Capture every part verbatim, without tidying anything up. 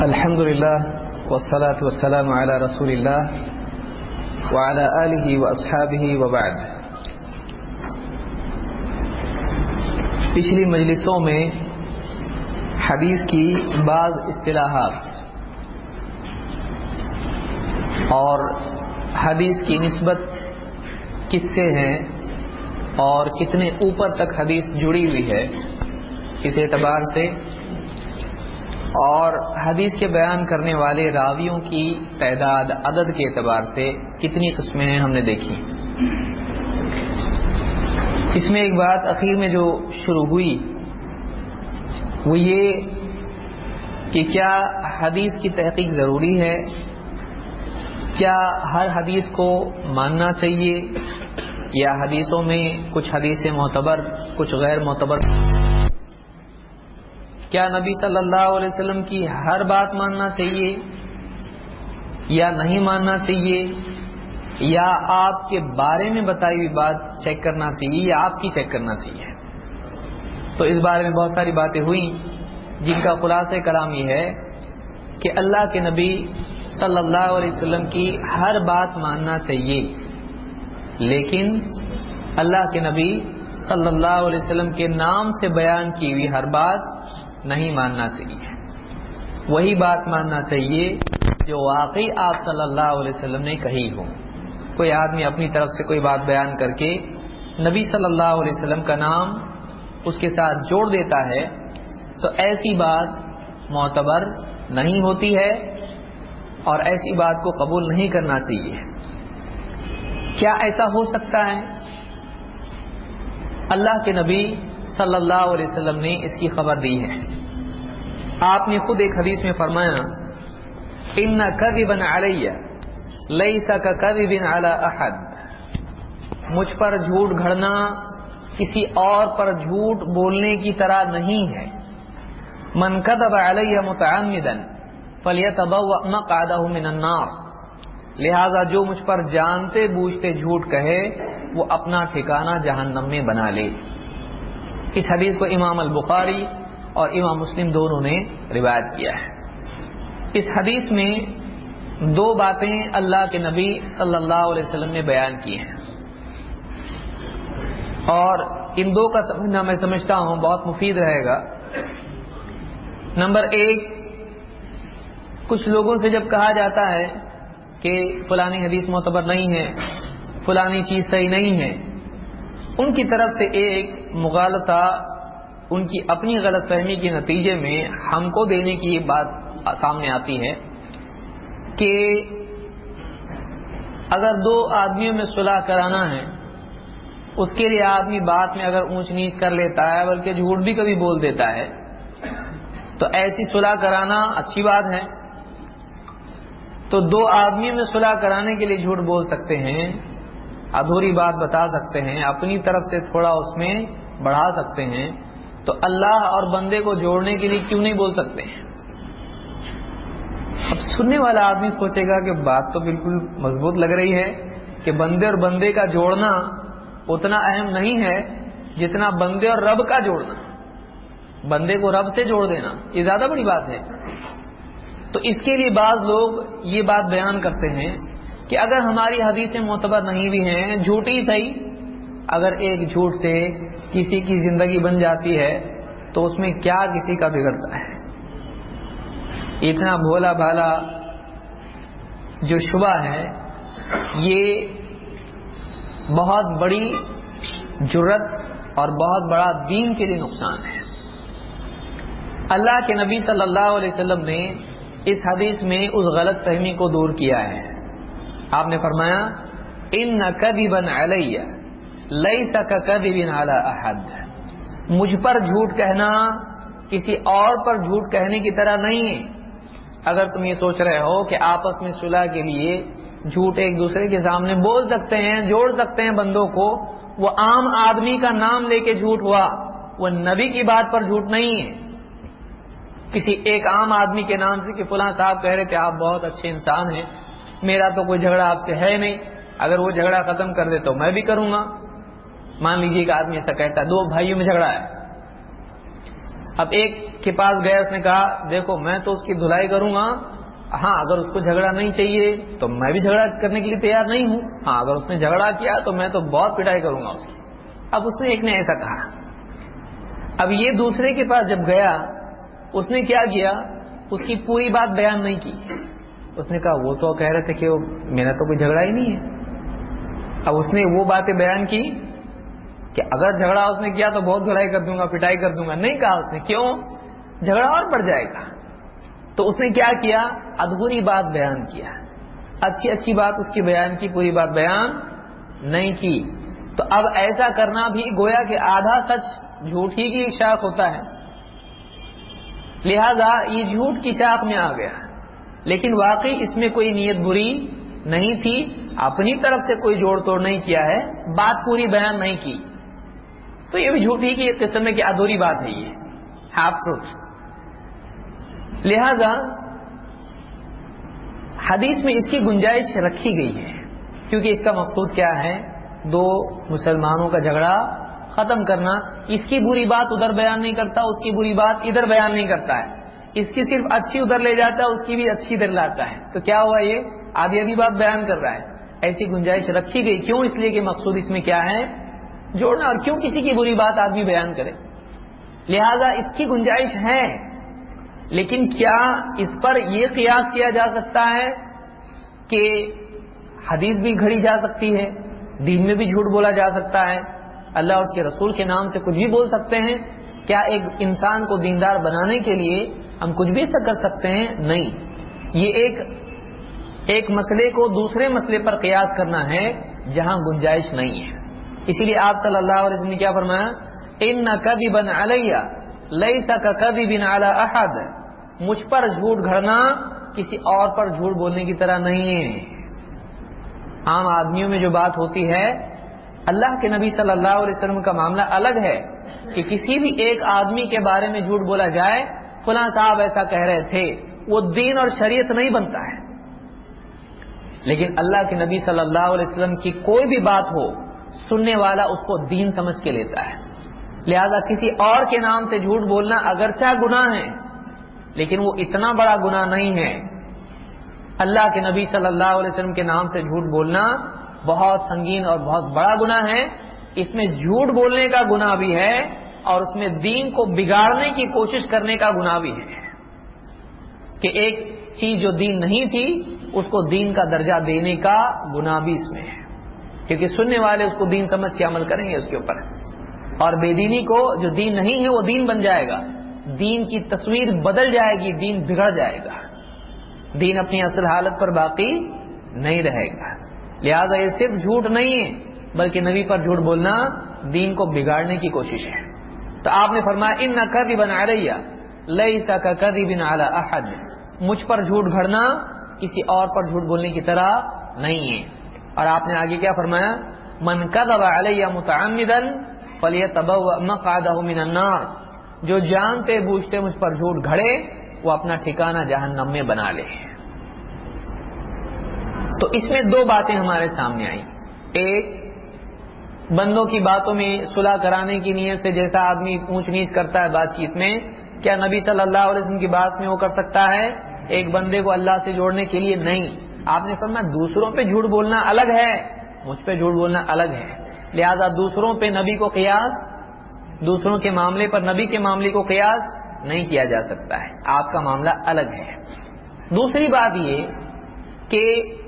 الحمد للہ والصلاة والسلام علی رسول اللہ وعلی آلہ واصحابہ وبعد۔ پچھلی مجلسوں میں حدیث کی بعض اصطلاحات اور حدیث کی نسبت کس سے ہیں اور کتنے اوپر تک حدیث جڑی ہوئی ہے اس اعتبار سے، اور حدیث کے بیان کرنے والے راویوں کی تعداد عدد کے اعتبار سے کتنی قسمیں ہیں ہم نے دیکھی۔ اس میں ایک بات اخیر میں جو شروع ہوئی وہ یہ کہ کیا حدیث کی تحقیق ضروری ہے، کیا ہر حدیث کو ماننا چاہیے، یا حدیثوں میں کچھ حدیثیں معتبر کچھ غیر معتبر، کیا نبی صلی اللہ علیہ وسلم کی ہر بات ماننا چاہیے یا نہیں ماننا چاہیے، یا آپ کے بارے میں بتائی ہوئی بات چیک کرنا چاہیے یا آپ کی چیک کرنا چاہیے۔ تو اس بارے میں بہت ساری باتیں ہوئیں جن کا خلاصہ کلام یہ ہے کہ اللہ کے نبی صلی اللہ علیہ وسلم کی ہر بات ماننا چاہیے، لیکن اللہ کے نبی صلی اللہ علیہ وسلم کے نام سے بیان کی ہوئی ہر بات نہیں ماننا چاہیے۔ وہی بات ماننا چاہیے جو واقعی آپ صلی اللہ علیہ وسلم نے کہی ہو۔ کوئی آدمی اپنی طرف سے کوئی بات بیان کر کے نبی صلی اللہ علیہ وسلم کا نام اس کے ساتھ جوڑ دیتا ہے تو ایسی بات معتبر نہیں ہوتی ہے اور ایسی بات کو قبول نہیں کرنا چاہیے۔ کیا ایسا ہو سکتا ہے؟ اللہ کے نبی صلی اللہ علیہ وسلم نے اس کی خبر دی ہے۔ آپ نے خود ایک حدیث میں فرمایا ان کذبا علی لیس ککذب علی احد، مجھ پر جھوٹ گھڑنا کسی اور پر جھوٹ بولنے کی طرح نہیں ہے۔ من کذب علی متعمدا فلیتبوأ مقعدہ من النار، لہذا جو مجھ پر جانتے بوجھتے جھوٹ کہے وہ اپنا ٹھکانہ جہنم میں بنا لے۔ اس حدیث کو امام البخاری اور امام مسلم دونوں نے روایت کیا ہے۔ اس حدیث میں دو باتیں اللہ کے نبی صلی اللہ علیہ وسلم نے بیان کی ہیں، اور ان دو کا سمجھنا میں سمجھتا ہوں بہت مفید رہے گا۔ نمبر ایک، کچھ لوگوں سے جب کہا جاتا ہے کہ فلانی حدیث معتبر نہیں ہے، فلانی چیز صحیح نہیں ہے، ان کی طرف سے ایک مغالطہ ان کی اپنی غلط فہمی کے نتیجے میں ہم کو دینے کی بات سامنے آتی ہے کہ اگر دو آدمیوں میں صلح کرانا ہے، اس کے لیے آدمی بات میں اگر اونچ نیچ کر لیتا ہے بلکہ جھوٹ بھی کبھی بول دیتا ہے تو ایسی صلح کرانا اچھی بات ہے۔ تو دو آدمیوں میں صلح کرانے کے لیے جھوٹ بول سکتے ہیں، ادھوری بات بتا سکتے ہیں، اپنی طرف سے تھوڑا اس میں بڑھا سکتے ہیں، تو اللہ اور بندے کو جوڑنے کے لیے کیوں نہیں بول سکتے ہیں؟ اب سننے والا آدمی سوچے گا کہ بات تو بالکل مضبوط لگ رہی ہے کہ بندے اور بندے کا جوڑنا اتنا اہم نہیں ہے جتنا بندے اور رب کا جوڑنا، بندے کو رب سے جوڑ دینا یہ زیادہ بڑی بات ہے۔ تو اس کے لیے بعض لوگ یہ بات بیان کرتے ہیں کہ اگر ہماری حدیثیں معتبر نہیں بھی ہیں، جھوٹی صحیح، اگر ایک جھوٹ سے کسی کی زندگی بن جاتی ہے تو اس میں کیا کسی کا بگڑتا ہے؟ اتنا بھولا بھالا جو شبہ ہے یہ بہت بڑی جرت اور بہت بڑا دین کے لیے نقصان ہے۔ اللہ کے نبی صلی اللہ علیہ وسلم نے اس حدیث میں اس غلط فہمی کو دور کیا ہے۔ آپ نے فرمایا ان کذبا علی لیس ککذب علی احد، مجھ پر جھوٹ کہنا کسی اور پر جھوٹ کہنے کی طرح نہیں ہے۔ اگر تم یہ سوچ رہے ہو کہ آپس میں صلح کے لیے جھوٹ ایک دوسرے کے سامنے بول سکتے ہیں، جوڑ سکتے ہیں بندوں کو، وہ عام آدمی کا نام لے کے جھوٹ ہوا، وہ نبی کی بات پر جھوٹ نہیں ہے۔ کسی ایک عام آدمی کے نام سے کہ فلاں صاحب کہہ رہے کہ آپ بہت اچھے انسان ہیں، میرا تو کوئی جھگڑا آپ سے ہے نہیں، اگر وہ جھگڑا ختم کر دے تو میں بھی کروں گا۔ مان لیجیے کہ آدمی ایسا کہتا ہے، دو بھائیوں میں جھگڑا ہے، اب ایک کے پاس گیا، اس نے کہا دیکھو میں تو اس کی دھلائی کروں گا، ہاں اگر اس کو جھگڑا نہیں چاہیے تو میں بھی جھگڑا کرنے کے لیے تیار نہیں ہوں، ہاں اگر اس نے جھگڑا کیا تو میں تو بہت پٹائی کروں گا اس کی۔ اب اس نے ایک نے ایسا کہا۔ اب یہ دوسرے کے پاس جب گیا، اس نے کیا کیا، اس کی پوری بات بیان نہیں کی۔ اس نے کہا وہ تو کہہ رہے تھے کہ میرا تو کوئی جھگڑا ہی نہیں ہے۔ اب اس نے وہ باتیں بیان کی کہ اگر جھگڑا اس نے کیا تو بہت دھلائی کر دوں گا، پٹائی کر دوں گا۔ نہیں کہا اس نے، کیوں؟ جھگڑا اور بڑھ جائے گا۔ تو اس نے کیا کیا، ادھوری بات بیان کیا، اچھی اچھی بات اس کی بیان کی، پوری بات بیان نہیں کی۔ تو اب ایسا کرنا بھی گویا کہ آدھا سچ جھوٹ ہی کی شاخ ہوتا ہے، لہذا یہ جھوٹ کی شاخ میں آ گیا، لیکن واقعی اس میں کوئی نیت بری نہیں تھی، اپنی طرف سے کوئی جوڑ توڑ نہیں کیا ہے، بات پوری بیان نہیں کی، تو یہ بھی جھوٹ ہی کی ایک قسم ہے کہ ادھوری بات ہے، یہ ہاف ٹروتھ۔ لہذا حدیث میں اس کی گنجائش رکھی گئی ہے، کیونکہ اس کا مقصود کیا ہے، دو مسلمانوں کا جھگڑا ختم کرنا۔ اس کی بری بات ادھر بیان نہیں کرتا، اس کی بری بات ادھر بیان نہیں کرتا ہے، اس کی صرف اچھی ادھر لے جاتا ہے، اس کی بھی اچھی ادھر لاتا ہے، تو کیا ہوا، یہ آدھی آدھی بات بیان کر رہا ہے۔ ایسی گنجائش رکھی گئی، کیوں؟ اس لیے کہ مقصود اس میں کیا ہے، جوڑنا، اور کیوں کسی کی بری بات آدمی بیان کرے، لہذا اس کی گنجائش ہے۔ لیکن کیا اس پر یہ قیاس کیا جا سکتا ہے کہ حدیث بھی گھڑی جا سکتی ہے، دین میں بھی جھوٹ بولا جا سکتا ہے، اللہ اور اس کے رسول کے نام سے کچھ بھی بول سکتے ہیں؟ کیا ایک انسان کو دیندار بنانے کے لیے ہم کچھ بھی ایسا کر سکتے ہیں؟ نہیں، یہ ایک ایک مسئلے کو دوسرے مسئلے پر قیاس کرنا ہے جہاں گنجائش نہیں ہے۔ اسی لیے آپ صلی اللہ علیہ وسلم نے کیا فرمایا، ان کذبا علی لیس ککذب علی احد، مجھ پر جھوٹ گھڑنا کسی اور پر جھوٹ بولنے کی طرح نہیں ہے۔ عام آدمیوں میں جو بات ہوتی ہے، اللہ کے نبی صلی اللہ علیہ وسلم کا معاملہ الگ ہے کہ کسی بھی ایک آدمی کے بارے میں جھوٹ بولا جائے، فلاں صاحب ایسا کہہ رہے تھے، وہ دین اور شریعت نہیں بنتا ہے۔ لیکن اللہ کے نبی صلی اللہ علیہ وسلم کی کوئی بھی بات ہو، سننے والا اس کو دین سمجھ کے لیتا ہے، لہذا کسی اور کے نام سے جھوٹ بولنا اگرچہ گناہ ہے، لیکن وہ اتنا بڑا گناہ نہیں ہے۔ اللہ کے نبی صلی اللہ علیہ وسلم کے نام سے جھوٹ بولنا بہت سنگین اور بہت بڑا گناہ ہے۔ اس میں جھوٹ بولنے کا گناہ بھی ہے اور اس میں دین کو بگاڑنے کی کوشش کرنے کا گناہ بھی ہے، کہ ایک چیز جو دین نہیں تھی اس کو دین کا درجہ دینے کا گناہ بھی اس میں ہے، کیونکہ سننے والے اس کو دین سمجھ کے عمل کریں گے اس کے اوپر، اور بے دینی کو جو دین نہیں ہے وہ دین بن جائے گا، دین کی تصویر بدل جائے گی، دین بگڑ جائے گا، دین اپنی اصل حالت پر باقی نہیں رہے گا۔ لہذا یہ صرف جھوٹ نہیں ہے بلکہ نبی پر جھوٹ بولنا دین کو بگاڑنے کی کوشش ہے۔ تو آپ نے فرمایا ان کذبا علی لیس ککذب علی احد، مجھ پر جھوٹ گھڑنا کسی اور پر جھوٹ بولنے کی طرح نہیں ہے۔ اور آپ نے آگے کیا فرمایا، من کذب علی متعمدا فلیتبوأ مقعدہ من النار، جو جانتے بوجھتے مجھ پر جھوٹ گھڑے وہ اپنا ٹھکانہ جہنم میں بنا لے۔ تو اس میں دو باتیں ہمارے سامنے آئیں، ایک بندوں کی باتوں میں صلح کرانے کی نیت سے جیسا آدمی اونچ نیچ کرتا ہے بات چیت میں، کیا نبی صلی اللہ علیہ وسلم کی بات میں وہ کر سکتا ہے ایک بندے کو اللہ سے جوڑنے کے لیے؟ نہیں۔ آپ نے فرمایا دوسروں پہ جھوٹ بولنا الگ ہے، مجھ پہ جھوٹ بولنا الگ ہے، لہذا دوسروں پہ نبی کو قیاس، دوسروں کے معاملے پر نبی کے معاملے کو قیاس نہیں کیا جا سکتا ہے، آپ کا معاملہ الگ ہے۔ دوسری بات یہ کہ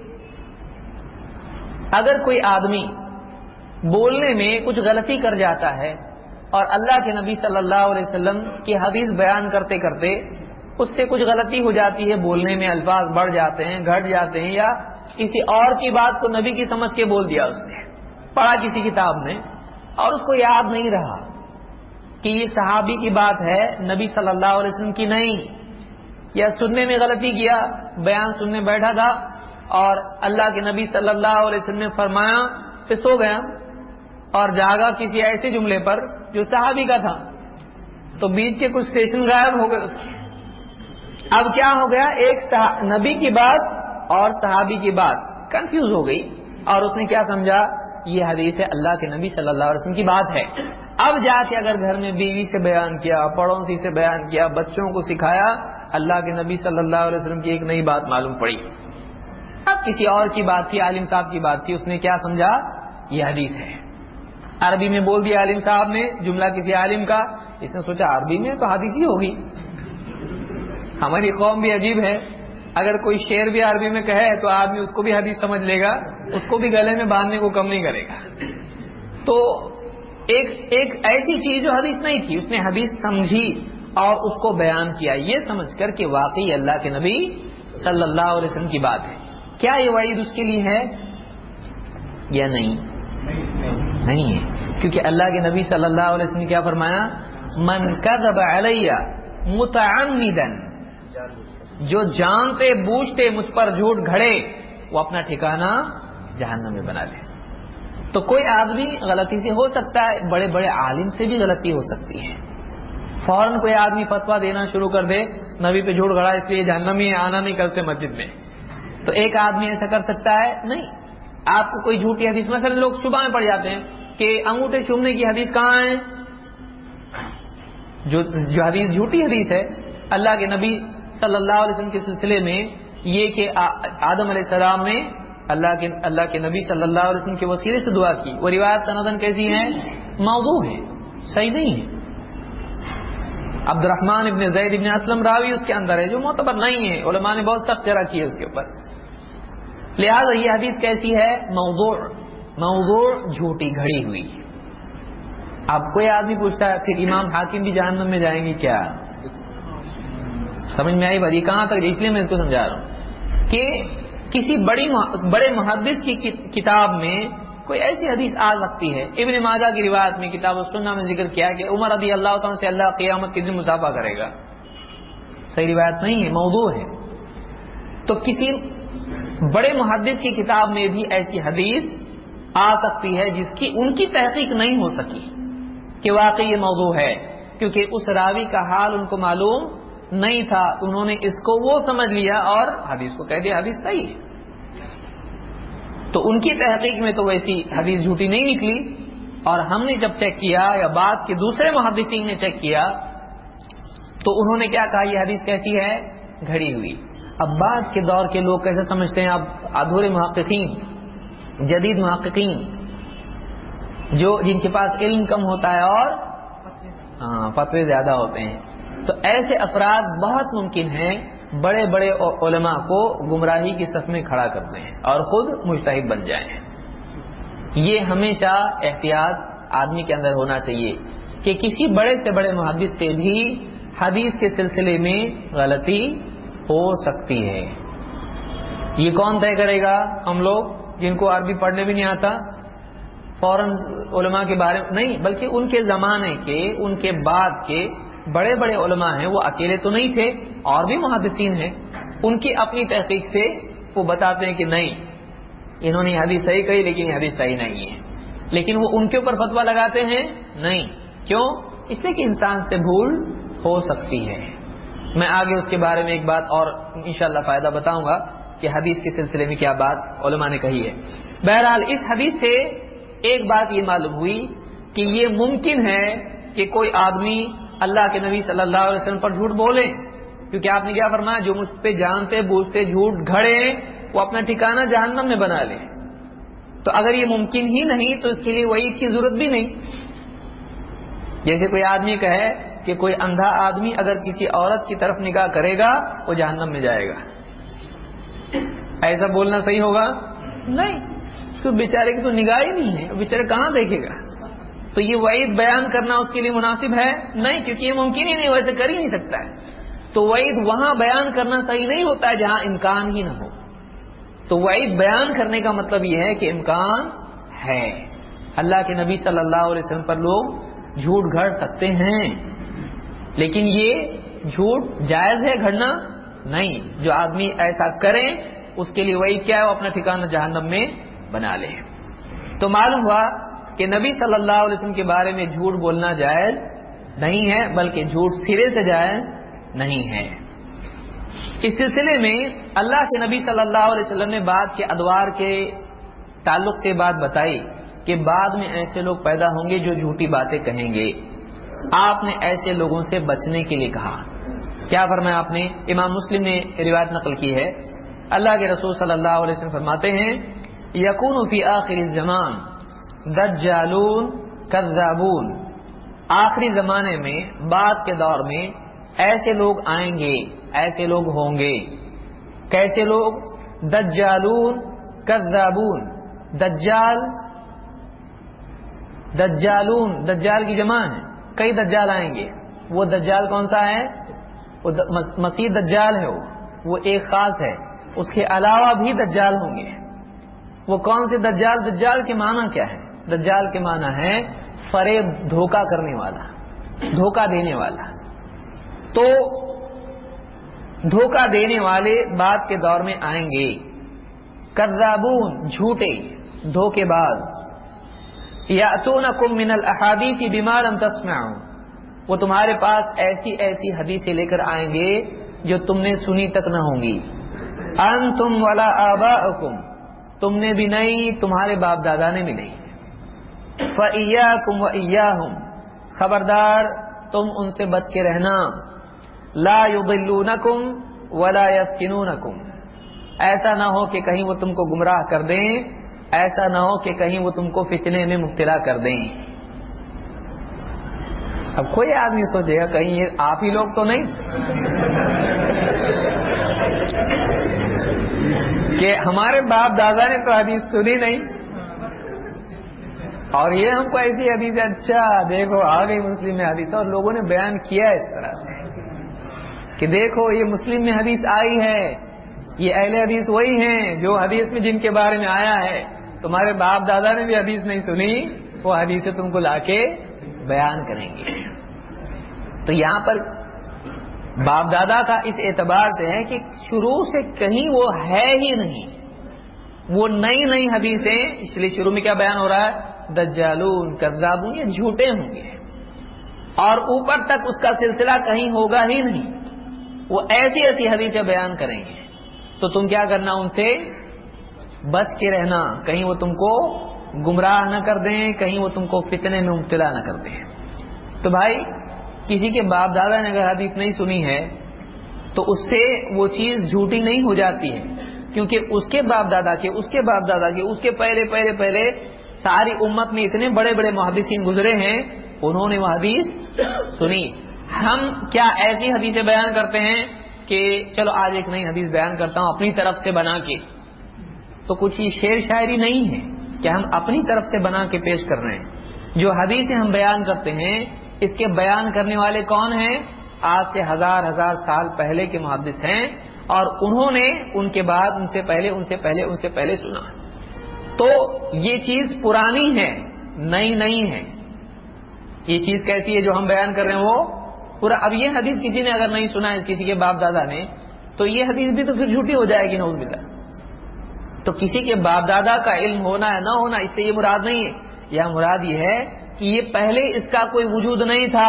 اگر کوئی آدمی بولنے میں کچھ غلطی کر جاتا ہے اور اللہ کے نبی صلی اللہ علیہ وسلم کی حدیث بیان کرتے کرتے اس سے کچھ غلطی ہو جاتی ہے، بولنے میں الفاظ بڑھ جاتے ہیں، گھٹ جاتے ہیں، یا کسی اور کی بات کو نبی کی سمجھ کے بول دیا، اس نے پڑھا کسی کتاب میں اور اس کو یاد نہیں رہا کہ یہ صحابی کی بات ہے، نبی صلی اللہ علیہ وسلم کی نہیں، یا سننے میں غلطی کیا، بیان سننے بیٹھا تھا اور اللہ کے نبی صلی اللہ علیہ وسلم نے فرمایا پھر سو گیا اور جاگا کسی ایسے جملے پر جو صحابی کا تھا، تو بیچ کے کچھ سٹیشن غائب ہو گئے اس کے۔ اب کیا ہو گیا، ایک نبی کی بات اور صحابی کی بات کنفیوز ہو گئی، اور اس نے کیا سمجھا، یہ حدیث ہے اللہ کے نبی صلی اللہ علیہ وسلم کی بات ہے، اب جا کے اگر گھر میں بیوی سے بیان کیا، پڑوسی سے بیان کیا، بچوں کو سکھایا، اللہ کے نبی صلی اللہ علیہ وسلم کی ایک نئی بات معلوم پڑی. اب کسی اور کی بات تھی، عالم صاحب کی بات تھی، اس نے کیا سمجھا یہ حدیث ہے. عربی میں بول دیا عالم صاحب نے جملہ کسی عالم کا، اس نے سوچا عربی میں تو حدیث ہی ہوگی. ہماری قوم بھی عجیب ہے، اگر کوئی شعر بھی عربی میں کہے تو آدمی اس کو بھی حدیث سمجھ لے گا، اس کو بھی گلے میں باندھنے کو کم نہیں کرے گا. تو ایک ایک ایسی چیز جو حدیث نہیں تھی، اس نے حدیث سمجھی اور اس کو بیان کیا، یہ سمجھ کر کہ واقعی اللہ کے نبی صلی اللہ علیہ وسلم کی بات ہے. کیا یہ وعید اس کے لیے ہے یا نہیں؟ نہیں ہے، کیونکہ اللہ کے نبی صلی اللہ علیہ وسلم نے کیا فرمایا؟ من کذب علی متعمدا، جو جانتے بوجھتے مجھ پر جھوٹ گھڑے وہ اپنا ٹھکانہ جہنم میں بنا لے. تو کوئی آدمی غلطی سے ہو سکتا ہے، بڑے بڑے عالم سے بھی غلطی ہو سکتی ہے. فوراً کوئی آدمی فتویٰ دینا شروع کر دے نبی پہ جھوٹ گھڑا اس لیے جہنم ہی آنا نہیں کرتے مسجد میں، تو ایک آدمی ایسا کر سکتا ہے؟ نہیں. آپ کو کوئی جھوٹی حدیث، مثلا لوگ شبہ میں پڑ جاتے ہیں کہ انگوٹھے چومنے کی حدیث کہاں ہے؟ جو جو حدیث جھوٹی حدیث ہے، اللہ کے نبی صلی اللہ علیہ وسلم کے سلسلے میں یہ کہ آدم علیہ السلام نے اللہ کے اللہ کے نبی صلی اللہ علیہ وسلم کے وسیلے سے دعا کی، وہ روایت سندن کیسی ہے؟ موضوع ہے، صحیح نہیں ہے. عبد الرحمن ابن زید ابن اسلم راوی اس کے اندر ہے جو معتبر نہیں ہے، علماء نے بہت سخت جرح کی ہے اس کے اوپر. لہذا یہ حدیث کیسی ہے؟ موضوع. موضوع جھوٹی گھڑی ہوئی. اب کوئی آدمی پوچھتا ہے پھر امام حاکم بھی جہنم میں جائیں گے کیا؟ سمجھ میں آئی بات؟ یہ کہاں تک؟ اس لیے میں اس کو سمجھا رہا ہوں کہ کسی بڑی بڑے محدث کی کتاب میں کوئی ایسی حدیث آ سکتی ہے. ابن ماجہ کی روایت میں کتاب السنہ میں ذکر کیا کہ عمر رضی اللہ تعالیٰ سے اللہ قیامت کے دن مصافحہ کرے گا. صحیح روایت نہیں ہے، موضوع ہے. تو کسی بڑے محدث کی کتاب میں بھی ایسی حدیث آ سکتی ہے جس کی ان کی تحقیق نہیں ہو سکی کہ واقعی یہ موضوع ہے، کیونکہ اس راوی کا حال ان کو معلوم نہیں تھا. انہوں نے اس کو وہ سمجھ لیا اور حدیث کو کہہ دیا حدیث صحیح ہے. تو ان کی تحقیق میں تو ویسی حدیث جھوٹی نہیں نکلی، اور ہم نے جب چیک کیا یا بعد کے دوسرے محدثین نے چیک کیا تو انہوں نے کیا کہا؟ یہ حدیث کیسی ہے؟ گھڑی ہوئی. اب بعد کے دور کے لوگ کیسے سمجھتے ہیں؟ اب ادھورے محققین، جدید محققین جو جن کے پاس علم کم ہوتا ہے اور ہاں فتوے زیادہ ہوتے ہیں، تو ایسے افراد بہت ممکن ہیں بڑے بڑے علماء کو گمراہی کی صف میں کھڑا کرتے ہیں اور خود مجتہد بن جائیں. یہ ہمیشہ احتیاط آدمی کے اندر ہونا چاہیے کہ کسی بڑے سے بڑے محدث سے بھی حدیث کے سلسلے میں غلطی ہو سکتی ہے. یہ کون طے کرے گا؟ ہم لوگ جن کو عربی پڑھنے بھی نہیں آتا فوراً علماء کے بارے میں نہیں، بلکہ ان کے زمانے کے، ان کے بعد کے بڑے بڑے علماء ہیں، وہ اکیلے تو نہیں تھے، اور بھی محدثین ہیں. ان کی اپنی تحقیق سے وہ بتاتے ہیں کہ نہیں، انہوں نے حدیث صحیح کہی لیکن یہ حدیث صحیح نہیں ہے. لیکن وہ ان کے اوپر فتویٰ لگاتے ہیں نہیں. کیوں؟ اس لیے کہ انسان سے بھول ہو سکتی ہے. میں آگے اس کے بارے میں ایک بات اور انشاءاللہ فائدہ بتاؤں گا کہ حدیث کے سلسلے میں کیا بات علماء نے کہی ہے. بہرحال اس حدیث سے ایک بات یہ معلوم ہوئی کہ یہ ممکن ہے کہ کوئی آدمی اللہ کے نبی صلی اللہ علیہ وسلم پر جھوٹ بولے، کیونکہ آپ نے کیا فرمایا؟ جو مجھ پہ جانتے بوجھتے جھوٹ گھڑے وہ اپنا ٹھکانہ جہنم میں بنا لے. تو اگر یہ ممکن ہی نہیں تو اس کے لیے وعید کی ضرورت بھی نہیں. جیسے کوئی آدمی کہے کہ کوئی اندھا آدمی اگر کسی عورت کی طرف نگاہ کرے گا وہ جہنم میں جائے گا، ایسا بولنا صحیح ہوگا؟ نہیں. اس کو بیچارے کی تو نگاہ ہی نہیں ہے، بیچارے کہاں دیکھے گا؟ تو یہ وعید بیان کرنا اس کے لیے مناسب ہے؟ نہیں، کیونکہ یہ ممکن ہی نہیں، ویسے کر ہی نہیں سکتا ہے. تو وعید وہاں بیان کرنا صحیح نہیں ہوتا ہے جہاں امکان ہی نہ ہو. تو وعید بیان کرنے کا مطلب یہ ہے کہ امکان ہے. اللہ کے نبی صلی اللہ علیہ وسلم پر لوگ جھوٹ گھڑ سکتے ہیں، لیکن یہ جھوٹ جائز ہے گھڑنا نہیں. جو آدمی ایسا کرے اس کے لیے وعید کیا ہے؟ وہ اپنا ٹھکانہ جہنم میں بنا لے. تو معلوم ہوا کہ نبی صلی اللہ علیہ وسلم کے بارے میں جھوٹ بولنا جائز نہیں ہے، بلکہ جھوٹ سرے سے جائز نہیں ہے. اس سلسلے میں اللہ کے نبی صلی اللہ علیہ وسلم نے بات کے ادوار کے تعلق سے بات بتائی کہ بعد میں ایسے لوگ پیدا ہوں گے جو جھوٹی باتیں کہیں گے. آپ نے ایسے لوگوں سے بچنے کے لیے کہا. کیا فرمایا آپ نے؟ امام مسلم نے روایت نقل کی ہے. اللہ کے رسول صلی اللہ علیہ وسلم فرماتے ہیں یکون فی آخر الزمان دجالون کذابون. آخری زمانے میں بعد کے دور میں ایسے لوگ آئیں گے، ایسے لوگ ہوں گے. کیسے لوگ؟ دجالون کذابون. دجال دجالون دجال کی جمع ہے، کئی دجال آئیں گے. وہ دجال کون سا ہے؟ وہ مسیح دجال ہے، وہ وہ ایک خاص ہے. اس کے علاوہ بھی دجال ہوں گے. وہ کون سے دجال؟ دجال کے معنی کیا ہے؟ دجال کے معنی ہے فریب، دھوکہ کرنے والا، دھوکہ دینے والا. تو دھوکہ دینے والے بعد کے دور میں آئیں گے. کذابون، جھوٹے، دھوکے باز. یاتونکم من الاحادیث بما لم تسمعوا. وہ تمہارے پاس ایسی ایسی حدیثیں لے کر آئیں گے جو تم نے سنی تک نہ ہوں گی. انتم ولا آباؤکم، تم نے بھی نہیں، تمہارے باپ دادا نے بھی نہیں. فإیاکم وإیاہم، خبردار تم ان سے بچ کے رہنا. لا یضلونکم ولا یفتنونکم، ایسا نہ ہو کہ کہیں وہ تم کو گمراہ کر دیں، ایسا نہ ہو کہ کہیں وہ تم کو فتنے میں مبتلا کر دیں. اب کوئی آدمی سوچے گا کہیں یہ آپ ہی لوگ تو نہیں کہ ہمارے باپ دادا نے تو حدیث سنی نہیں اور یہ ہم کو ایسی حدیث، اچھا دیکھو آ گئی مسلم میں حدیث. اور لوگوں نے بیان کیا اس طرح سے کہ دیکھو یہ مسلم میں حدیث آئی ہے، یہ اہل حدیث وہی ہیں جو حدیث میں جن کے بارے میں آیا ہے. تمہارے باپ دادا نے بھی حدیث نہیں سنی، وہ حدیثیں تم کو لا کے بیان کریں گے. تو یہاں پر باپ دادا کا اس اعتبار سے ہے کہ شروع سے کہیں وہ ہے ہی نہیں، وہ نئی نئی حدیثیں. اس لیے شروع میں کیا بیان ہو رہا ہے؟ دجالون کذابون، یہ جھوٹے ہوں گے. اور اوپر تک اس کا سلسلہ کہیں ہوگا ہی نہیں. وہ ایسی ایسی حدیثیں بیان کریں گے. تو تم کیا کرنا؟ ان سے بچ کے رہنا، کہیں وہ تم کو گمراہ نہ کر دیں، کہیں وہ تم کو فتنے میں مبتلا نہ کر دیں. تو بھائی کسی کے باپ دادا نے اگر حدیث نہیں سنی ہے تو اس سے وہ چیز جھوٹی نہیں ہو جاتی ہے، کیونکہ اس کے باپ دادا کے اس کے باپ دادا کے اس کے پہلے پہلے پہلے ساری امت میں اتنے بڑے بڑے محدثین گزرے ہیں، انہوں نے وہ حدیث سنی. ہم کیا ایسی حدیثیں بیان کرتے ہیں کہ چلو آج ایک نئی حدیث بیان کرتا ہوں اپنی طرف سے بنا کے. تو کچھ یہ شعر شاعری نہیں ہے کہ ہم اپنی طرف سے بنا کے پیش کر رہے ہیں. جو حدیثیں ہم بیان کرتے ہیں اس کے بیان کرنے والے کون ہیں؟ آج سے ہزار ہزار سال پہلے کے محدث ہیں، اور انہوں نے ان کے بعد ان سے پہلے ان سے پہلے ان سے پہلے سنا. تو یہ چیز پرانی ہے، نئی نہیں ہے. یہ چیز کیسی ہے جو ہم بیان کر رہے ہیں وہ پورا. اب یہ حدیث کسی نے اگر نہیں سنا ہے کسی کے باپ دادا نے تو یہ حدیث بھی تو پھر جھوٹی ہو جائے گی نعوذ باللہ. تو کسی کے باپ دادا کا علم ہونا یا نہ ہونا اس سے یہ مراد نہیں ہے. یہ مراد یہ ہے کہ یہ پہلے اس کا کوئی وجود نہیں تھا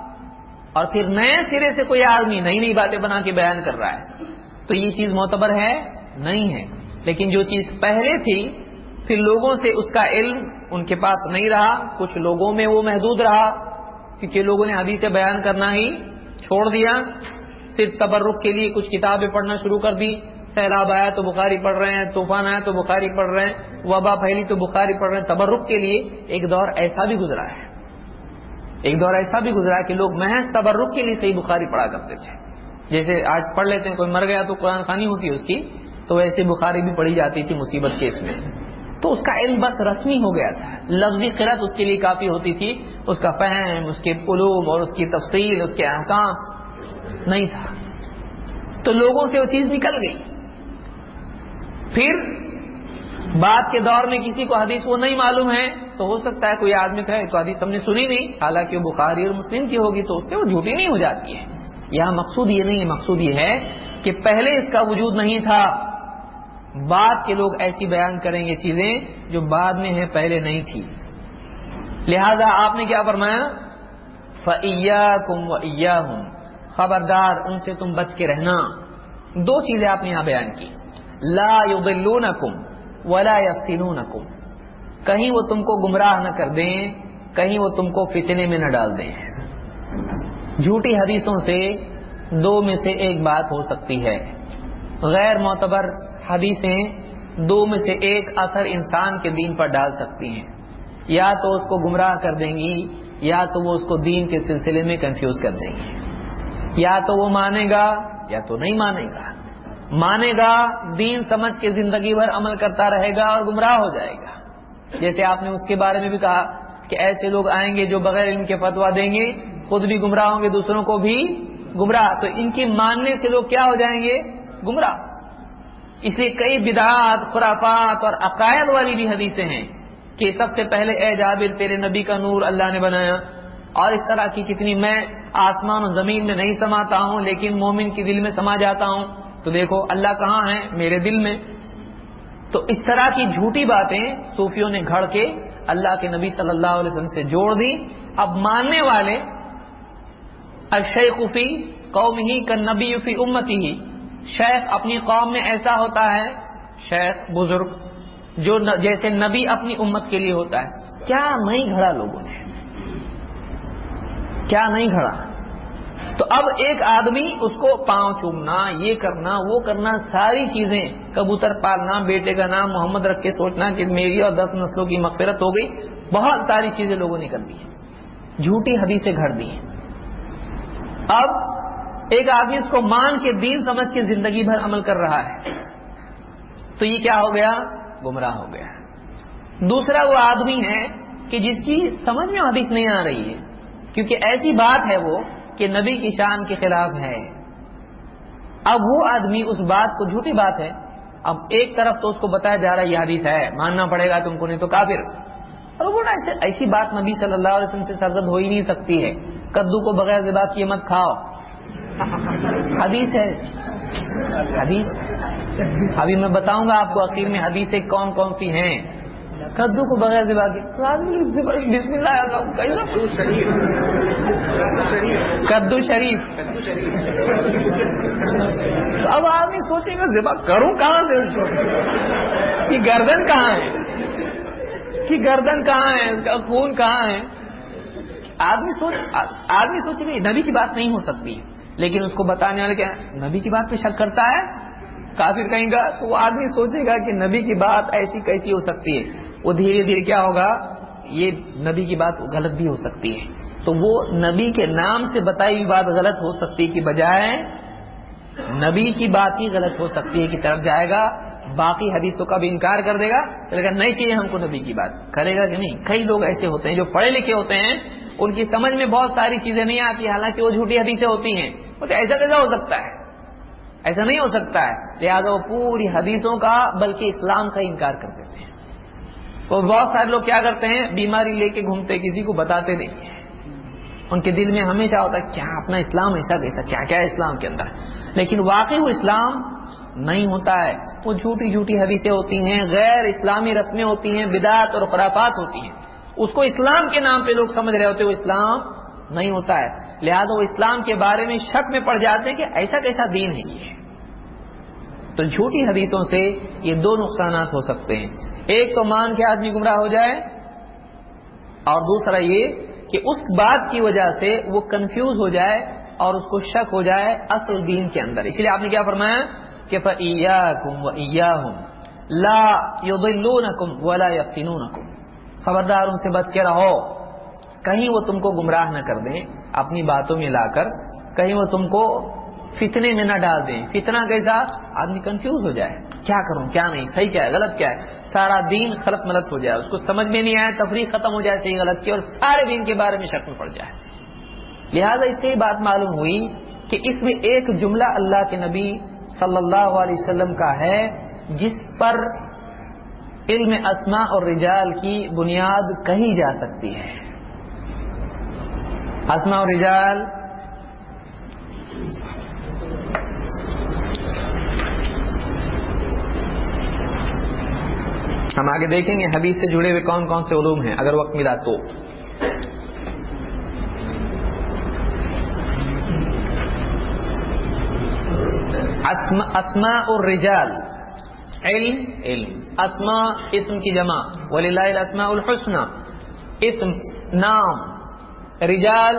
اور پھر نئے سرے سے کوئی آدمی نئی نئی باتیں بنا کے بیان کر رہا ہے. تو یہ چیز معتبر ہے نہیں ہے. لیکن جو چیز پہلے تھی پھر لوگوں سے اس کا علم ان کے پاس نہیں رہا، کچھ لوگوں میں وہ محدود رہا کیونکہ لوگوں نے حدیثیں بیان کرنا ہی چھوڑ دیا. صرف تبرک کے لیے کچھ کتابیں پڑھنا شروع کر دی. سیلاب آیا تو بخاری پڑھ رہے ہیں، طوفان آیا تو بخاری پڑھ رہے ہیں، وبا پھیلی تو بخاری پڑھ رہے ہیں. تبرک کے لیے ایک دور ایسا بھی گزرا ہے، ایک دور ایسا بھی گزرا ہے کہ لوگ محض تبرک کے لیے صحیح بخاری پڑھا کرتے تھے. جیسے آج پڑھ لیتے ہیں کوئی مر گیا تو قرآن خوانی ہوتی ہے اس کی، تو ویسے بخاری بھی پڑھی جاتی تھی مصیبت کے اس میں. تو اس کا علم بس رسمی ہو گیا تھا، لفظی قرأت اس کے لیے کافی ہوتی تھی. اس کا فہم، اس کے علوم اور اس کی تفصیل، اس کے احکام نہیں تھا. تو لوگوں سے وہ چیز نکل گئی. پھر بعد کے دور میں کسی کو حدیث وہ نہیں معلوم ہے تو ہو سکتا ہے کوئی آدمی کہے تو حدیث ہم نے سنی نہیں، حالانکہ وہ بخاری اور مسلم کی ہوگی تو اس سے وہ جھوٹی نہیں ہو جاتی ہے. یہاں مقصود یہ نہیں ہے، مقصود یہ ہے کہ پہلے اس کا وجود نہیں تھا، بعد کے لوگ ایسی بیان کریں گے چیزیں جو بعد میں ہیں پہلے نہیں تھی. لہذا آپ نے کیا فرمایا؟ فَإِيَّاكُمْ وَإِيَّاهُمْ، خبردار ان سے تم بچ کے رہنا. دو چیزیں آپ نے یہاں بیان کی، لا يضلونکم ولا یفتنونکم. کہیں وہ تم کو گمراہ نہ کر دیں، کہیں وہ تم کو فتنے میں نہ ڈال دیں۔ جھوٹی حدیثوں سے دو میں سے ایک بات ہو سکتی ہے، غیر معتبر حدیثیں دو میں سے ایک اثر انسان کے دین پر ڈال سکتی ہیں، یا تو اس کو گمراہ کر دیں گی، یا تو وہ اس کو دین کے سلسلے میں کنفیوز کر دیں گی، یا تو وہ مانے گا یا تو نہیں مانے گا۔ مانے گا، دین سمجھ کے زندگی بھر عمل کرتا رہے گا اور گمراہ ہو جائے گا۔ جیسے آپ نے اس کے بارے میں بھی کہا کہ ایسے لوگ آئیں گے جو بغیر علم کے فتویٰ دیں گے، خود بھی گمراہ ہوں گے، دوسروں کو بھی گمراہ، تو ان کی ماننے سے لوگ کیا ہو جائیں گے؟ گمراہ۔ اس لیے کئی بدعات، خرافات اور عقائد والی بھی حدیثیں ہیں کہ سب سے پہلے اے جابر تیرے نبی کا نور اللہ نے بنایا، اور اس طرح کی کتنی، میں آسمان و زمین میں نہیں سماتا ہوں لیکن مومن کے دل میں سما جاتا ہوں، تو دیکھو اللہ کہاں ہے؟ میرے دل میں۔ تو اس طرح کی جھوٹی باتیں صوفیوں نے گھڑ کے اللہ کے نبی صلی اللہ علیہ وسلم سے جوڑ دی۔ اب ماننے والے الشیخ فی قومہ کالنبی فی امتہ، شیخ اپنی قوم میں ایسا ہوتا ہے، شیخ بزرگ جو جیسے نبی اپنی امت کے لیے ہوتا ہے۔ کیا نہیں گھڑا لوگوں نے، کیا نہیں گھڑا۔ تو اب ایک آدمی اس کو پاؤں چومنا، یہ کرنا وہ کرنا، ساری چیزیں، کبوتر پالنا، بیٹے کا نام محمد رکھ کے سوچنا کہ میری اور دس نسلوں کی مغفرت ہو گئی، بہت ساری چیزیں لوگوں نے کر دی ہیں، جھوٹی حدیثیں گھڑ دی ہیں۔ اب ایک آدمی اس کو مان کے دین سمجھ کے زندگی بھر عمل کر رہا ہے، تو یہ کیا ہو گیا؟ گمراہ ہو گیا۔ دوسرا وہ آدمی ہے کہ جس کی سمجھ میں حدیث نہیں آ رہی ہے، کیونکہ ایسی بات ہے وہ کہ نبی کی شان کے خلاف ہے۔ اب وہ آدمی اس بات کو، جھوٹی بات ہے، اب ایک طرف تو اس کو بتایا جا رہا ہے یہ حدیث ہے، ماننا پڑے گا تم کو، نہیں تو کافر۔ اور وہ ایسے ایسی بات نبی صلی اللہ علیہ وسلم سے سرزد ہو ہی نہیں سکتی ہے، کدو کو بغیر ذبح کیے مت کھاؤ، حدیث ہے ایسی حدیث۔ ابھی میں بتاؤں گا آپ کو آخر میں حدیثیں کون کون سی ہیں۔ کدو کو بغیر ذبح کیے، بسم اللہ کیسا کدو شریف، اب آدمی سوچے گا ذبح کروں کہاں سے، یہ گردن کہاں ہے، اس کی گردن کہاں ہے، اس کا خون کہاں ہے۔ آدمی سوچ آدمی سوچے گا نبی کی بات نہیں ہو سکتی، لیکن اس کو بتانے والے کیا نبی کی بات پہ شک کرتا ہے، کافر کہیں گا، تو وہ آدمی سوچے گا کہ نبی کی بات ایسی کیسی ہو سکتی ہے، وہ دھیرے دھیرے کیا ہوگا، یہ نبی کی بات غلط بھی ہو سکتی ہے، تو وہ نبی کے نام سے بتائی ہوئی بات غلط ہو سکتی ہے کہ بجائے نبی کی بات ہی غلط ہو سکتی ہے کی طرف جائے گا، باقی حدیثوں کا بھی انکار کر دے گا، لیکن نہیں چاہیے ہم کو نبی کی بات، کرے گا کہ نہیں۔ کئی لوگ ایسے ہوتے ہیں جو پڑھے لکھے ہوتے ہیں، ان کی سمجھ میں بہت ساری چیزیں نہیں آتی، حالانکہ وہ جھوٹی حدیثیں ہوتی ہیں، وہ تو ایسا کیسا ہو سکتا ہے، ایسا نہیں ہو سکتا ہے، لہٰذا وہ پوری حدیثوں کا بلکہ اسلام کا انکار کر دیتے ہیں۔ تو بہت سارے لوگ کیا کرتے ہیں، بیماری لے کے گھومتے، کسی کو بتاتے نہیں ہیں، ان کے دل میں ہمیشہ ہوتا ہے کیا اپنا اسلام ایسا کیسا، کیا کیا ہے اسلام کے اندر، لیکن واقعی وہ اسلام نہیں ہوتا ہے، وہ جھوٹی جھوٹی حدیثیں ہوتی ہیں، غیر اسلامی رسمیں ہوتی ہیں، بدعت اور خرافات ہوتی ہیں، اس کو اسلام کے نام پہ لوگ سمجھ رہے ہوتے، وہ اسلام نہیں ہوتا ہے، لہذا وہ اسلام کے بارے میں شک میں پڑ جاتے ہیں کہ ایسا کیسا دین ہے یہ۔ تو جھوٹی حدیثوں سے یہ دو نقصانات ہو سکتے ہیں، ایک تو مان کے آدمی گمراہ ہو جائے، اور دوسرا یہ کہ اس بات کی وجہ سے وہ کنفیوز ہو جائے اور اس کو شک ہو جائے اصل دین کے اندر۔ اس لیے آپ نے کیا فرمایا کہ فَإِيَّاكُمْ وَإِيَّاهُمْ لَا يُضِلُّونَكُمْ وَلَا يَفْتِنُونَكُمْ، خبردار ان سے بچ کے رہو، کہیں وہ تم کو گمراہ نہ کر دیں اپنی باتوں میں لا کر، کہیں وہ تم کو فتنے میں نہ ڈال دیں۔ فتنہ کیسا؟ آدمی کنفیوز ہو جائے، کیا کروں کیا نہیں، صحیح کیا ہے غلط کیا ہے، سارا دین خلط ملط ہو جائے، اس کو سمجھ میں نہیں آئے، تفریق ختم ہو جائے صحیح غلط کی، اور سارے دین کے بارے میں شک میں پڑ جائے۔ لہذا اس سے یہ بات معلوم ہوئی کہ اس میں ایک جملہ اللہ کے نبی صلی اللہ علیہ وسلم کا ہے جس پر علم اسماء اور رجال کی بنیاد کہی جا سکتی ہے۔ اسماء اور رجال ہم آگے دیکھیں گے حدیث سے جڑے ہوئے کون کون سے علوم ہیں اگر وقت ملا تو۔ اسماء الرجال علم علم، اسماء اسم کی جمع، وللہ الاسماء الحسنى اسم نام، رجال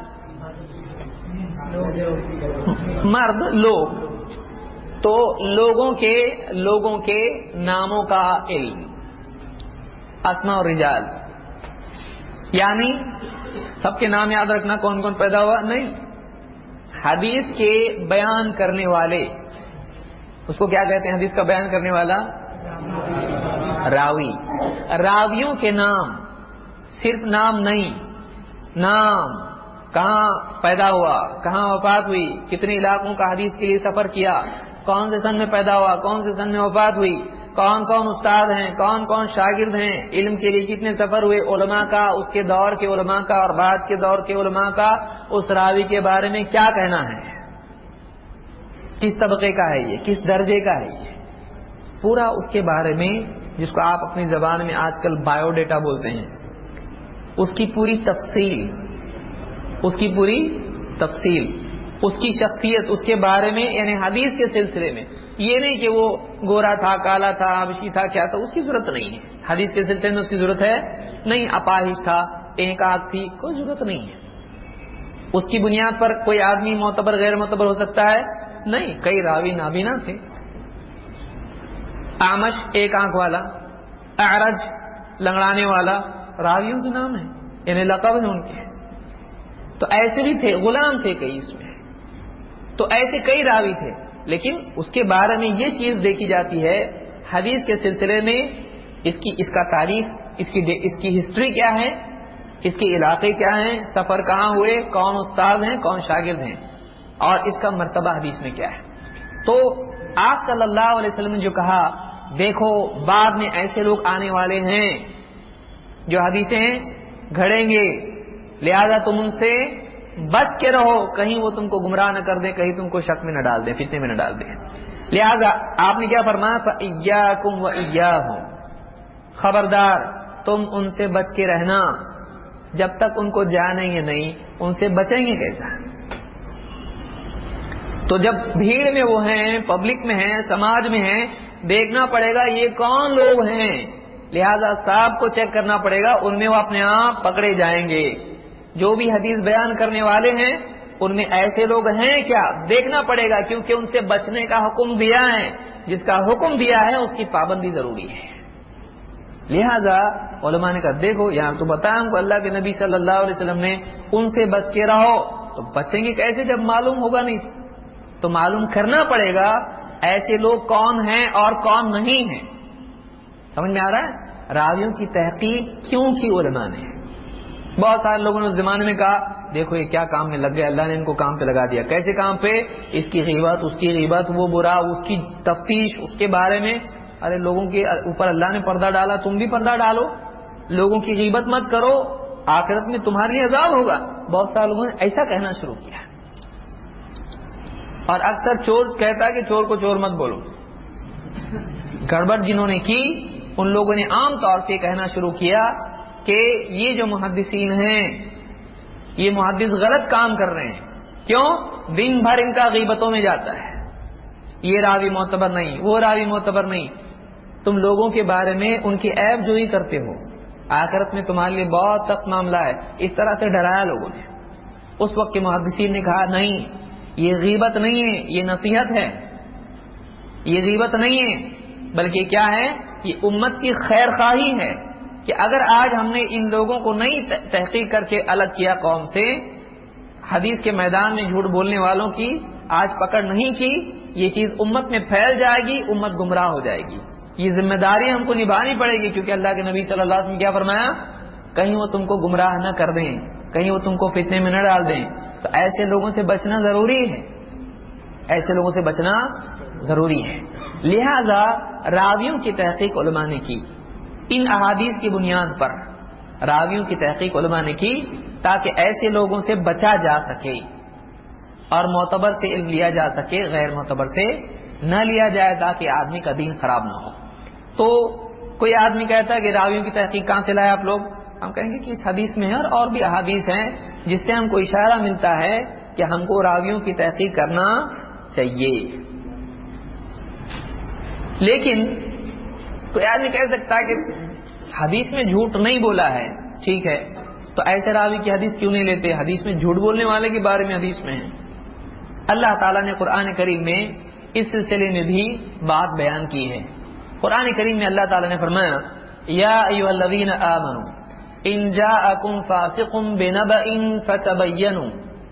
مرد لوگ، تو لوگوں کے لوگوں کے ناموں کا علم، اسماء اور رجال، یعنی سب کے نام یاد رکھنا کون کون پیدا ہوا نہیں، حدیث کے بیان کرنے والے، اس کو کیا کہتے ہیں حدیث کا بیان کرنے والا؟ راوی، راویوں کے نام، صرف نام نہیں، نام، کہاں پیدا ہوا، کہاں وفات ہوئی، کتنے علاقوں کا حدیث کے لیے سفر کیا، کون سے سن میں پیدا ہوا، کون سے سن میں وفات ہوئی، کون کون استاد ہیں، کون کون شاگرد ہیں، علم کے لیے کتنے سفر ہوئے علماء کا، اس کے دور کے علماء کا اور بعد کے دور کے علماء کا، اس راوی کے بارے میں کیا کہنا ہے، کس طبقے کا ہے یہ، کس درجے کا ہے یہ، پورا اس کے بارے میں، جس کو آپ اپنی زبان میں آج کل بایو ڈیٹا بولتے ہیں، اس کی پوری تفصیل، اس کی پوری تفصیل، اس کی شخصیت، اس کے بارے میں، یعنی حدیث کے سلسلے میں، یہ نہیں کہ وہ گورا تھا، کالا تھا، حبشی تھا، کیا تھا، اس کی ضرورت نہیں ہے، حدیث کے سلسلے میں اس کی ضرورت ہے نہیں، اپاہج تھا، ایک آنکھ تھی، کوئی ضرورت نہیں ہے، اس کی بنیاد پر کوئی آدمی معتبر غیر معتبر ہو سکتا ہے نہیں، کئی راوی نابینا تھے، اعمش ایک آنکھ والا، اعرج لنگڑانے والا، راویوں کے نام ہیں، یعنی لقب ہیں ان کے، تو ایسے بھی تھے، غلام تھے کئی اس میں، تو ایسے کئی راوی تھے، لیکن اس کے بارے میں یہ چیز دیکھی جاتی ہے حدیث کے سلسلے میں، اس کی اس کا تاریخ، اس کی اس کی ہسٹری کیا ہے، اس کے علاقے کیا ہیں، سفر کہاں ہوئے، کون استاد ہیں، کون شاگرد ہیں، اور اس کا مرتبہ حدیث میں کیا ہے۔ تو آپ صلی اللہ علیہ وسلم نے جو کہا، دیکھو بعد میں ایسے لوگ آنے والے ہیں جو حدیثیں گھڑیں گے، لہذا تم ان سے بچ کے رہو، کہیں وہ تم کو گمراہ نہ کر دیں، کہیں تم کو شک میں نہ ڈال دیں، فتنے میں نہ ڈال دیں۔ لہذا آپ نے کیا فرمایا؟ فَإِيَّاكُمْ وَإِيَّاهُمْ، خبردار تم ان سے بچ کے رہنا، جب تک ان کو جانیں گے نہیں ان سے بچیں گے کیسا؟ تو جب بھیڑ میں وہ ہیں، پبلک میں ہیں، سماج میں ہیں، دیکھنا پڑے گا یہ کون لوگ ہیں، لہذا صاحب کو چیک کرنا پڑے گا، ان میں وہ اپنے آپ پکڑے جائیں گے، جو بھی حدیث بیان کرنے والے ہیں ان میں ایسے لوگ ہیں کیا، دیکھنا پڑے گا، کیونکہ ان سے بچنے کا حکم دیا ہے، جس کا حکم دیا ہے اس کی پابندی ضروری ہے۔ لہذا علماء نے کہا دیکھو یہاں تو بتایا ہم کو اللہ کے نبی صلی اللہ علیہ وسلم نے ان سے بچ کے رہو، تو بچیں گے کیسے جب معلوم ہوگا نہیں، تو معلوم کرنا پڑے گا ایسے لوگ کون ہیں اور کون نہیں ہیں۔ سمجھ میں آ رہا ہے؟ راویوں کی تحقیق کیوں کی علماء نے؟ بہت سارے لوگوں نے اس زمانے میں کہا دیکھو یہ کیا کام میں لگ گئے، اللہ نے ان کو کام پہ لگا دیا، کیسے کام پہ؟ اس کی غیبت، اس کی غیبت، وہ برا، اس کی تفتیش، اس کے بارے میں، ارے لوگوں کے اوپر اللہ نے پردہ ڈالا، تم بھی پردہ ڈالو، لوگوں کی غیبت مت کرو، آخرت میں تمہارے لیے عذاب ہوگا۔ بہت سارے لوگوں نے ایسا کہنا شروع کیا، اور اکثر چور کہتا ہے کہ چور کو چور مت بولو۔ گڑبڑ جنہوں نے کی ان لوگوں نے عام طور سے کہنا شروع کیا کہ یہ جو محدثین ہیں یہ محدث غلط کام کر رہے ہیں، کیوں؟ دن بھر ان کا غیبتوں میں جاتا ہے، یہ راوی معتبر نہیں، وہ راوی معتبر نہیں، تم لوگوں کے بارے میں ان کی عیب جوئی کرتے ہو، آخرت میں تمہارے لیے بہت سخت معاملہ ہے، اس طرح سے ڈرایا لوگوں نے۔ اس وقت کے محدثین نے کہا نہیں، یہ غیبت نہیں ہے، یہ نصیحت ہے، یہ غیبت نہیں ہے، بلکہ کیا ہے؟ یہ امت کی خیر خواہی ہے کہ اگر آج ہم نے ان لوگوں کو نہیں تحقیق کر کے الگ کیا قوم سے، حدیث کے میدان میں جھوٹ بولنے والوں کی آج پکڑ نہیں کی، یہ چیز امت میں پھیل جائے گی، امت گمراہ ہو جائے گی، یہ ذمہ داری ہم کو نبھانی پڑے گی، کیونکہ اللہ کے نبی صلی اللہ علیہ وسلم نے کیا فرمایا؟ کہیں وہ تم کو گمراہ نہ کر دیں، کہیں وہ تم کو فتنے میں نہ ڈال دیں، تو ایسے لوگوں سے بچنا ضروری ہے، ایسے لوگوں سے بچنا ضروری ہے۔ لہذا راویوں کی تحقیق علماء نے کی، ان احادیث کی بنیاد پر راویوں کی تحقیق علماء نے کی تاکہ ایسے لوگوں سے بچا جا سکے اور معتبر سے علم لیا جا سکے، غیر معتبر سے نہ لیا جائے، تاکہ آدمی کا دین خراب نہ ہو۔ تو کوئی آدمی کہتا ہے کہ راویوں کی تحقیق کہاں سے لائے آپ لوگ؟ ہم کہیں گے کہ اس حدیث میں ہے اور بھی احادیث ہیں جس سے ہم کو اشارہ ملتا ہے کہ ہم کو راویوں کی تحقیق کرنا چاہیے۔ لیکن کوئی آدمی کہہ سکتا ہے کہ حدیث میں جھوٹ نہیں بولا ہے، ٹھیک ہے، تو ایسے راوی کی حدیث کیوں نہیں لیتے؟ حدیث میں جھوٹ بولنے والے کے بارے میں حدیث میں ہے۔ اللہ تعالیٰ نے قرآن کریم میں اس سلسلے میں بھی بات بیان کی ہے۔ قرآن کریم میں اللہ تعالیٰ نے فرمایا یا ایھا الذین آمنوا ان جاءکم فاسق بنبأ فتبینوا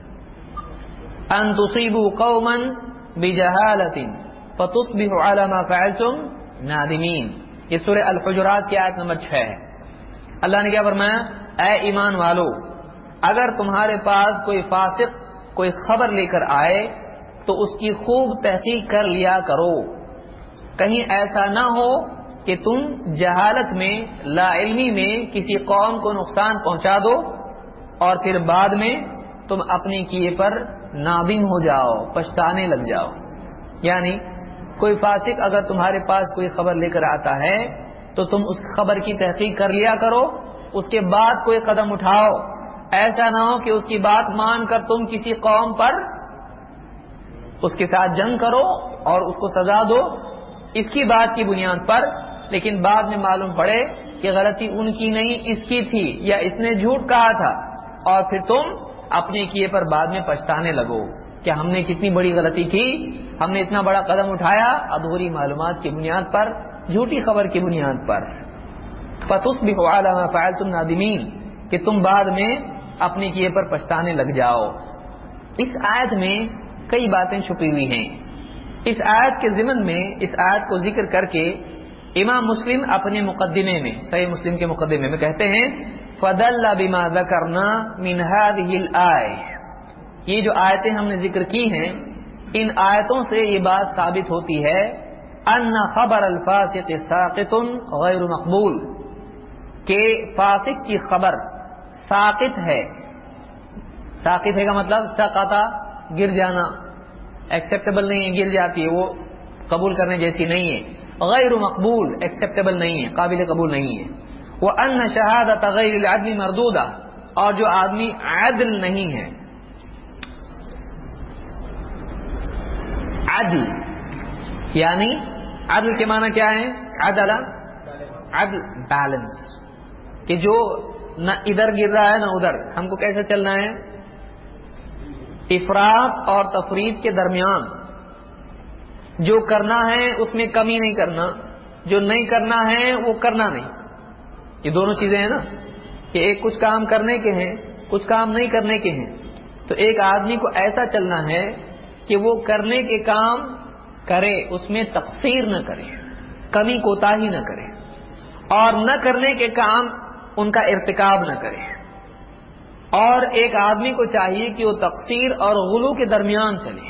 ان تصیبوا قوما بجہالۃ فتصبحوا علی ما فعلتم نادمین۔ یہ سورہ الحجرات کی آیت نمبر چھ ہے۔ اللہ نے کیا فرمایا؟ اے ایمان والو، اگر تمہارے پاس کوئی فاسق کوئی خبر لے کر آئے تو اس کی خوب تحقیق کر لیا کرو، کہیں ایسا نہ ہو کہ تم جہالت میں لا علمی میں کسی قوم کو نقصان پہنچا دو اور پھر بعد میں تم اپنے کیے پر نادم ہو جاؤ، پچھتانے لگ جاؤ۔ یعنی کوئی فاسق اگر تمہارے پاس کوئی خبر لے کر آتا ہے تو تم اس خبر کی تحقیق کر لیا کرو، اس کے بعد کوئی قدم اٹھاؤ، ایسا نہ ہو کہ اس کی بات مان کر تم کسی قوم پر اس کے ساتھ جنگ کرو اور اس کو سزا دو اس کی بات کی بنیاد پر، لیکن بعد میں معلوم پڑے کہ غلطی ان کی نہیں اس کی تھی یا اس نے جھوٹ کہا تھا، اور پھر تم اپنے کیے پر بعد میں پچھتانے لگو کہ ہم نے کتنی بڑی غلطی کی، ہم نے اتنا بڑا قدم اٹھایا ادھوری معلومات کی بنیاد پر، جھوٹی خبر کی بنیاد پر۔ فَتُصْبِحُوا عَلَىٰ مَا فَعَلْتُمْ نَادِمِينَ، کہ تم بعد میں اپنے کیے پر پچھتانے لگ جاؤ۔ اس آیت میں کئی باتیں چھپی ہوئی ہیں۔ اس آیت کے ضمن میں اس آیت کو ذکر کر کے امام مسلم اپنے مقدمے میں، صحیح مسلم کے مقدمے میں کہتے ہیں فَدَلَّ بِمَا ذَكَرْنَا مِنْ هَذِهِ الْآيَةِ، یہ جو آیتیں ہم نے ذکر کی ہیں ان آیتوں سے یہ بات ثابت ہوتی ہے ان خبر الفاسق ساقط غیر مقبول، کہ فاسق کی خبر ساقط ہے۔ ساقط ہے کا مطلب سقط، گر جانا، ایکسیپٹیبل نہیں ہے، گر جاتی ہے، وہ قبول کرنے جیسی نہیں ہے۔ غیر مقبول، ایکسیپٹیبل نہیں ہے، قابل قبول نہیں ہے۔ وَأَنَّ شَهَادَةَ غَيْرِ الْعَدْلِ مَرْدُودَةٌ، اور جو آدمی عدل نہیں ہے، عدل یعنی عدل کے معنی کیا ہے؟ عدل عدل بیلنس، کہ جو نہ ادھر گر رہا ہے نہ ادھر، ہم کو کیسے چلنا ہے؟ افراط اور تفریط کے درمیان، جو کرنا ہے اس میں کمی نہیں کرنا، جو نہیں کرنا ہے وہ کرنا نہیں۔ یہ دونوں چیزیں ہیں نا، کہ ایک کچھ کام کرنے کے ہیں، کچھ کام نہیں کرنے کے ہیں، تو ایک آدمی کو ایسا چلنا ہے کہ وہ کرنے کے کام کرے، اس میں تقصیر نہ کرے، کمی کوتاہی نہ کرے، اور نہ کرنے کے کام ان کا ارتکاب نہ کرے۔ اور ایک آدمی کو چاہیے کہ وہ تقصیر اور غلو کے درمیان چلے،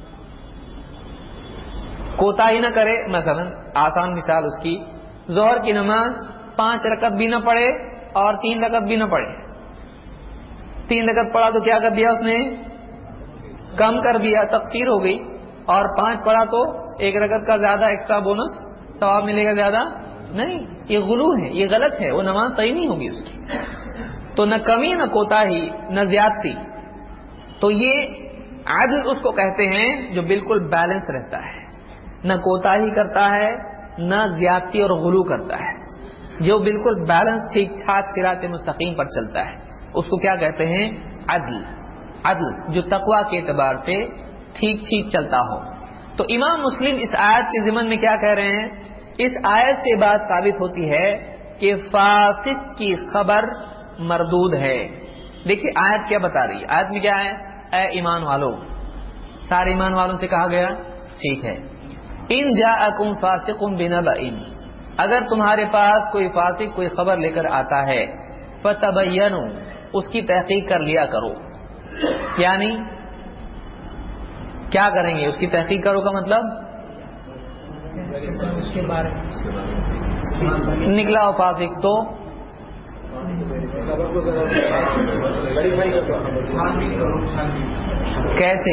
کوتاہی نہ کرے۔ مثلا آسان مثال اس کی، ظہر کی نماز پانچ رکعت بھی نہ پڑھے اور تین رکعت بھی نہ پڑھے، تین رکعت پڑھا تو کیا کر دیا اس نے؟ کم کر دیا، تقصیر ہو گئی۔ اور پانچ پڑھا تو ایک رکعت کا زیادہ ایکسٹرا بونس ثواب ملے گا، زیادہ نہیں، یہ غلو ہے، یہ غلط ہے، وہ نماز صحیح نہیں ہوگی اس کی۔ تو نہ کمی نہ کوتاہی نہ زیادتی، تو یہ عدل اس کو کہتے ہیں جو بالکل بیلنس رہتا ہے، نہ کوتاہی کرتا ہے نہ زیادتی اور غلو کرتا ہے، جو بالکل بیلنس ٹھیک ٹھاک صراط مستقیم پر چلتا ہے، اس کو کیا کہتے ہیں؟ عدل۔ عدل جو تقوی کے اعتبار سے ٹھیک ٹھیک چلتا ہو۔ تو امام مسلم اس آیت کے ضمن میں کیا کہہ رہے ہیں؟ اس آیت سے بات ثابت ہوتی ہے کہ فاسق کی خبر مردود ہے۔ دیکھیے آیت کیا بتا رہی ہے، آیت میں کیا ہے؟ اے ایمان والو، سارے ایمان والوں سے کہا گیا، ٹھیک ہے۔ ان جاءکم فاسق بنبأ، اگر تمہارے پاس کوئی فاسق کوئی خبر لے کر آتا ہے، فتبینوا، اس کی تحقیق کر لیا کرو۔ یعنی کیا کریں گے؟ اس کی تحقیق کرو کا مطلب اس کے بارے میں نکلا ہو فاسق تو کیسے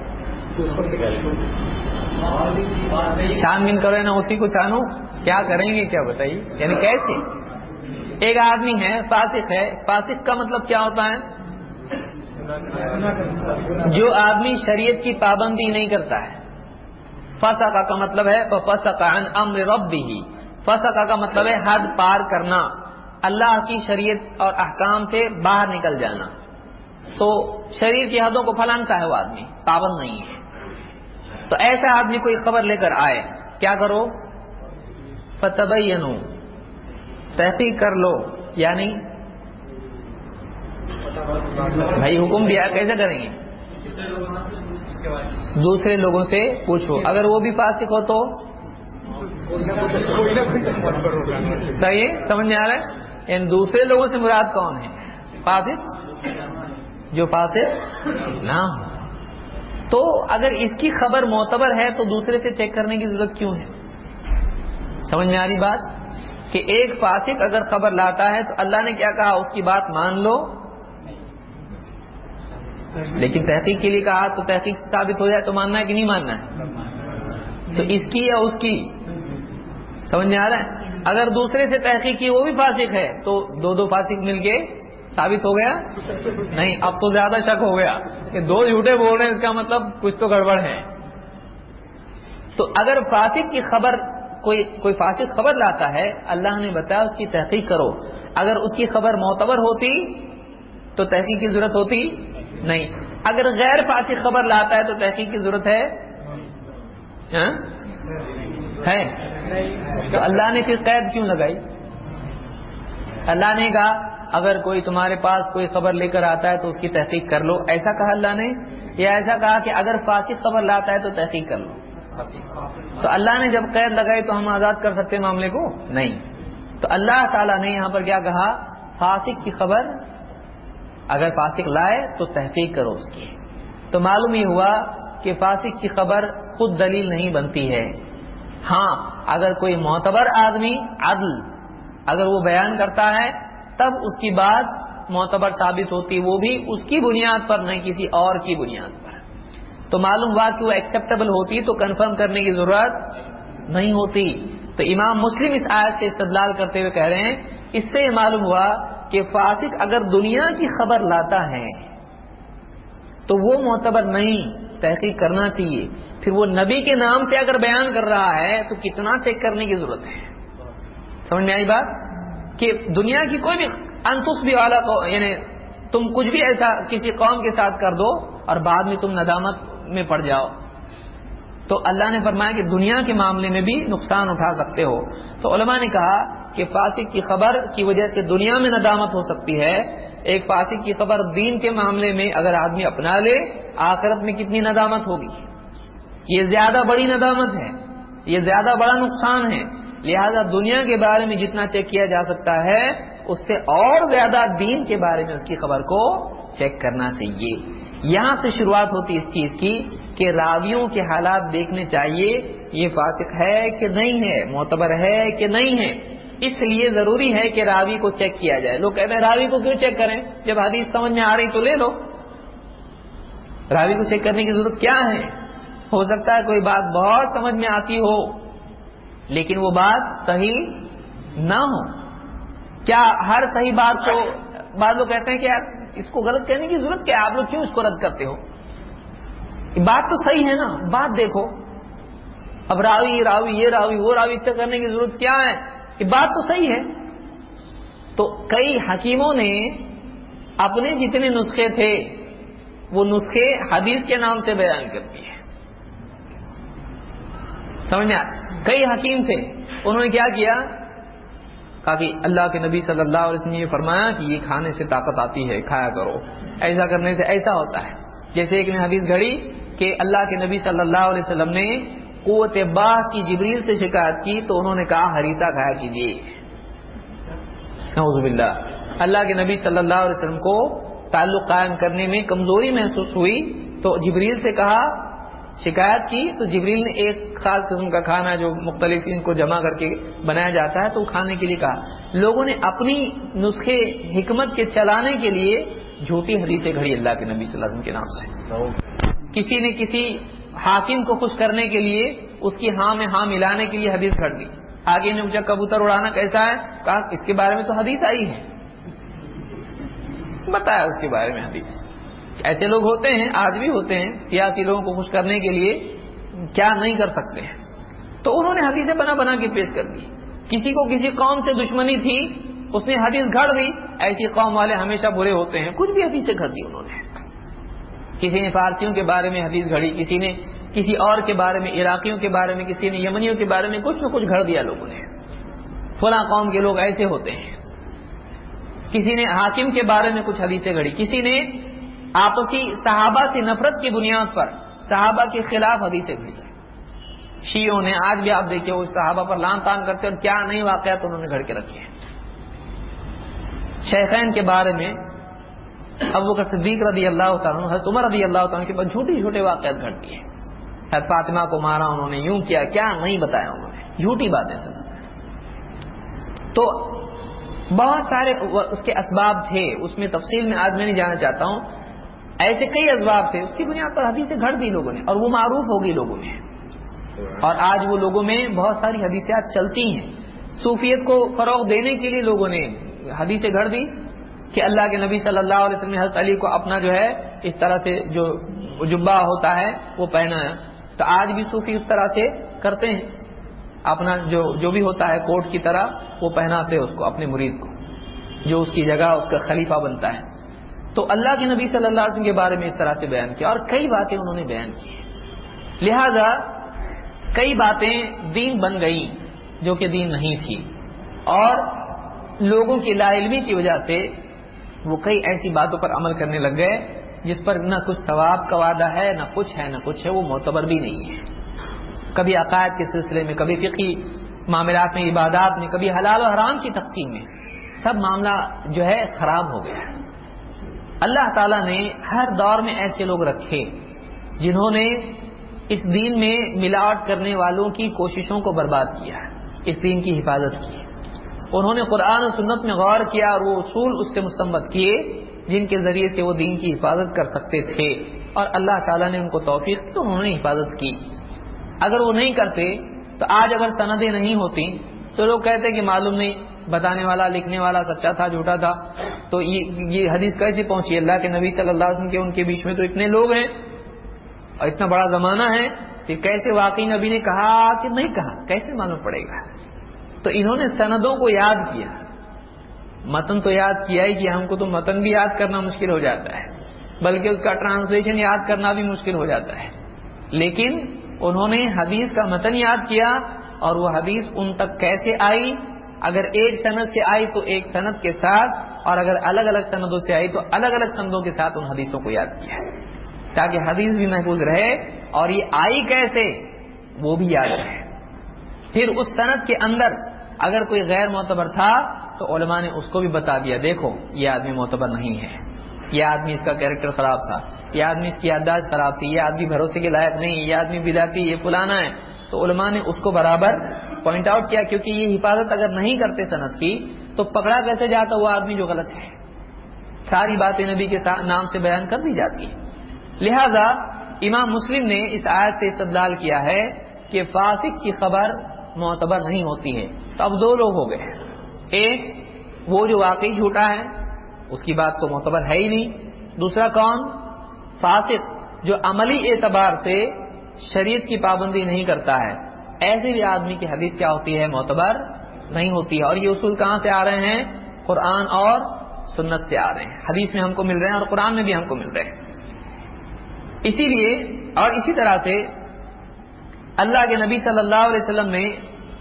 چھان بین کرو نا، اسی کو چھانو، کیا کریں گے کیا بتائیے؟ یعنی کیسے؟ ایک آدمی ہے فاسق ہے، فاسق کا مطلب کیا ہوتا ہے؟ جو آدمی شریعت کی پابندی نہیں کرتا ہے، فسق کا مطلب ہے فسق عن امر ربہ، فسق کا مطلب ہے حد پار کرنا، اللہ کی شریعت اور احکام سے باہر نکل جانا. تو شریر کی حدوں کو پھلانگتا ہے وہ آدمی، پابند نہیں ہے. تو ایسا آدمی کوئی خبر لے کر آئے، کیا کرو؟ فتبینوا، تحقیق کر لو. یعنی بھائی حکم دیا کیسے کریں گے؟ دوسرے لوگوں سے پوچھو، اگر وہ بھی فاسق ہو تو صحیح سمجھ میں آ رہا ہے؟ ان دوسرے لوگوں سے مراد کون ہے؟ فاسق جو فاسق نہ ہو. تو اگر اس کی خبر معتبر ہے تو دوسرے سے چیک کرنے کی ضرورت کیوں ہے؟ سمجھ میں آ رہی بات کہ ایک فاسق اگر خبر لاتا ہے تو اللہ نے کیا کہا؟ اس کی بات مان لو. لیکن تحقیق کے لیے کہا تو تحقیق سے ثابت ہو جائے تو ماننا ہے کہ نہیں ماننا ہے؟ تو اس کی یا اس کی؟ سمجھ میں آ رہا ہے؟ اگر دوسرے سے تحقیق کی وہ بھی فاسق ہے تو دو دو فاسق مل کے ثابت ہو گیا؟ نہیں، اب تو زیادہ شک ہو گیا کہ دو جھوٹے بول رہے ہیں، اس کا مطلب کچھ تو گڑبڑ ہے. تو اگر فاسق کی خبر کوئی کوئی فاسق خبر لاتا ہے، اللہ نے بتایا اس کی تحقیق کرو. اگر اس کی خبر معتبر ہوتی تو تحقیق کی ضرورت ہوتی نہیں. اگر غیر فاسق خبر لاتا ہے تو تحقیق کی ضرورت ہے ہاں؟ ہے. تو اللہ نے پھر قید کیوں لگائی؟ اللہ نے کہا اگر کوئی تمہارے پاس کوئی خبر لے کر آتا ہے تو اس کی تحقیق کر لو، ایسا کہا اللہ نے؟ یا ایسا کہا کہ اگر فاسق خبر لاتا ہے تو تحقیق کر لو؟ تو اللہ نے جب قید لگائی تو ہم آزاد کر سکتے معاملے کو؟ نہیں. تو اللہ تعالیٰ نے یہاں پر کیا کہا؟ فاسق کی خبر اگر فاسق لائے تو تحقیق کرو اس کی. تو معلوم یہ ہوا کہ فاسق کی خبر خود دلیل نہیں بنتی ہے. ہاں اگر کوئی معتبر آدمی عدل اگر وہ بیان کرتا ہے تب اس کی بات معتبر ثابت ہوتی، وہ بھی اس کی بنیاد پر نہیں کسی اور کی بنیاد پر. تو معلوم ہوا کہ وہ ایکسیپٹیبل ہوتی تو کنفرم کرنے کی ضرورت نہیں ہوتی. تو امام مسلم اس آیت سے استدلال کرتے ہوئے کہہ رہے ہیں اس سے یہ معلوم ہوا کہ فاسق اگر دنیا کی خبر لاتا ہے تو وہ معتبر نہیں، تحقیق کرنا چاہیے. پھر وہ نبی کے نام سے اگر بیان کر رہا ہے تو کتنا چیک کرنے کی ضرورت ہے. سمجھ میں آئی بات کہ دنیا کی کوئی بھی انتس بھی والا یعنی تم کچھ بھی ایسا کسی قوم کے ساتھ کر دو اور بعد میں تم ندامت میں پڑ جاؤ. تو اللہ نے فرمایا کہ دنیا کے معاملے میں بھی نقصان اٹھا سکتے ہو. تو علماء نے کہا کہ فاسق کی خبر کی وجہ سے دنیا میں ندامت ہو سکتی ہے. ایک فاسق کی خبر دین کے معاملے میں اگر آدمی اپنا لے آخرت میں کتنی ندامت ہوگی. یہ زیادہ بڑی ندامت ہے، یہ زیادہ بڑا نقصان ہے. لہذا دنیا کے بارے میں جتنا چیک کیا جا سکتا ہے اس سے اور زیادہ دین کے بارے میں اس کی خبر کو چیک کرنا چاہیے. یہاں سے شروعات ہوتی اس چیز کی کہ راویوں کے حالات دیکھنے چاہیے، یہ فاسق ہے کہ نہیں ہے، معتبر ہے کہ نہیں ہے. اس لیے ضروری ہے کہ راوی کو چیک کیا جائے. لوگ کہتے ہیں راوی کو کیوں چیک کریں، جب حدیث سمجھ میں آ رہی تو لے لو. راوی کو چیک کرنے کی ضرورت کیا ہے؟ ہو سکتا ہے کوئی بات بہت سمجھ میں آتی ہو لیکن وہ بات صحیح نہ ہو. کیا ہر صحیح بات کو بعض لوگ کہتے ہیں کہ یار اس کو غلط کہنے کی ضرورت کیا ہے، آپ لوگ کیوں اس کو رد کرتے ہو؟ بات تو صحیح ہے نا، بات دیکھو. اب راوی راوی یہ راوی وہ راوی اتنا کرنے کی ضرورت کیا ہے؟ یہ بات تو صحیح ہے. تو کئی حکیموں نے اپنے جتنے نسخے تھے وہ نسخے حدیث کے نام سے بیان کر دیے. سمجھ میں آیا؟ کئی حکیم تھے انہوں نے کیا کیا، کہا کہ اللہ کے نبی صلی اللہ علیہ وسلم نے یہ فرمایا کہ یہ کھانے سے طاقت آتی ہے، کھایا کرو، ایسا کرنے سے ایسا ہوتا ہے. جیسے ایک نے حدیث گھڑی کہ اللہ کے نبی صلی اللہ علیہ وسلم نے قوت باہ کی جبریل سے شکایت کی تو انہوں نے کہا ہریسہ کھایا کیجیے. نعوذ باللہ. اللہ کے نبی صلی اللہ علیہ وسلم کو تعلق قائم کرنے میں کمزوری محسوس ہوئی تو جبریل سے کہا، شکایت کی تو جبریل نے ایک خاص قسم کا کھانا جو مختلف ان کو جمع کر کے بنایا جاتا ہے تو کھانے کے لیے کہا. لوگوں نے اپنی نسخے حکمت کے چلانے کے لیے جھوٹی حدیثیں گھڑی اللہ کے نبی صلی اللہ علیہ وسلم کے نام سے. کسی نے کسی حاکم کو خوش کرنے کے لیے اس کی ہاں میں ہاں ملانے کے لیے حدیث گھڑ دی. آگے نے پوچھا کبوتر اڑانا کیسا ہے، کہا اس کے بارے میں تو حدیث آئی ہے، بتایا اس کے بارے میں حدیث. ایسے لوگ ہوتے ہیں، آج بھی ہوتے ہیں، سیاسی لوگوں کو خوش کرنے کے لیے کیا نہیں کر سکتے ہیں. تو انہوں نے حدیثیں بنا بنا کے پیش کر دی. کسی کو کسی قوم سے دشمنی تھی, اس نے حدیث گھڑ دی, ایسی قوم والے ہمیشہ برے ہوتے ہیں, کچھ بھی حدیثیں گھڑ دی انہوں نے. کسی نے فارسیوں کے بارے میں حدیث گھڑی, کسی نے کسی اور کے بارے میں, عراقیوں کے بارے میں, کسی نے یمنیوں کے بارے میں, کچھ نہ کچھ گھڑ دیا لوگوں نے. فلاں قوم کے لوگ ایسے ہوتے ہیں. کسی نے حاکم کے بارے میں کچھ حدیثیں گھڑی, کسی نے آپسی صحابہ سے نفرت کی بنیاد پر صحابہ کے خلاف حدیثیں گھڑی. شیعوں نے آج بھی آپ دیکھیں وہ صحابہ پر لعن طعن کرتے ہیں, اور کیا نئی واقعات انہوں نے گھڑ کے رکھے ہیں. شیخین کے بارے میں ابو بکر صدیق رضی اللہ تعالیٰ عنہ, حضرت عمر رضی اللہ تعالیٰ عنہ کے پاس جھوٹے جھوٹے واقعات گھڑتی ہیں. حضرت فاطمہ کو مارا انہوں نے, یوں کیا, کیا نہیں بتایا انہوں نے, جھوٹی باتیں سب. تو بہت سارے اس کے اسباب تھے, اس میں تفصیل میں آج میں نہیں جانا چاہتا ہوں. ایسے کئی اسباب تھے, اس کی بنیاد پر حدیثیں گھڑ دی لوگوں نے, اور وہ معروف ہو گئی لوگوں میں. اور آج وہ لوگوں میں بہت ساری حدیثیات چلتی ہیں. صوفیت کو فروغ دینے کے لیے لوگوں نے حدیثیں گھڑ دی کہ اللہ کے نبی صلی اللہ علیہ وسلم نے حضرت علی کو اپنا جو ہے اس طرح سے جو جبہ ہوتا ہے وہ پہنا ہے. تو آج بھی صوفی اس طرح سے کرتے ہیں, اپنا جو جو بھی ہوتا ہے کوٹ کی طرح وہ پہناتے ہیں اس کو اپنے مرید کو, جو اس کی جگہ اس کا خلیفہ بنتا ہے. تو اللہ کے نبی صلی اللہ علیہ وسلم کے بارے میں اس طرح سے بیان کیا, اور کئی باتیں انہوں نے بیان کی. لہذا کئی باتیں دین بن گئی جو کہ دین نہیں تھی, اور لوگوں کی لا علمی کی وجہ سے وہ کئی ایسی باتوں پر عمل کرنے لگ گئے جس پر نہ کچھ ثواب کا وعدہ ہے, نہ کچھ ہے, نہ کچھ ہے, وہ معتبر بھی نہیں ہے. کبھی عقائد کے سلسلے میں, کبھی فقہی معاملات میں, عبادات میں, کبھی حلال و حرام کی تقسیم میں, سب معاملہ جو ہے خراب ہو گیا. اللہ تعالیٰ نے ہر دور میں ایسے لوگ رکھے جنہوں نے اس دین میں ملاوٹ کرنے والوں کی کوششوں کو برباد کیا, اس دین کی حفاظت کی. انہوں نے قرآن و سنت میں غور کیا اور وہ اصول اس سے مستنبط کیے جن کے ذریعے سے وہ دین کی حفاظت کر سکتے تھے, اور اللہ تعالیٰ نے ان کو توفیق دی تو انہوں نے حفاظت کی. اگر وہ نہیں کرتے تو آج اگر سندیں نہیں ہوتی تو لوگ کہتے کہ معلوم نہیں, بتانے والا لکھنے والا سچا تھا جھوٹا تھا, تو یہ حدیث کیسے پہنچی. اللہ کے نبی صلی اللہ علیہ وسلم کے ان کے بیچ میں تو اتنے لوگ ہیں اور اتنا بڑا زمانہ ہے, کہ کیسے واقعی نبی نے کہا کہ نہیں کہا, کیسے معلوم پڑے گا. تو انہوں نے سندوں کو یاد کیا, متن تو یاد کیا ہی کیا, ہم کو تو متن بھی یاد کرنا مشکل ہو جاتا ہے, بلکہ اس کا ٹرانسلیشن یاد کرنا بھی مشکل ہو جاتا ہے. لیکن انہوں نے حدیث کا متن یاد کیا, اور وہ حدیث ان تک کیسے آئی, اگر ایک سند سے آئی تو ایک سند کے ساتھ, اور اگر الگ الگ سندوں سے آئی تو الگ الگ سندوں کے ساتھ ان حدیثوں کو یاد کیا, تاکہ حدیث بھی محفوظ رہے اور یہ آئی کیسے وہ بھی یاد رہے. پھر اس سند کے اندر اگر کوئی غیر معتبر تھا تو علماء نے اس کو بھی بتا دیا, دیکھو یہ آدمی معتبر نہیں ہے, یہ آدمی اس کا کیریکٹر خراب تھا, یہ آدمی اس کی یادداشت خراب تھی, یہ آدمی بھروسے کے لائق نہیں, یہ آدمی بدعتی, یہ فلانا ہے. تو علماء نے اس کو برابر پوائنٹ آؤٹ کیا, کیونکہ یہ حفاظت اگر نہیں کرتے سند کی تو پکڑا کیسے جاتا وہ آدمی جو غلط ہے. ساری باتیں نبی کے نام سے بیان کر دی جاتی ہیں. لہذا امام مسلم نے اس آیت سے استدلال کیا ہے کہ فاسق کی خبر معتبر نہیں ہوتی ہے. تو اب دو لوگ ہو گئے, ایک وہ جو واقعی جھوٹا ہے اس کی بات تو معتبر ہے ہی نہیں, دوسرا کون, فاسق جو عملی اعتبار سے شریعت کی پابندی نہیں کرتا ہے. ایسے بھی آدمی کی حدیث کیا ہوتی ہے, معتبر نہیں ہوتی ہے. اور یہ اصول کہاں سے آ رہے ہیں, قرآن اور سنت سے آ رہے ہیں. حدیث میں ہم کو مل رہے ہیں اور قرآن میں بھی ہم کو مل رہے ہیں. اسی لیے اور اسی طرح سے اللہ کے نبی صلی اللہ علیہ وسلم نے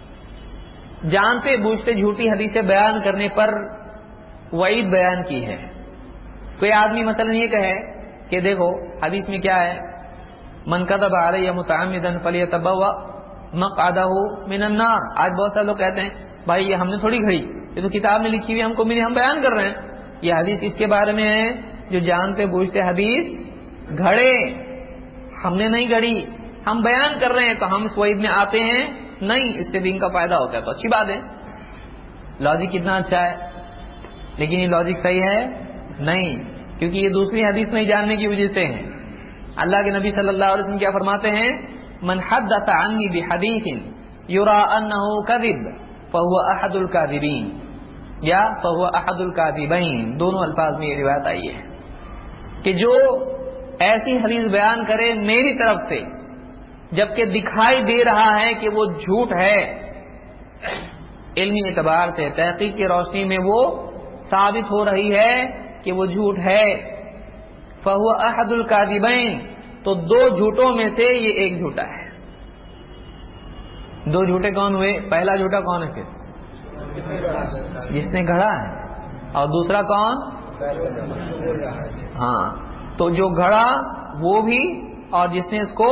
جانتے بوجھتے جھوٹی حدیثیں بیان کرنے پر وعید بیان کی ہے. کوئی آدمی مثلا یہ کہے کہ دیکھو حدیث میں کیا ہے, من کذب علی متعمدا فلیتبوأ مقعدہ من النار. آج بہت سارے لوگ کہتے ہیں بھائی یہ ہم نے تھوڑی گھڑی, یہ تو کتاب میں لکھی ہوئی ہم کو ملی, ہم بیان کر رہے ہیں. یہ حدیث اس کے بارے میں ہے جو جانتے بوجھتے حدیث گھڑے, ہم نے نہیں گھڑی, ہم بیان کر رہے ہیں. تو ہم اس وعید میں آتے ہیں نہیں, اس سے دین کا فائدہ ہوتا ہے تو اچھی بات ہے, لاجک کتنا اچھا ہے. لیکن یہ لاجک صحیح ہے نہیں, کیونکہ یہ دوسری حدیث نہیں جاننے کی وجہ سے ہے. اللہ کے نبی صلی اللہ علیہ وسلم کیا فرماتے ہیں, من حدث عنی بحدیث یرا انہ کذب فہو احد الکاذبین یا فہو احد الکاذبین, دونوں الفاظ میں یہ روایت آئی ہے کہ جو ایسی حدیث بیان کرے میری طرف سے جبکہ دکھائی دے رہا ہے کہ وہ جھوٹ ہے، علمی اعتبار سے تحقیق کی روشنی میں وہ ثابت ہو رہی ہے کہ وہ جھوٹ ہے، فہو احد الکاذبین، تو دو جھوٹوں میں سے یہ ایک جھوٹا ہے۔ دو جھوٹے کون ہوئے؟ پہلا جھوٹا کون ہے؟ پھر جس نے گھڑا ہے، اور دوسرا کون؟ ہاں، تو جو گھڑا وہ بھی، اور جس نے اس کو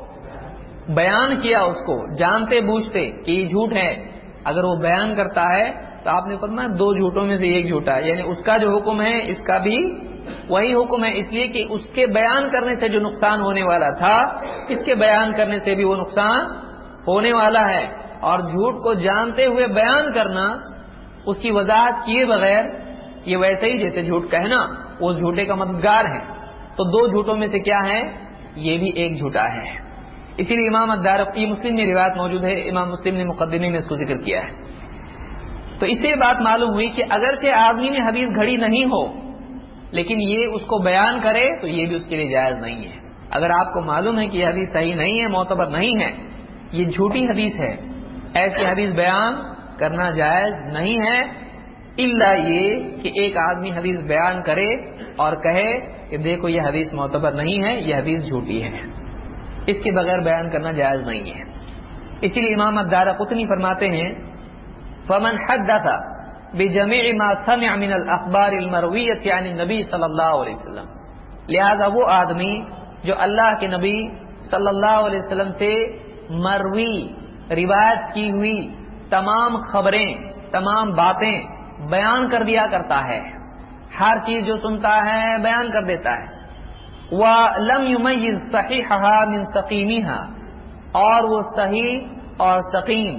بیان کیا، اس کو جانتے بوجھتے کہ یہ جھوٹ ہے اگر وہ بیان کرتا ہے تو آپ نے فرمایا دو جھوٹوں میں سے ایک جھوٹا ہے، یعنی اس کا جو حکم ہے اس کا بھی وہی حکم ہے، اس لیے کہ اس کے بیان کرنے سے جو نقصان ہونے والا تھا اس کے بیان کرنے سے بھی وہ نقصان ہونے والا ہے، اور جھوٹ کو جانتے ہوئے بیان کرنا، اس کی وضاحت کیے بغیر، یہ ویسے ہی جیسے جھوٹ کہنا وہ جھوٹے کا مددگار ہے۔ تو دو جھوٹوں میں سے کیا ہے؟ یہ بھی ایک جھوٹا ہے۔ اسی لیے امام الدارقطنی، مسلم میں روایت موجود ہے، امام مسلم نے مقدمے میں اس کو ذکر کیا ہے۔ تو اس سے بات معلوم ہوئی کہ اگرچہ آدمی نے حدیث گھڑی نہیں ہو لیکن یہ اس کو بیان کرے تو یہ بھی اس کے لیے جائز نہیں ہے۔ اگر آپ کو معلوم ہے کہ یہ حدیث صحیح نہیں ہے، معتبر نہیں ہے، یہ جھوٹی حدیث ہے، ایسی حدیث بیان کرنا جائز نہیں ہے، الا یہ کہ ایک آدمی حدیث بیان کرے اور کہے کہ دیکھو یہ حدیث معتبر نہیں ہے، یہ حدیث جھوٹی ہے، اس کے بغیر بیان کرنا جائز نہیں ہے۔ اسی لیے امام الدارقطنی فرماتے ہیں فمن حدث بجميع ما سمع من الاخبار المرویة عن النبی صلی اللہ علیہ وسلم، لہذا وہ آدمی جو اللہ کے نبی صلی اللہ علیہ وسلم سے مروی، روایت کی ہوئی تمام خبریں، تمام باتیں بیان کر دیا کرتا ہے، ہر چیز جو سنتا ہے بیان کر دیتا ہے، وَلَمْ يُمَيِّزْ صَحِيحَهَا مِنْ سَقِيمِهَا، اور وہ صحیح اور سقیم،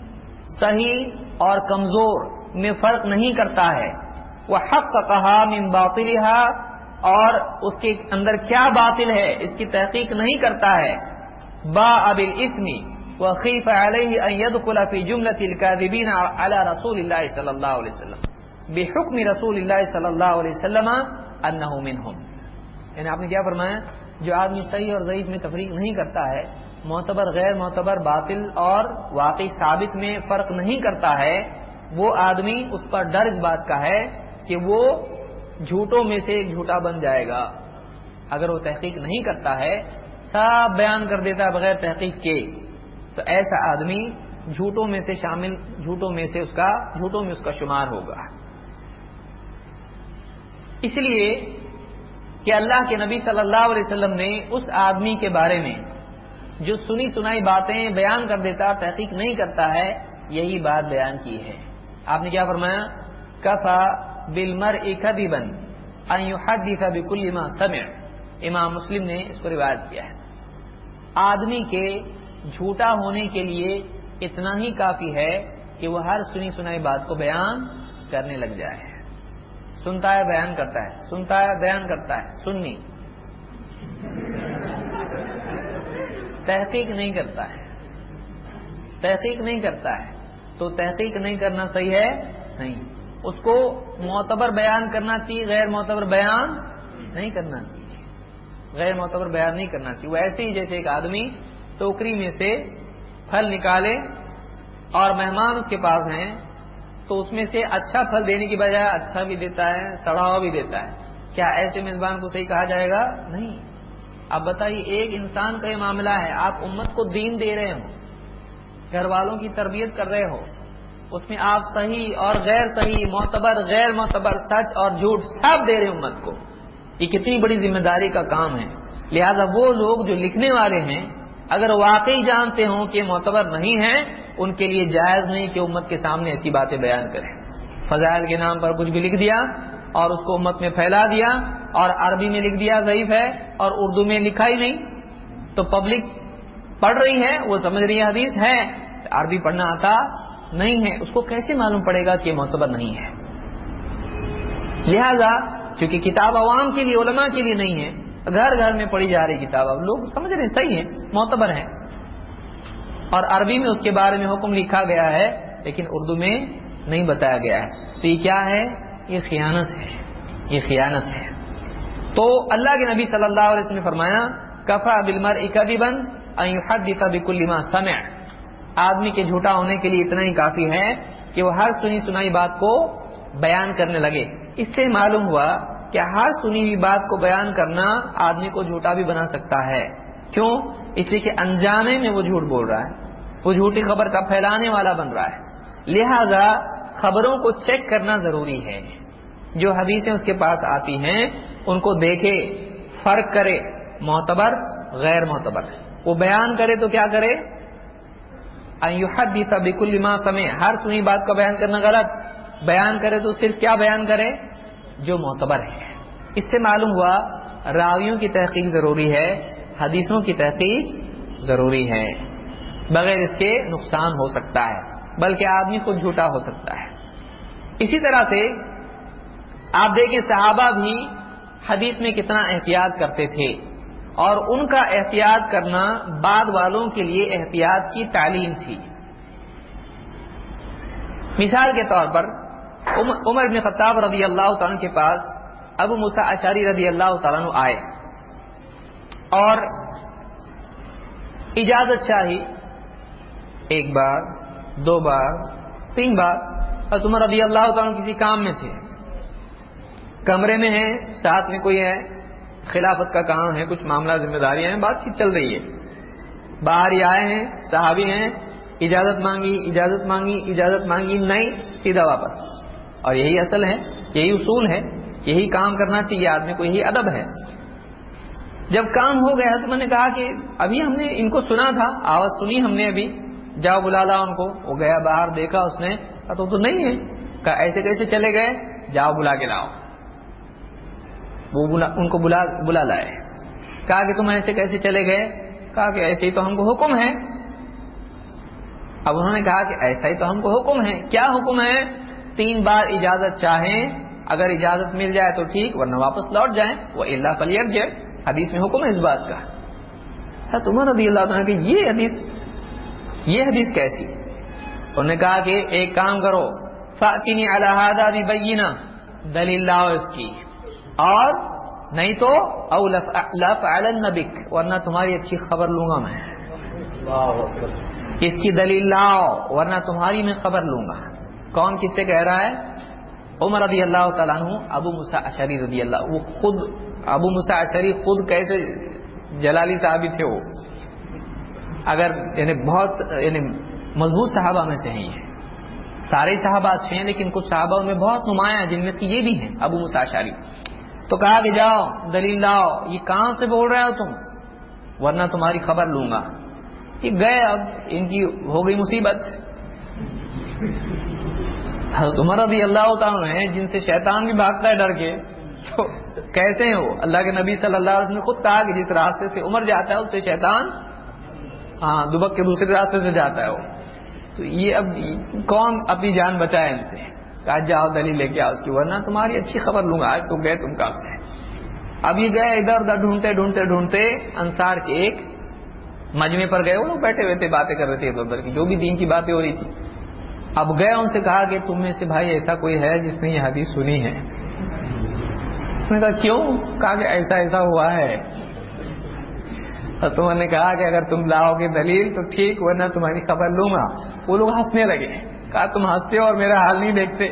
صحیح اور کمزور میں فرق نہیں کرتا ہے، وَحَقَّقَهَا مِنْ بَاطِلِهَا، اور اس کے اندر کیا باطل ہے اس کی تحقیق نہیں کرتا ہے، بَاءَ بِالْإِثْمِ وَخِيفَ عَلَيْهِ أَنْ يَدْخُلَ فِي جُمْلَةِ الْكَاذِبِينَ عَلَى رَسُولِ اللَّهِ صلی اللہ علیہ وسلم بِحُكْمِ رسول اللہ صلی اللہ علیہ وسلم أَنَّهُ مِنْهُمْ۔ یعنی آپ نے کیا فرمایا؟ جو آدمی صحیح اور ضعیف میں تفریق نہیں کرتا ہے، معتبر غیر معتبر، باطل اور واقعی ثابت میں فرق نہیں کرتا ہے، وہ آدمی اس پر ڈر اس بات کا ہے کہ وہ جھوٹوں میں سے ایک جھوٹا بن جائے گا۔ اگر وہ تحقیق نہیں کرتا ہے، سب بیان کر دیتا ہے بغیر تحقیق کے، تو ایسا آدمی جھوٹوں میں سے شامل، جھوٹوں میں سے اس کا جھوٹوں میں اس کا شمار ہوگا۔ اس لیے کہ اللہ کے نبی صلی اللہ علیہ وسلم نے اس آدمی کے بارے میں جو سنی سنائی باتیں بیان کر دیتا، تحقیق نہیں کرتا ہے، یہی بات بیان کی ہے۔ آپ نے کیا فرمایا؟ کفا بالمرء کذبا ان يحدث بكل ما سمع، امام مسلم نے اس کو روایت کیا ہے۔ آدمی کے جھوٹا ہونے کے لیے اتنا ہی کافی ہے کہ وہ ہر سنی سنائی بات کو بیان کرنے لگ جائے، سنتا ہے بیان کرتا ہے، سنتا ہے بیان کرتا ہے، سننی، تحقیق نہیں کرتا ہے، تحقیق نہیں کرتا ہے، تو تحقیق نہیں کرنا صحیح ہے نہیں، اس کو معتبر بیان کرنا چاہیے، غیر معتبر بیان نہیں کرنا چاہیے، غیر معتبر بیان نہیں کرنا چاہیے۔ وہ ایسے ہی جیسے ایک آدمی ٹوکری میں سے پھل نکالے اور مہمان اس کے پاس ہیں تو اس میں سے اچھا پھل دینے کی بجائے اچھا بھی دیتا ہے، سڑا ہوا بھی دیتا ہے، کیا ایسے میزبان کو صحیح کہا جائے گا؟ نہیں۔ اب بتائیے، ایک انسان کا یہ معاملہ ہے، آپ امت کو دین دے رہے ہو، گھر والوں کی تربیت کر رہے ہو، اس میں آپ صحیح اور غیر صحیح، معتبر غیر معتبر، سچ اور جھوٹ سب دے رہے امت کو، یہ کتنی بڑی ذمہ داری کا کام ہے۔ لہذا وہ لوگ جو لکھنے والے ہیں اگر واقعی جانتے ہوں کہ معتبر نہیں ہیں، ان کے لیے جائز نہیں کہ امت کے سامنے ایسی باتیں بیان کریں۔ فضائل کے نام پر کچھ بھی لکھ دیا اور اس کو امت میں پھیلا دیا، اور عربی میں لکھ دیا ضعیف ہے اور اردو میں لکھا ہی نہیں، تو پبلک پڑھ رہی ہے، وہ سمجھ رہی ہے حدیث ہے، عربی پڑھنا آتا نہیں ہے، اس کو کیسے معلوم پڑے گا کہ معتبر نہیں ہے؟ لہذا چونکہ کتاب عوام کے لیے، علماء کے لیے نہیں ہے، گھر گھر میں پڑھی جا رہی کتاب، اب لوگ سمجھ رہے ہیں صحیح ہے، معتبر ہے، اور عربی میں اس کے بارے میں حکم لکھا گیا ہے لیکن اردو میں نہیں بتایا گیا ہے، تو یہ کیا ہے؟ یہ خیانت ہے، یہ خیانت ہے۔ تو اللہ کے نبی صلی اللہ علیہ وسلم نے فرمایا کفا بالمرء کذبا ان يحدث بكل ما سمع، آدمی کے جھوٹا ہونے کے لیے اتنا ہی کافی ہے کہ وہ ہر سنی سنائی بات کو بیان کرنے لگے۔ اس سے معلوم ہوا کہ ہر سنی ہوئی بات کو بیان کرنا آدمی کو جھوٹا بھی بنا سکتا ہے۔ کیوں؟ اس لیے کہ انجانے میں وہ جھوٹ بول رہا ہے، وہ جھوٹی خبر کا پھیلانے والا بن رہا ہے۔ لہذا خبروں کو چیک کرنا ضروری ہے، جو حدیثیں اس کے پاس آتی ہیں ان کو دیکھے، فرق کرے، معتبر غیر معتبر۔ وہ بیان کرے تو کیا کرے؟ ان یحدث بکل ما سمع، ہر سنی بات کا بیان کرنا غلط، بیان کرے تو صرف کیا بیان کرے؟ جو معتبر ہے۔ اس سے معلوم ہوا راویوں کی تحقیق ضروری ہے، حدیثوں کی تحقیق ضروری ہے، بغیر اس کے نقصان ہو سکتا ہے، بلکہ آدمی خود جھوٹا ہو سکتا ہے۔ اسی طرح سے آپ دیکھیں صحابہ بھی حدیث میں کتنا احتیاط کرتے تھے، اور ان کا احتیاط کرنا بعد والوں کے لیے احتیاط کی تعلیم تھی۔ مثال کے طور پر عمر بن خطاب رضی اللہ تعالیٰ کے پاس ابو موسیٰ اشعری رضی اللہ تعالیٰ عنہ آئے اور اجازت چاہی، ایک بار، دو بار، تین بار، اور عمر رضی اللہ تعالیٰ کسی کام میں تھے، کمرے میں ہیں، ساتھ میں کوئی ہے، خلافت کا کام ہے، کچھ معاملہ ذمہ داریاں ہیں، بات چیت چل رہی ہے، باہر ہی آئے ہیں، صحابی ہیں، اجازت مانگی اجازت مانگی اجازت مانگی نہیں، سیدھا واپس۔ اور یہی اصل ہے، یہی اصول ہے، یہی کام کرنا چاہیے آدمی کو، یہی ادب ہے۔ جب کام ہو گیا تو میں نے کہا کہ ابھی ہم نے ان کو سنا تھا، آواز سنی ہم نے، ابھی جاؤ بلا لا ان کو۔ وہ گیا باہر، دیکھا اس نے، کہا تو, تو نہیں ہے، کہا ایسے کیسے چلے گئے؟ جاؤ بلا کے لاؤ۔ وہ بلا ان کو بلا بلا لائے، کہا کہ تم ایسے کیسے چلے گئے؟ کہا کہ ایسے ہی تو ہم کو حکم ہے۔ اب انہوں نے کہا کہ ایسا ہی تو ہم کو حکم ہے۔ کیا حکم ہے؟ تین بار اجازت چاہیں، اگر اجازت مل جائے تو ٹھیک، ورنہ واپس لوٹ جائیں، وہ اللہ فلیرجع، حدیث میں حکم ہے اس بات کا۔ حضرت عمر رضی اللہ عنہ کہ یہ حدیث یہ حدیث کیسی؟ انہوں نے کہا کہ ایک کام کرو، فأتنی علی ھذا ببینہ، دلیل لاؤ اس کی، اور نہیں تو او لأفعلن بک، ورنہ تمہاری اچھی خبر لوں گا میں، اس کی دلیل لاؤ ورنہ تمہاری میں خبر لوں گا۔ کون کس سے کہہ رہا ہے؟ عمر رضی اللہ تعالیٰ عنہ ابو موسیٰ اشعری رضی اللہ، وہ خود ابو موسیٰ اشعری خود کیسے جلالی صحابی تھے، وہ اگر یعنی بہت یعنی مضبوط صحابہ میں سے ہیں، یہ سارے صحابہ اچھے ہیں لیکن کچھ صحابہ میں بہت نمایاں ہیں، جن میں سے یہ بھی ہیں ابو موسیٰ اشعری۔ تو کہا کہ جاؤ دلیل لاؤ، یہ کہاں سے بول رہے ہو تم، ورنہ تمہاری خبر لوں گا۔ یہ گئے، اب ان کی ہو گئی مصیبت۔ حضرت عمر رضی اللہ تعالیٰ ہیں جن سے شیطان بھی بھاگتا ہے ڈر کے، تو کیسے ہیں وہ؟ اللہ کے نبی صلی اللہ علیہ وسلم نے خود کہا کہ جس راستے سے عمر جاتا ہے اس سے شیطان ہاں دبک کے دوسرے راستے سے جاتا ہے وہ۔ تو یہ اب کون اپنی جان بچائے ان سے؟ کہا جاؤ دلیل لے کے آؤ اس کی، ورنہ تمہاری اچھی خبر لوں گا، آج تو گئے تم کام سے۔ اب یہ گئے ادھر ادھر ڈھونڈتے ڈھونڈتے ڈھونڈتے انصار کے ایک مجمع پر گئے، وہ لوگ بیٹھے ہوئے تھے، باتیں کر رہے تھے ادھر ادھر کی، جو بھی دین کی باتیں ہو رہی تھی۔ اب گئے ان سے کہا کہ تم میں سے بھائی ایسا کوئی ہے جس نے یہ حدیث سنی ہے؟ اس نے کہا کیوں؟ کہا کہ ایسا ایسا ہوا ہے۔ تم نے کہا کہ اگر تم لاؤ گے دلیل تو ٹھیک، ورنہ تمہاری خبر لوں گا۔ وہ لوگ ہنسنے لگے، کہا تم ہنستے ہو اور میرا حال نہیں دیکھتے۔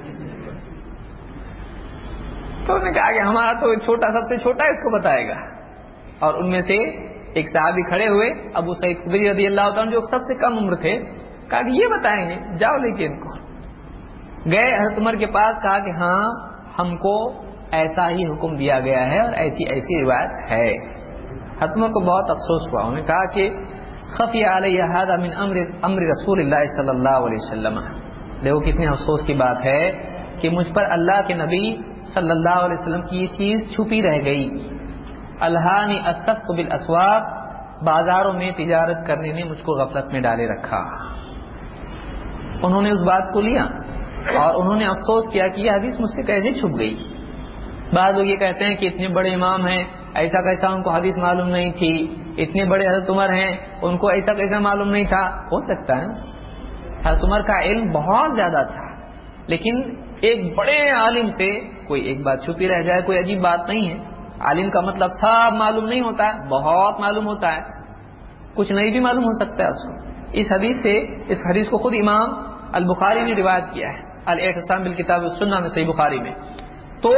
تو انہوں نے کہا کہ ہمارا تو چھوٹا سب سے چھوٹا اس کو بتائے گا۔ اور ان میں سے ایک صحابی کھڑے ہوئے، ابو سعید خدری رضی اللہ تعالیٰ جو سب سے کم عمر تھے، کہا کہ یہ بتائیں گے، جاؤ لے کے ان کو۔ گئے حضرت عمر کے پاس، کہا کہ ہاں ہم کو ایسا ہی حکم دیا گیا ہے اور ایسی ایسی روایت ہے۔ حضرت عمر کو بہت افسوس ہوا، انہوں نے کہا کہ خفی علی ھذا من امر امر رسول اللہ صلی اللہ علیہ وسلم، دیکھو کتنے افسوس کی بات ہے کہ مجھ پر اللہ کے نبی صلی اللہ علیہ وسلم کی یہ چیز چھپی رہ گئی۔ الہانی اتقت بالاسواق، بازاروں میں تجارت کرنے نے مجھ کو غفلت میں ڈالے رکھا۔ انہوں نے اس بات کو لیا اور انہوں نے افسوس کیا کہ یہ حدیث مجھ سے کیسے چھپ گئی۔ بعض لوگ یہ کہتے ہیں کہ اتنے بڑے امام ہیں، ایسا کیسا ان کو حدیث معلوم نہیں تھی، اتنے بڑے حضرت عمر ہیں ان کو ایسا کیسا معلوم نہیں تھا۔ ہو سکتا ہے حضرت عمر کا علم بہت زیادہ تھا، لیکن ایک بڑے عالم سے کوئی ایک بات چھپی رہ جائے کوئی عجیب بات نہیں ہے۔ عالم کا مطلب سب معلوم نہیں ہوتا ہے، بہت معلوم ہوتا ہے۔ کچھ نہیں بھی معلوم ہو سکتا ہے اس کو. اس حدیث سے اس حدیث کو خود امام البخاری نے روایت کیا ہے الاعتصام بالکتاب والسنہ میں صحیح بخاری میں. تو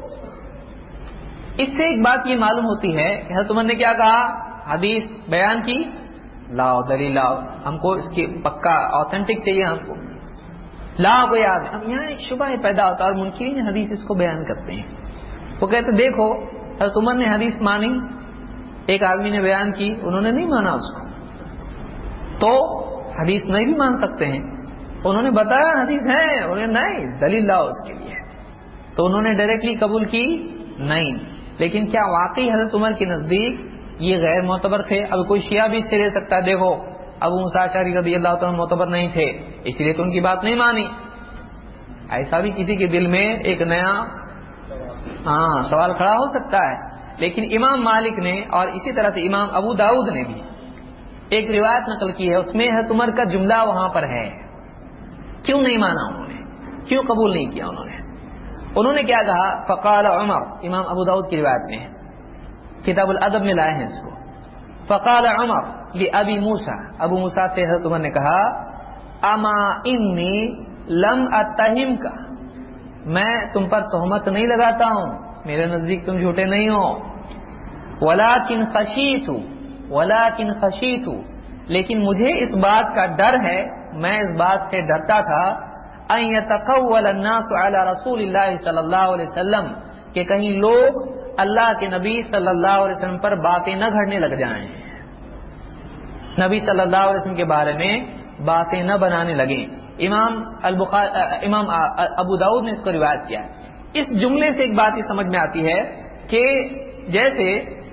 اس سے ایک بات یہ معلوم ہوتی ہے کہ حضرت عمر نے کیا کہا, حدیث بیان کی, لاؤ دلیل لاؤ, ہم کو اس کی پکا آتھینٹک چاہیے ہم کو, لاؤ کوئی آدمی. اب یہاں ایک شبہ پیدا ہوتا ہے اور منکرین حدیث اس کو بیان کرتے ہیں. وہ کہتے دیکھو حضرت عمر نے حدیث مانی, ایک آدمی نے بیان کی, انہوں نے نہیں مانا اس کو, تو حدیث نہیں بھی مان سکتے ہیں. انہوں نے بتایا حدیث ہے, انہوں نے نہیں دلیل لاؤ اس کے لیے, تو انہوں نے ڈائریکٹلی قبول کی نہیں. لیکن کیا واقعی حضرت عمر کے نزدیک یہ غیر معتبر تھے؟ اب کوئی شیعہ بھی اس سے لے سکتا ہے, دیکھو ابو موسیٰ اشعری رضی اللہ تعالیٰ معتبر نہیں تھے اس لیے تو ان کی بات نہیں مانی. ایسا بھی کسی کے دل میں ایک نیا ہاں سوال کھڑا ہو سکتا ہے. لیکن امام مالک نے اور اسی طرح سے امام ابو داؤد نے بھی ایک روایت نقل کی ہے, اس میں حضرت عمر کا جملہ وہاں پر ہے. کیوں نہیں مانا انہوں نے, کیوں قبول نہیں کیا انہوں نے؟ انہوں نے کیا کہا, فقال عمر, امام ابو داؤد کی روایت میں ہے, کتاب الادب میں لائے ہیں اس کو. فقال عمر لابی موسیٰ, ابو موسیٰ سے حضرت عمر نے کہا, اما انی لم اتہم کا, میں تم پر تہمت نہیں لگاتا ہوں, میرے نزدیک تم جھوٹے نہیں ہو. ولکن خشیت ولکن خشیت لیکن مجھے اس بات کا ڈر ہے, میں اس بات سے ڈرتا تھا, ان یتقول الناس علی رسول اللہ صلی اللہ علیہ وسلم, کہ کہیں لوگ اللہ کے نبی صلی اللہ علیہ وسلم پر باتیں نہ گھڑنے لگ جائیں, نبی صلی اللہ علیہ وسلم کے بارے میں باتیں نہ بنانے لگیں. امام البخاری امام ابو داؤد نے اس کو روایت کیا ہے. اس جملے سے ایک بات یہ سمجھ میں آتی ہے کہ جیسے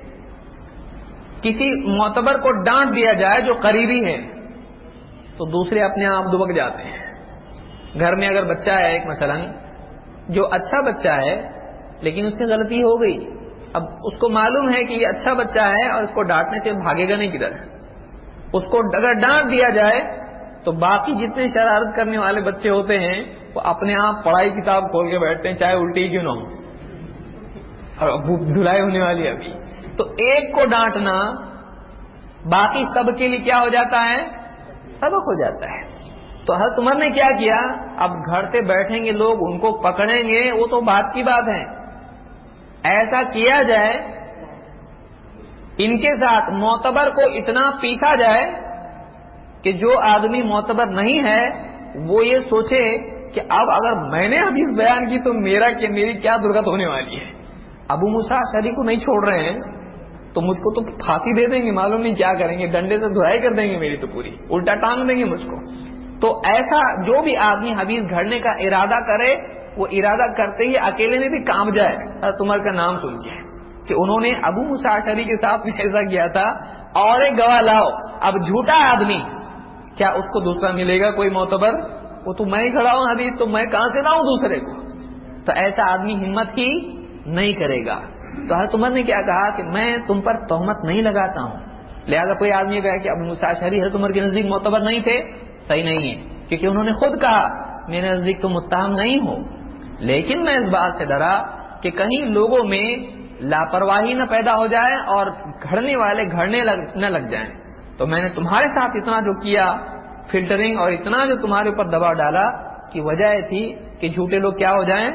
کسی معتبر کو ڈانٹ دیا جائے جو قریبی ہے تو دوسرے اپنے آپ دبک جاتے ہیں. گھر میں اگر بچہ ہے ایک مثلا جو اچھا بچہ ہے لیکن اس سے غلطی ہو گئی, اب اس کو معلوم ہے کہ یہ اچھا بچہ ہے اور اس کو ڈانٹنے سے بھاگے گا نہیں کدھر. اس کو اگر ڈانٹ دیا جائے تو باقی جتنے شرارت کرنے والے بچے ہوتے ہیں وہ اپنے آپ پڑھائی کتاب کھول کے بیٹھتے ہیں, چاہے الٹی کیوں نہ ہو اور دھلائی ہونے والی ابھی. تو ایک کو ڈانٹنا باقی سب کے لیے کیا ہو جاتا ہے, سبق ہو جاتا ہے. تو حضرت عمر نے کیا کیا, اب گھر پہ بیٹھیں گے لوگ, ان کو پکڑیں گے, وہ تو بات کی بات ہے. ایسا کیا جائے ان کے ساتھ معتبر کو اتنا پیسا جائے کہ جو آدمی معتبر نہیں ہے وہ یہ سوچے کہ اب اگر میں نے حدیث بیان کی تو میرا کہ میری کیا درگت ہونے والی ہے. ابو موسیٰ اشعری کو نہیں چھوڑ رہے ہیں تو مجھ کو تو پھانسی دے دیں گے, معلوم نہیں کیا کریں گے, ڈنڈے سے دھلائی کر دیں گے میری, تو پوری الٹا ٹانگ دیں گے مجھ کو. تو ایسا جو بھی آدمی حدیث گھڑنے کا ارادہ کرے وہ ارادہ کرتے ہی اکیلے میں بھی کام جائے. حضرت عمر کا نام سن کے کہ انہوں نے ابو موسیٰ اشعری کے ساتھ ایسا کیا تھا, اور ایک گواہ لاؤ. اب جھوٹا آدمی کیا اس کو دوسرا ملے گا کوئی معتبر؟ وہ تو میں ہی کھڑا ہوں حدیث, تو میں کہاں سے لاؤں دوسرے کو؟ تو ایسا آدمی ہمت ہی نہیں کرے گا. تو حضرت عمر نے کیا کہا کہ میں تم پر تہمت نہیں لگاتا ہوں, لہذا کوئی آدمی کہا کہ ابو موسیٰ اشعری حضرت عمر کے نزدیک معتبر نہیں تھے, صحیح نہیں ہے, کیونکہ انہوں نے خود کہا میرے نزدیک تم متہم نہیں ہو, لیکن میں اس بات سے ڈرا کہ کہیں لوگوں میں لاپرواہی نہ پیدا ہو جائے اور گھڑنے والے گھڑنے لگ نہ لگ جائیں. تو میں نے تمہارے ساتھ اتنا جو کیا فلٹرنگ اور اتنا جو تمہارے اوپر دباؤ ڈالا, اس کی وجہ یہ تھی کہ جھوٹے لوگ کیا ہو جائیں,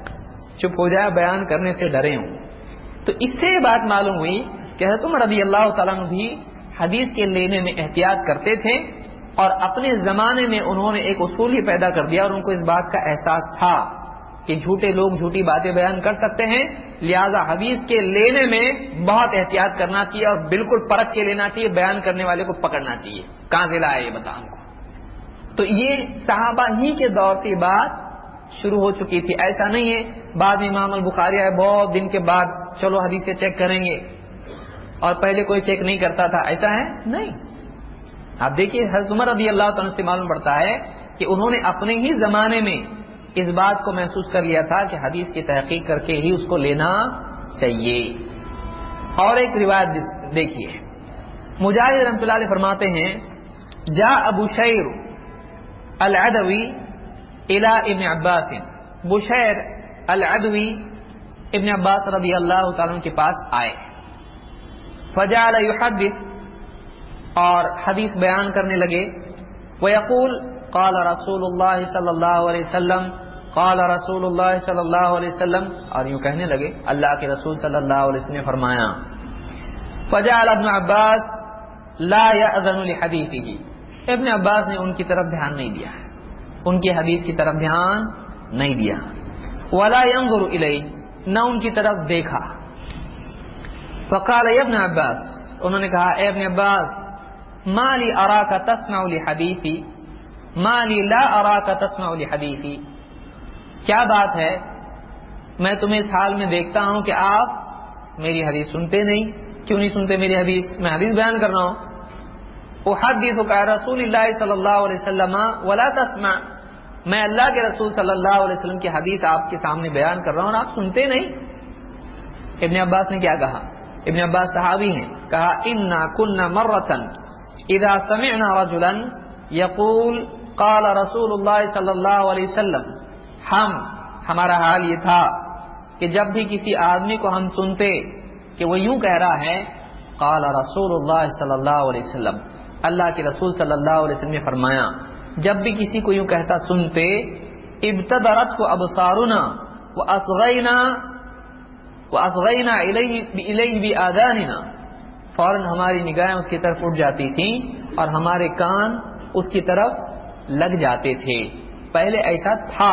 چپ ہو جائے, بیان کرنے سے ڈرے ہوں. تو اس سے یہ بات معلوم ہوئی کہ حضرت عمر رضی اللہ تعالیٰ عنہ بھی حدیث کے لینے میں احتیاط کرتے تھے, اور اپنے زمانے میں انہوں نے ایک اصول ہی پیدا کر دیا, اور ان کو اس بات کا احساس تھا کہ جھوٹے لوگ جھوٹی باتیں بیان کر سکتے ہیں, لہذا حدیث کے لینے میں بہت احتیاط کرنا چاہیے اور بالکل پرکھ کے لینا چاہیے, بیان کرنے والے کو پکڑنا چاہیے کہاں سے لایا یہ بتا ہم کو. تو یہ صحابہ ہی کے دور کی بات شروع ہو چکی تھی. ایسا نہیں ہے بعد میں امام البخاری آئے بہت دن کے بعد چلو حدیثیں چیک کریں گے, اور پہلے کوئی چیک نہیں کرتا تھا, ایسا ہے نہیں. آپ دیکھیے حضرت عمر رضی اللہ تعالیٰ سے معلوم پڑتا ہے کہ انہوں نے اپنے ہی زمانے میں اس بات کو محسوس کر لیا تھا کہ حدیث کی تحقیق کر کے ہی اس کو لینا چاہیے. اور ایک روایت دیکھیے, مجاہد رحمۃ اللہ علیہ فرماتے ہیں جا ابو شیر العدوی الى ابن عباس, بشیر العدوی ابن عباس رضی اللہ تعالیٰ کے پاس آئے, فجعل يحدث, اور حدیث بیان کرنے لگے. وَيَقُولُ قَالَ رَسُولُ اللَّهِ صلی اللہ علیہ وسلم قَالَ رَسُولُ اللَّهِ صلی اللہ علیہ وسلم، اور یوں کہنے لگے اللہ کے رسول صلی اللہ علیہ وسلم نے فرمایا. فَجَعَلَ ابن عباس لا يَأْذَنُ لِحَدِيثِهِ، ابن عباس نے ان کی طرف دھیان نہیں دیا، ان کی حدیث کی طرف دھیان نہیں دیا. وَلَا يَنظُرُ إِلَيْهِ، نہ ان کی طرف دیکھا. فَقَالَ يَا ابْنَ عباس، انہوں نے کہا اے ابن عباس، مَا لِي أَرَاكَ تَسْمَعُ لِحَدِيثِي مَا لِي لَا أَرَاكَ تَسْمَعُ لِحَدِيثِي، کیا بات ہے میں تمہیں اس حال میں دیکھتا ہوں کہ آپ میری حدیث سنتے نہیں. کیوں نہیں سنتے میری حدیث؟ میں حدیث بیان کر رہا ہوں. احدثك عن رسول اللہ صلی اللہ علیہ وسلم ولا تسمع، میں اللہ کے رسول صلی اللہ علیہ وسلم کی حدیث آپ کے سامنے بیان کر رہا ہوں اور آپ سنتے نہیں. ابن عباس نے کیا کہا؟ ابن عباس صحابی ہیں. کہا انا كنا مرة اذا سمعنا رجلا يقول قال رسول اللہ صلی اللہ علیہ وسلم، ہم ہمارا حال یہ تھا کہ جب بھی کسی آدمی کو ہم سنتے کہ وہ یوں کہہ رہا ہے قال رسول اللہ صلی اللہ علیہ وسلم، اللہ کے رسول صلی اللہ علیہ وسلم نے فرمایا، جب بھی کسی کو یوں کہتا سنتے ابتدرت ابصارنا واصغینا واصغینا الیہ الیہ بآذاننا، فوراً ہماری نگاہیں اس کی طرف اٹھ جاتی تھیں اور ہمارے کان اس کی طرف لگ جاتے تھے. پہلے ایسا تھا.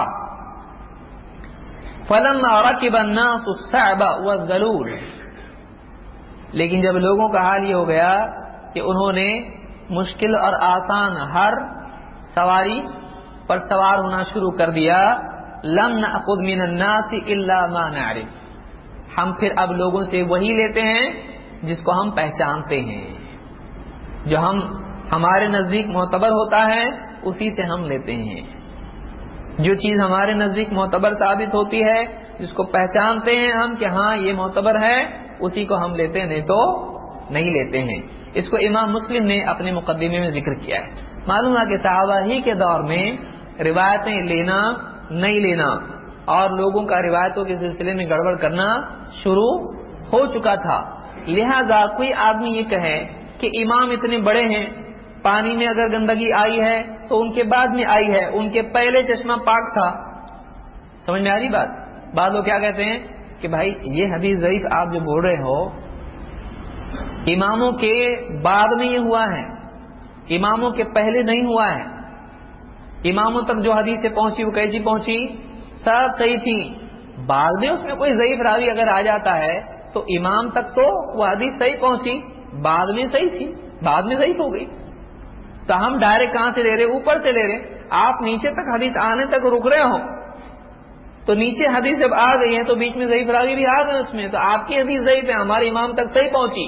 فلما ركب الناس الصعب والذلول، لیکن جب لوگوں کا حال یہ ہو گیا کہ انہوں نے مشکل اور آسان ہر سواری پر سوار ہونا شروع کر دیا، لم نأخذ من الناس الا ما نعرف، ہم پھر اب لوگوں سے وہی لیتے ہیں جس کو ہم پہچانتے ہیں، جو ہم ہمارے نزدیک معتبر ہوتا ہے اسی سے ہم لیتے ہیں. جو چیز ہمارے نزدیک معتبر ثابت ہوتی ہے، جس کو پہچانتے ہیں ہم کہ ہاں یہ معتبر ہے، اسی کو ہم لیتے ہیں، نہیں تو نہیں لیتے ہیں. اس کو امام مسلم نے اپنے مقدمے میں ذکر کیا ہے. معلوم ہے کہ صحابہ ہی کے دور میں روایتیں لینا نہیں لینا اور لوگوں کا روایتوں کے سلسلے میں گڑبڑ کرنا شروع ہو چکا تھا. لہذا کوئی آدمی یہ کہے کہ امام اتنے بڑے ہیں، پانی میں اگر گندگی آئی ہے تو ان کے بعد میں آئی ہے، ان کے پہلے چشمہ پاک تھا. سمجھ میں آ رہی بات؟ بعض لوگ کیا کہتے ہیں کہ بھائی یہ حدیث ضعیف آپ جو بول رہے ہو، اماموں کے بعد میں یہ ہوا ہے، اماموں کے پہلے نہیں ہوا ہے. اماموں تک جو حدیثیں پہنچی وہ کیسی پہنچی؟ سب صحیح تھی. بعد میں اس میں کوئی ضعیف راوی اگر آ جاتا ہے تو امام تک تو وہ حدیث صحیح پہنچی، بعد میں صحیح تھی، بعد میں ضعیف ہو گئی. تو ہم ڈائریکٹ کہاں سے لے رہے؟ اوپر سے لے رہے. آپ نیچے تک حدیث آنے تک رک رہے ہو تو نیچے حدیث جب آ گئی ہے تو بیچ میں ضعیف راوی بھی آ گئے اس میں، تو آپ کی حدیث ضعیف ہے، ہمارے امام تک صحیح پہنچی.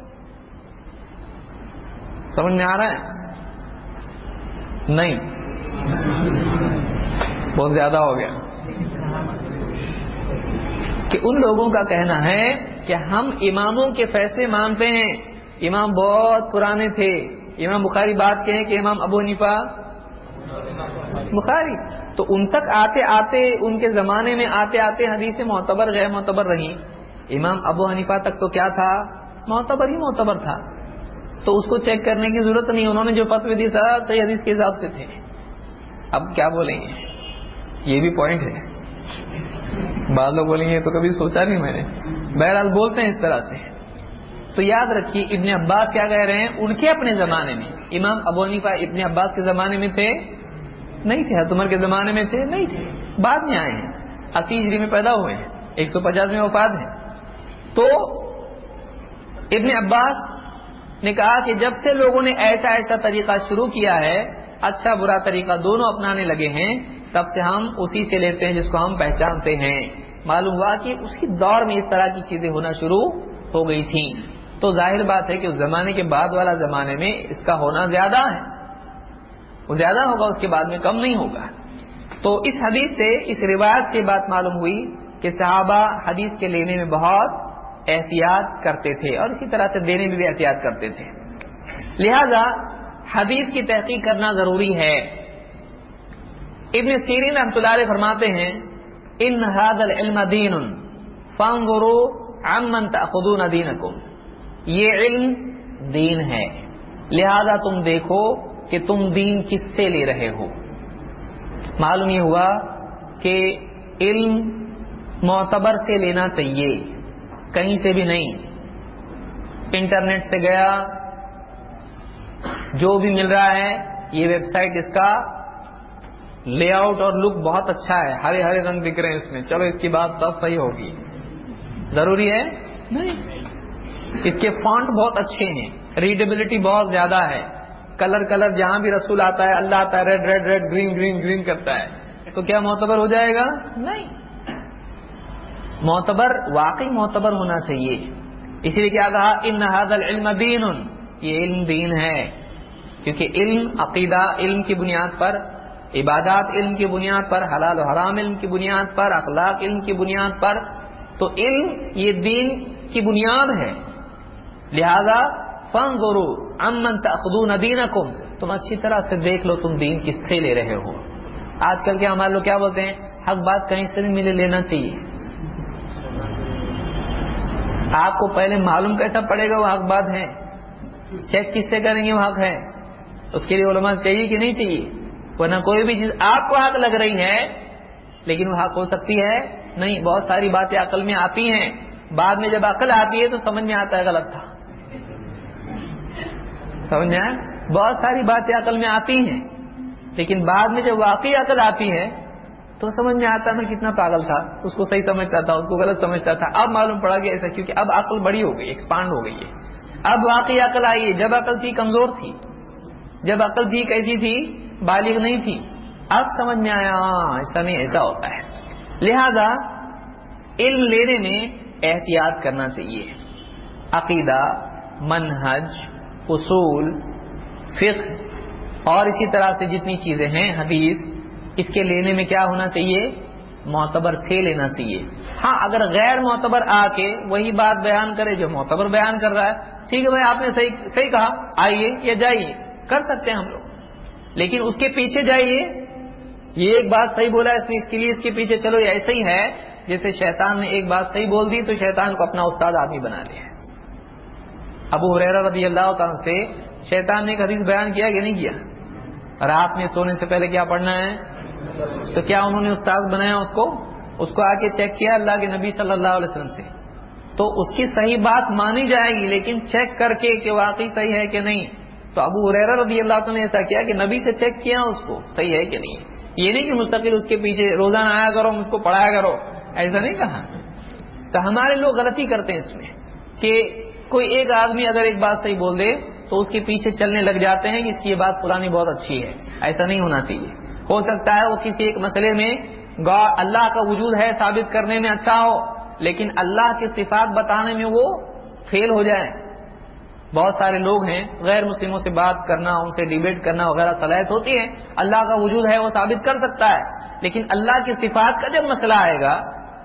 سمجھ میں آ رہا ہے؟ نہیں، بہت زیادہ ہو گیا. کہ ان لوگوں کا کہنا ہے کہ ہم اماموں کے فیصلے مانتے ہیں، امام بہت پرانے تھے. امام بخاری بات کہیں کہ امام ابو حنیفہ بخاری، تو ان تک آتے آتے ان کے زمانے میں آتے آتے حدیث معتبر غیر معتبر رہی. امام ابو حنیفہ تک تو کیا تھا؟ معتبر ہی معتبر تھا. تو اس کو چیک کرنے کی ضرورت نہیں، انہوں نے جو فتوی دی سب صحیح حدیث کے حساب سے تھے. اب کیا بولیں گے؟ یہ بھی پوائنٹ ہے. بعض لوگ بولیں گے تو کبھی سوچا نہیں میں نے. بہرحال بولتے ہیں اس طرح سے. تو یاد رکھیے ابن عباس کیا کہہ رہے ہیں، ان کے اپنے زمانے میں امام ابو حنیفہ ابن عباس کے زمانے میں تھے نہیں تھے، حضرت عمر کے زمانے میں تھے نہیں تھے، بعد میں آئے ہیں، اسی ہجری میں پیدا ہوئے ہیں، ایک سو پچاس میں وفات ہیں. تو ابن عباس نے کہا کہ جب سے لوگوں نے ایسا ایسا طریقہ شروع کیا ہے، اچھا برا طریقہ دونوں اپنانے لگے ہیں، تب سے ہم اسی سے لیتے ہیں جس کو ہم پہچانتے ہیں. معلوم ہوا کہ اسی دور میں اس طرح کی چیزیں ہونا شروع ہو گئی تھیں. تو ظاہر بات ہے کہ اس زمانے کے بعد والا زمانے میں اس کا ہونا زیادہ ہے، وہ زیادہ ہوگا، اس کے بعد میں کم نہیں ہوگا. تو اس حدیث سے اس روایت کی بات معلوم ہوئی کہ صحابہ حدیث کے لینے میں بہت احتیاط کرتے تھے اور اسی طرح سے دینے میں بھی احتیاط کرتے تھے. لہذا حدیث کی تحقیق کرنا ضروری ہے. ابن سیرین رحمۃ اللہ علیہ فرماتے ہیں ان هذا العلم دین فانظروا عمن تأخذون دینکم، یہ علم دین ہے، لہذا تم دیکھو کہ تم دین کس سے لے رہے ہو. معلوم یہ ہوا کہ علم معتبر سے لینا چاہیے، کہیں سے بھی نہیں. انٹرنیٹ سے گیا، جو بھی مل رہا ہے، یہ ویب سائٹ اس کا لے آؤٹ اور لک بہت اچھا ہے، ہرے ہرے رنگ دکھ رہے ہیں اس میں، چلو اس کی بات تب صحیح ہوگی. ضروری ہے نہیں. اس کے فونٹ بہت اچھے ہیں، ریڈیبلٹی بہت زیادہ ہے، کلر کلر جہاں بھی رسول آتا ہے، اللہ آتا ہے، red red red green green green کرتا ہے، تو کیا معتبر ہو جائے گا؟ نہیں. معتبر واقعی معتبر ہونا چاہیے. اسی لیے کیا کہا؟ ان ھذا العلم دین، یہ علم دین ہے. کیونکہ علم عقیدہ علم کی بنیاد پر، عبادات علم کی بنیاد پر، حلال و حرام علم کی بنیاد پر، اخلاق علم کی بنیاد پر، تو علم یہ دین کی بنیاد ہے. لہذا فانظروا عمن تأخذون دینکم، تم اچھی طرح سے دیکھ لو تم دین کس سے لے رہے ہو. آج کل کے ہمارے لوگ کیا بولتے ہیں؟ حق بات کہیں سے بھی ملے لینا چاہیے. آپ کو پہلے معلوم کیسا پڑے گا وہ حق بات ہے؟ چیک کس سے کریں گے وہ حق ہے؟ اس کے لیے علماء چاہیے کہ نہیں چاہیے؟ ورنہ کوئی بھی چیز آپ کو حق لگ رہی ہے لیکن وہ حق ہو سکتی ہے نہیں. بہت ساری باتیں عقل میں آتی ہیں، بعد میں جب عقل آتی ہے تو سمجھ میں آتا ہے غلط تھا. سمجھ میں آیا؟ بہت ساری باتیں عقل میں آتی ہیں لیکن بعد میں جب واقعی عقل آتی ہے تو سمجھ میں آتا ہے میں کتنا پاگل تھا، اس کو صحیح سمجھتا تھا، اس کو غلط سمجھتا تھا. اب معلوم پڑا کہ ایسا، کیونکہ اب عقل بڑی ہو گئی، ایکسپانڈ ہو گئی ہے. اب واقعی عقل آئی ہے. جب عقل تھی کمزور تھی، جب عقل تھی کیسی تھی؟ بالغ نہیں تھی. اب سمجھ میں آیا ہاں ایسا نہیں، ایسا ہوتا ہے. لہذا علم لینے میں احتیاط کرنا چاہیے. عقیدہ، منہج، اصول، فقہ اور اسی طرح سے جتنی چیزیں ہیں، حدیث، اس کے لینے میں کیا ہونا چاہیے؟ معتبر سے لینا چاہیے. ہاں اگر غیر معتبر آ کے وہی بات بیان کرے جو معتبر بیان کر رہا ہے، ٹھیک ہے بھائی آپ نے صحیح صحیح کہا، آئیے یا جائیے، کر سکتے ہیں ہم لوگ. لیکن اس کے پیچھے جائیے، یہ ایک بات صحیح بولا اس نے، اس کے لیے اس کے پیچھے چلو. یہ ایسا ہی ہے جیسے شیطان نے ایک بات صحیح بول دی تو شیطان کو اپنا استاد آدمی بنا لیا. ابو ہریرہ رضی اللہ تعالیٰ سے شیطان نے ایک حدیث بیان کیا کہ نہیں کیا؟ رات میں سونے سے پہلے کیا پڑھنا ہے؟ تو کیا انہوں نے استاد بنایا اس کو؟ اس کو آ کے چیک کیا اللہ کے نبی صلی اللہ علیہ وسلم سے، تو اس کی صحیح بات مانی جائے گی لیکن چیک کر کے کہ واقعی صحیح ہے کہ نہیں. تو ابو ہریرہ رضی اللہ عنہ نے ایسا کیا کہ نبی سے چیک کیا اس کو صحیح ہے کہ نہیں. یہ نہیں کہ مستقل اس کے پیچھے روزانہ آیا کرو مجھ کو پڑھایا کرو، ایسا نہیں کہا. تو ہمارے لوگ غلطی کرتے ہیں اس میں کہ کوئی ایک آدمی اگر ایک بات صحیح بول دے تو اس کے پیچھے چلنے لگ جاتے ہیں کہ اس کی یہ بات پرانی بہت اچھی ہے. ایسا نہیں ہونا چاہیے. ہو سکتا ہے وہ کسی ایک مسئلے میں اللہ کا وجود ہے ثابت کرنے میں اچھا ہو لیکن اللہ کی صفات بتانے میں وہ فیل ہو جائے. بہت سارے لوگ ہیں غیر مسلموں سے بات کرنا، ان سے ڈیبیٹ کرنا وغیرہ صلاحیت ہوتی ہے، اللہ کا وجود ہے وہ ثابت کر سکتا ہے، لیکن اللہ کی صفات کا جب مسئلہ آئے گا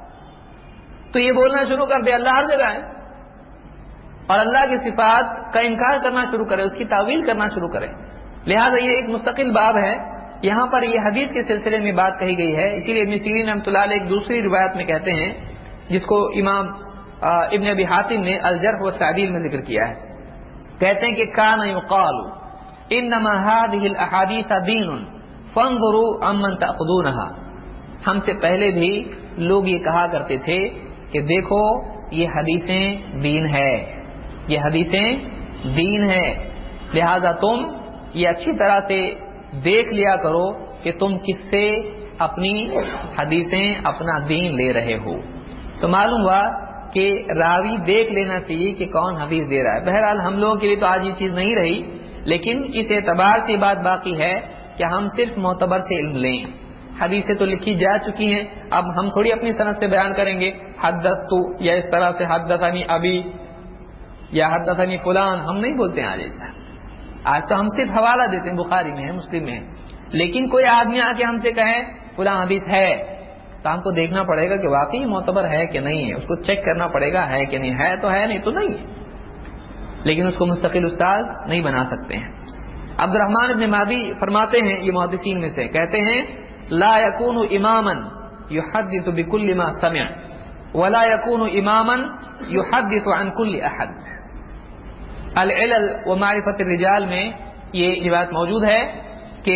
تو یہ بولنا شروع کر دے اللہ ہر جگہ ہے، اور اللہ کی صفات کا انکار کرنا شروع کرے، اس کی تعویل کرنا شروع کرے. لہذا یہ ایک مستقل باب ہے. یہاں پر یہ حدیث کے سلسلے میں بات کہی گئی ہے، اسی لیے ابن سیرین رحمۃ اللہ علیہ ایک دوسری روایت میں کہتے ہیں جس کو امام ابن ابی حاتم نے الجرح والتعدیل میں ذکر کیا ہے. کہتے ہیں کہ کان یقال انما هذه الاحاديث دین فانظروا عمن تاخذونها. ہم سے پہلے بھی لوگ یہ کہا کرتے تھے کہ دیکھو یہ حدیثیں دین ہے، یہ حدیثیں دین ہے، لہذا تم یہ اچھی طرح سے دیکھ لیا کرو کہ تم کس سے اپنی حدیثیں اپنا دین لے رہے ہو. تو معلوم ہوا کہ راوی دیکھ لینا چاہیے کہ کون حدیث دے رہا ہے. بہرحال ہم لوگوں کے لیے تو آج یہ چیز نہیں رہی، لیکن اس اعتبار سے بات باقی ہے کہ ہم صرف معتبر سے علم لیں. حدیثیں تو لکھی جا چکی ہیں، اب ہم تھوڑی اپنی سند سے بیان کریں گے حدثت یا اس طرح سے حدثنی ابی یا حدثنی فلان، ہم نہیں بولتے ہیں آج ایسا. آج تو ہم صرف حوالہ دیتے ہیں، بخاری میں ہے، مسلم میں ہے. لیکن کوئی آدمی آ کے ہم سے کہے فلاں حدیث ہے تو ہم کو دیکھنا پڑے گا کہ واقعی معتبر ہے کہ نہیں ہے، اس کو چیک کرنا پڑے گا ہے کہ نہیں ہے، تو ہے نہیں تو نہیں ہے. لیکن اس کو مستقل استاد نہیں بنا سکتے ہیں. عبد الرحمن ابن مہدی فرماتے ہیں، یہ محدثین میں سے کہتے ہیں لا يكون اماما يحدث بكل ما سمع ولا يكون اماما يحدث عن كل احد. العلل و معرفت الرجال میں یہ روایت موجود ہے کہ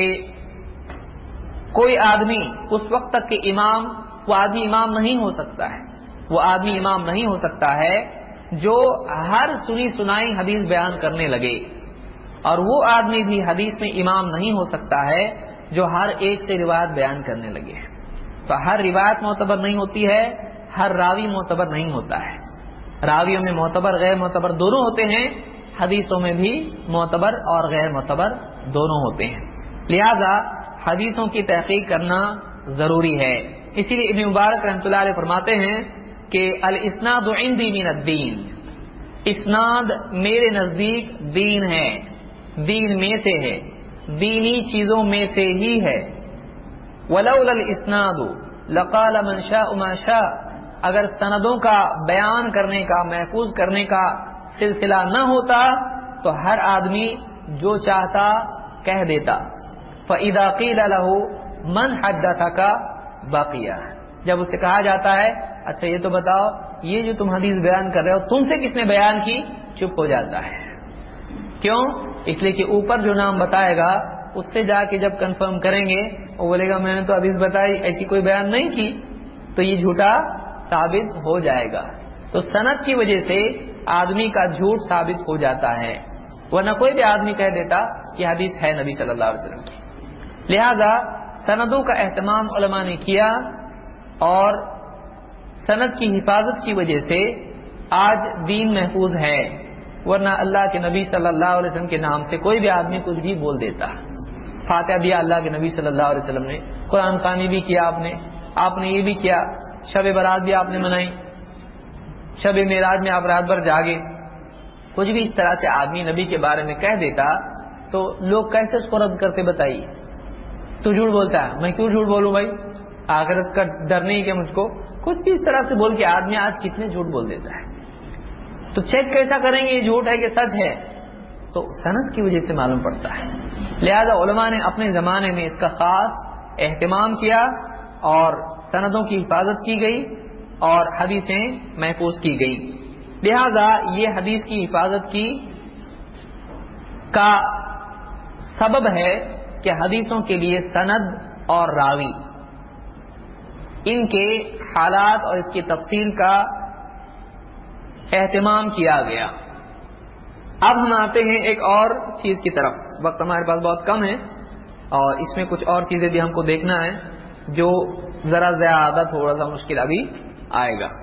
کوئی آدمی اس وقت تک کہ امام وہ آدمی امام نہیں ہو سکتا ہے وہ آدمی امام نہیں ہو سکتا ہے جو ہر سنی سنائی حدیث بیان کرنے لگے، اور وہ آدمی بھی حدیث میں امام نہیں ہو سکتا ہے جو ہر ایک سے روایت بیان کرنے لگے۔ تو ہر روایت معتبر نہیں ہوتی ہے، ہر راوی معتبر نہیں ہوتا ہے۔ راویوں میں معتبر غیر معتبر دونوں ہوتے ہیں، حدیثوں میں بھی معتبر اور غیر معتبر دونوں ہوتے ہیں، لہذا حدیثوں کی تحقیق کرنا ضروری ہے۔ اسی لیے ابن مبارک رحمۃ اللہ علیہ فرماتے ہیں کہ الاسناد عندی من الدین، اسناد میرے نزدیک دین ہے، دین میں سے ہے، دینی چیزوں میں سے ہی ہے۔ ولولا الاسناد لقال من شاء ما شاء، اگر سندوں کا بیان کرنے کا محفوظ کرنے کا سلسلہ نہ ہوتا تو ہر آدمی جو چاہتا کہہ دیتا۔ فَإِذَا قِيلَ لَهُ مَنْ حَدَّثَكَ بَقِيَ، جب اسے کہا جاتا ہے اچھا یہ تو بتاؤ یہ جو تم حدیث بیان کر رہے ہو تم سے کس نے بیان کی، چپ ہو جاتا ہے۔ کیوں؟ اس لیے کہ اوپر جو نام بتائے گا اس سے جا کے جب کنفرم کریں گے وہ بولے گا میں نے تو حدیث بتائی ایسی کوئی بیان نہیں کی، تو یہ جھوٹا ثابت ہو جائے گا۔ تو سند کی وجہ سے آدمی کا جھوٹ ثابت ہو جاتا ہے، ورنہ کوئی بھی آدمی کہہ دیتا یہ حدیث ہے نبی صلی اللہ علیہ وسلم کی۔ لہذا سندوں کا اہتمام علماء نے کیا، اور سند کی حفاظت کی وجہ سے آج دین محفوظ ہے، ورنہ اللہ کے نبی صلی اللہ علیہ وسلم کے نام سے کوئی بھی آدمی کچھ بھی بول دیتا۔ فاتحہ دیا اللہ کے نبی صلی اللہ علیہ وسلم نے، قرآن خوانی بھی کیا آپ نے آپ نے یہ بھی کیا، شب برات بھی آپ نے منائی، شب معراج میں آپ رات بھر جاگے، کچھ بھی اس طرح سے آدمی نبی کے بارے میں کہہ دیتا تو لوگ کیسے اس کو رد کرتے بتائیے؟ تو جھوٹ بولتا ہے، میں کیوں جھوٹ بولوں بھائی، آخرت کا ڈر نہیں کیا مجھ کو؟ کچھ بھی اس طرح سے بول کے آدمی آج کتنے جھوٹ بول دیتا ہے۔ تو چیک کیسا کریں گے یہ جھوٹ ہے کہ سچ ہے؟ تو سند کی وجہ سے معلوم پڑتا ہے۔ لہذا علماء نے اپنے زمانے میں اس کا خاص اہتمام کیا اور سندوں کی حفاظت کی گئی اور حدیثیں محفوظ کی گئی۔ لہذا یہ حدیث کی حفاظت کی کا سبب ہے کہ حدیثوں کے لیے سند اور راوی ان کے حالات اور اس کی تفصیل کا اہتمام کیا گیا۔ اب ہم آتے ہیں ایک اور چیز کی طرف، وقت ہمارے پاس بہت کم ہے اور اس میں کچھ اور چیزیں بھی ہم کو دیکھنا ہے جو ذرا زیادہ تھوڑا سا مشکل ابھی آئے گا،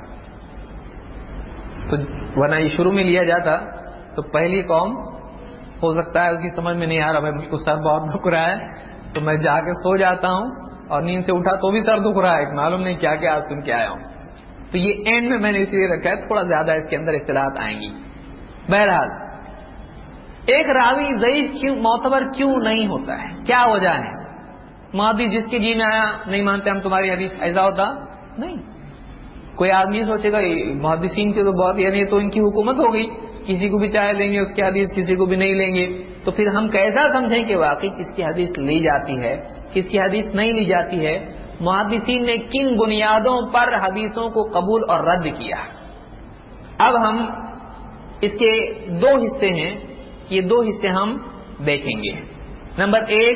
تو ورنہ یہ شروع میں لیا جاتا تو پہلی قوم ہو سکتا ہے اس کی سمجھ میں نہیں آ رہا بھائی مجھ کو سر بہت دکھ رہا ہے تو میں جا کے سو جاتا ہوں اور نیند سے اٹھا تو بھی سر دکھ رہا ہے، معلوم نہیں کیا کیا آج سن کے آیا ہوں، تو یہ اینڈ میں میں نے اس لیے رکھا ہے تھوڑا زیادہ اس کے اندر اختلاف آئیں گی۔ بہرحال ایک راوی ضعیف کیوں معتبر کیوں نہیں ہوتا ہے، کیا وجہ ہے؟ ماضی جس کے جی میں آیا نہیں مانتے ہم تمہاری حدیث، ایسا ہوتا نہیں۔ کوئی آدمی سوچے گا محدثین کے تو بہت یعنی تو ان کی حکومت ہو گئی، کسی کو بھی چاہے لیں گے اس کی حدیث، کسی کو بھی نہیں لیں گے، تو پھر ہم کیسا سمجھیں کہ واقعی کس کی حدیث لی جاتی ہے کس کی حدیث نہیں لی جاتی ہے؟ محدثین نے کن بنیادوں پر حدیثوں کو قبول اور رد کیا؟ اب ہم اس کے دو حصے ہیں، یہ دو حصے ہم دیکھیں گے۔ نمبر ایک،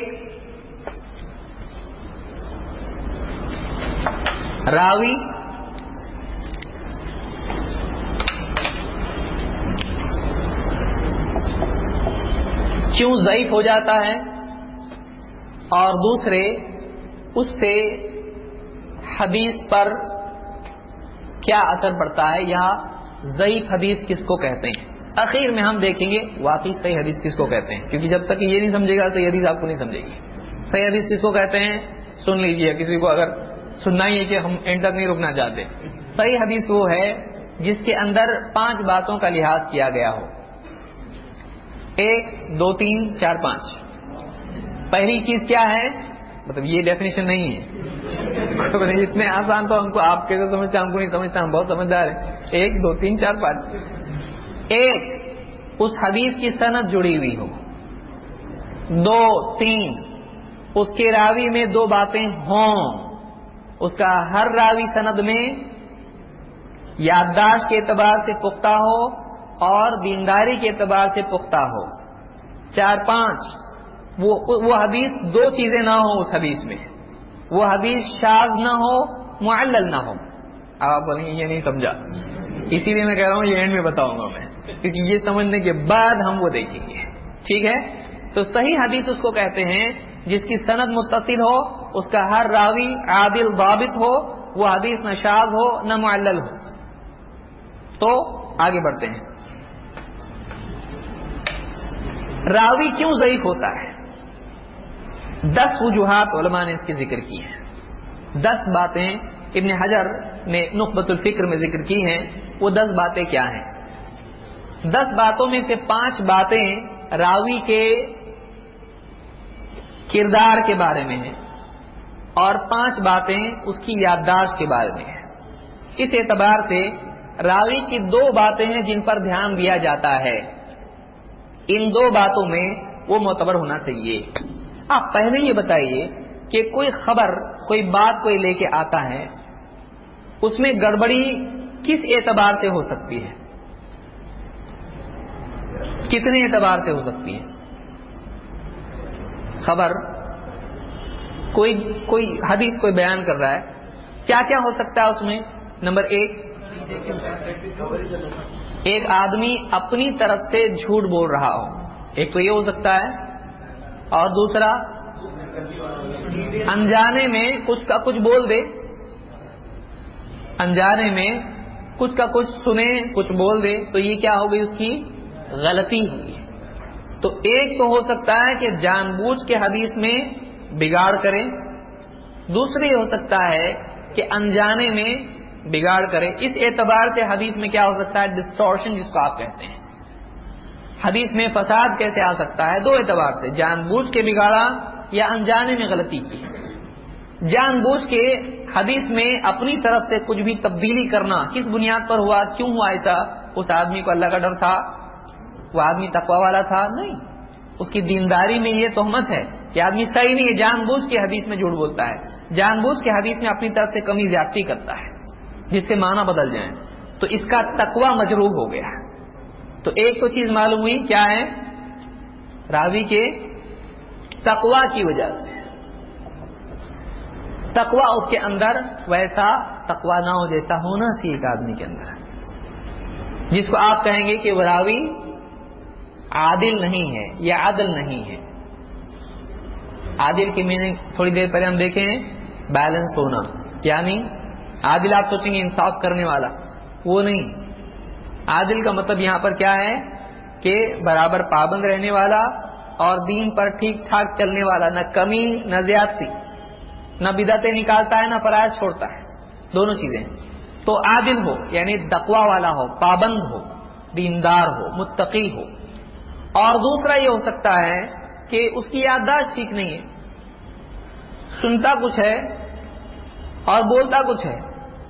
راوی کیوں ضعیف ہو جاتا ہے، اور دوسرے اس سے حدیث پر کیا اثر پڑتا ہے یا ضعیف حدیث کس کو کہتے ہیں۔ اخیر میں ہم دیکھیں گے واقعی صحیح حدیث کس کو کہتے ہیں، کیونکہ جب تک یہ نہیں سمجھے گا صحیح حدیث آپ کو نہیں سمجھے گی۔ صحیح حدیث کس کو کہتے ہیں سن لیجیے، کسی کو اگر سننا ہی ہے کہ ہم اینڈ تک نہیں رکنا چاہتے۔ صحیح حدیث وہ ہے جس کے اندر پانچ باتوں کا لحاظ کیا گیا ہو، ایک دو تین چار پانچ۔ پہلی چیز کیا ہے، مطلب یہ ڈیفینیشن نہیں ہے اتنے آسان تو ہم کو آپ کیسے سمجھتے ہیں ہم کو نہیں سمجھتا، ہم بہت سمجھدار ہیں۔ ایک دو تین چار پانچ، ایک اس حدیث کی سند جڑی ہوئی ہو، دو تین اس کے راوی میں دو باتیں ہوں، اس کا ہر راوی سند میں یادداشت کے اعتبار سے پختہ ہو اور دینداری کے اعتبار سے پختہ ہو. چار پانچ وہ وہ حدیث دو چیزیں نہ ہو اس حدیث میں، وہ حدیث شاذ نہ ہو، معلل نہ ہو. اب آپ بولیں گے یہ نہیں سمجھا، اسی لیے میں کہہ رہا ہوں یہ اینڈ میں بتاؤں گا میں، کیونکہ یہ سمجھنے کے بعد ہم وہ دیکھیں گے. ٹھیک ہے؟ تو صحیح حدیث اس کو کہتے ہیں جس کی سند متصل ہو، اس کا ہر راوی عادل ضابط ہو، وہ حدیث نہ شاذ ہو نہ معلل ہو. تو آگے بڑھتے ہیں. راوی کیوں ضعیف ہوتا ہے؟ دس وجوہات علماء نے اس کے ذکر کی ہیں. دس باتیں ابن حجر نے نخبۃ الفکر میں ذکر کی ہیں. وہ دس باتیں کیا ہیں؟ دس باتوں میں سے پانچ باتیں راوی کے کردار کے بارے میں ہیں اور پانچ باتیں اس کی یادداشت کے بارے میں ہیں. اس اعتبار سے راوی کی دو باتیں ہیں جن پر دھیان دیا جاتا ہے. ان دو باتوں میں وہ معتبر ہونا چاہیے. آپ پہلے یہ بتائیے کہ کوئی خبر، کوئی بات کوئی لے کے آتا ہے، اس میں گڑبڑی کس اعتبار سے ہو سکتی ہے؟ کتنے اعتبار سے ہو سکتی ہے؟ خبر کوئی کوئی حدیث کوئی بیان کر رہا ہے، کیا کیا ہو سکتا ہے اس میں؟ نمبر ایک، ایک آدمی اپنی طرف سے جھوٹ بول رہا ہو، ایک تو یہ ہو سکتا ہے. اور دوسرا، انجانے میں کچھ کا کچھ بول دے، انجانے میں کچھ کا کچھ سنے کچھ بول دے، تو یہ کیا ہو گئی؟ اس کی غلطی ہوئی. تو ایک تو ہو سکتا ہے کہ جان بوجھ کے حدیث میں بگاڑ کرے، دوسری ہو سکتا ہے کہ انجانے میں بگاڑ کرے. اس اعتبار سے حدیث میں کیا ہو سکتا ہے؟ ڈسٹورشن جس کو آپ کہتے ہیں. حدیث میں فساد کیسے آ سکتا ہے؟ دو اعتبار سے، جان بوجھ کے بگاڑا یا انجانے میں غلطی کی. جان بوجھ کے حدیث میں اپنی طرف سے کچھ بھی تبدیلی کرنا، کس بنیاد پر ہوا؟ کیوں ہوا ایسا؟ اس آدمی کو اللہ کا ڈر تھا؟ وہ آدمی تقوی والا تھا؟ نہیں، اس کی دینداری میں یہ تہمت ہے کہ آدمی صحیح نہیں ہے، جان بوجھ کے حدیث میں جھوٹ بولتا ہے، جان بوجھ کے حدیث میں اپنی طرف سے کمی زیادتی کرتا ہے جس سے معنی بدل جائیں، تو اس کا تقوی مجروح ہو گیا. تو ایک تو چیز معلوم ہوئی کیا ہے؟ راوی کے تقوی کی وجہ سے. تقوی اس کے اندر ویسا تقوی نہ ہو جیسا ہونا چاہیے ایک آدمی کے اندر، جس کو آپ کہیں گے کہ وہ راوی عادل نہیں ہے یا عدل نہیں ہے. عادل کی میننگ تھوڑی دیر پہلے ہم دیکھیں، بیلنس ہونا. یعنی عادل آپ سوچیں گے انصاف کرنے والا، وہ نہیں. عادل کا مطلب یہاں پر کیا ہے کہ برابر پابند رہنے والا اور دین پر ٹھیک ٹھاک چلنے والا، نہ کمی نہ زیادتی، نہ بدعتیں نکالتا ہے نہ فرائض چھوڑتا ہے، دونوں چیزیں. تو عادل ہو یعنی تقوی والا ہو، پابند ہو، دیندار ہو، متقی ہو. اور دوسرا یہ ہو سکتا ہے کہ اس کی یادداشت ٹھیک نہیں ہے، سنتا کچھ ہے اور بولتا کچھ ہے.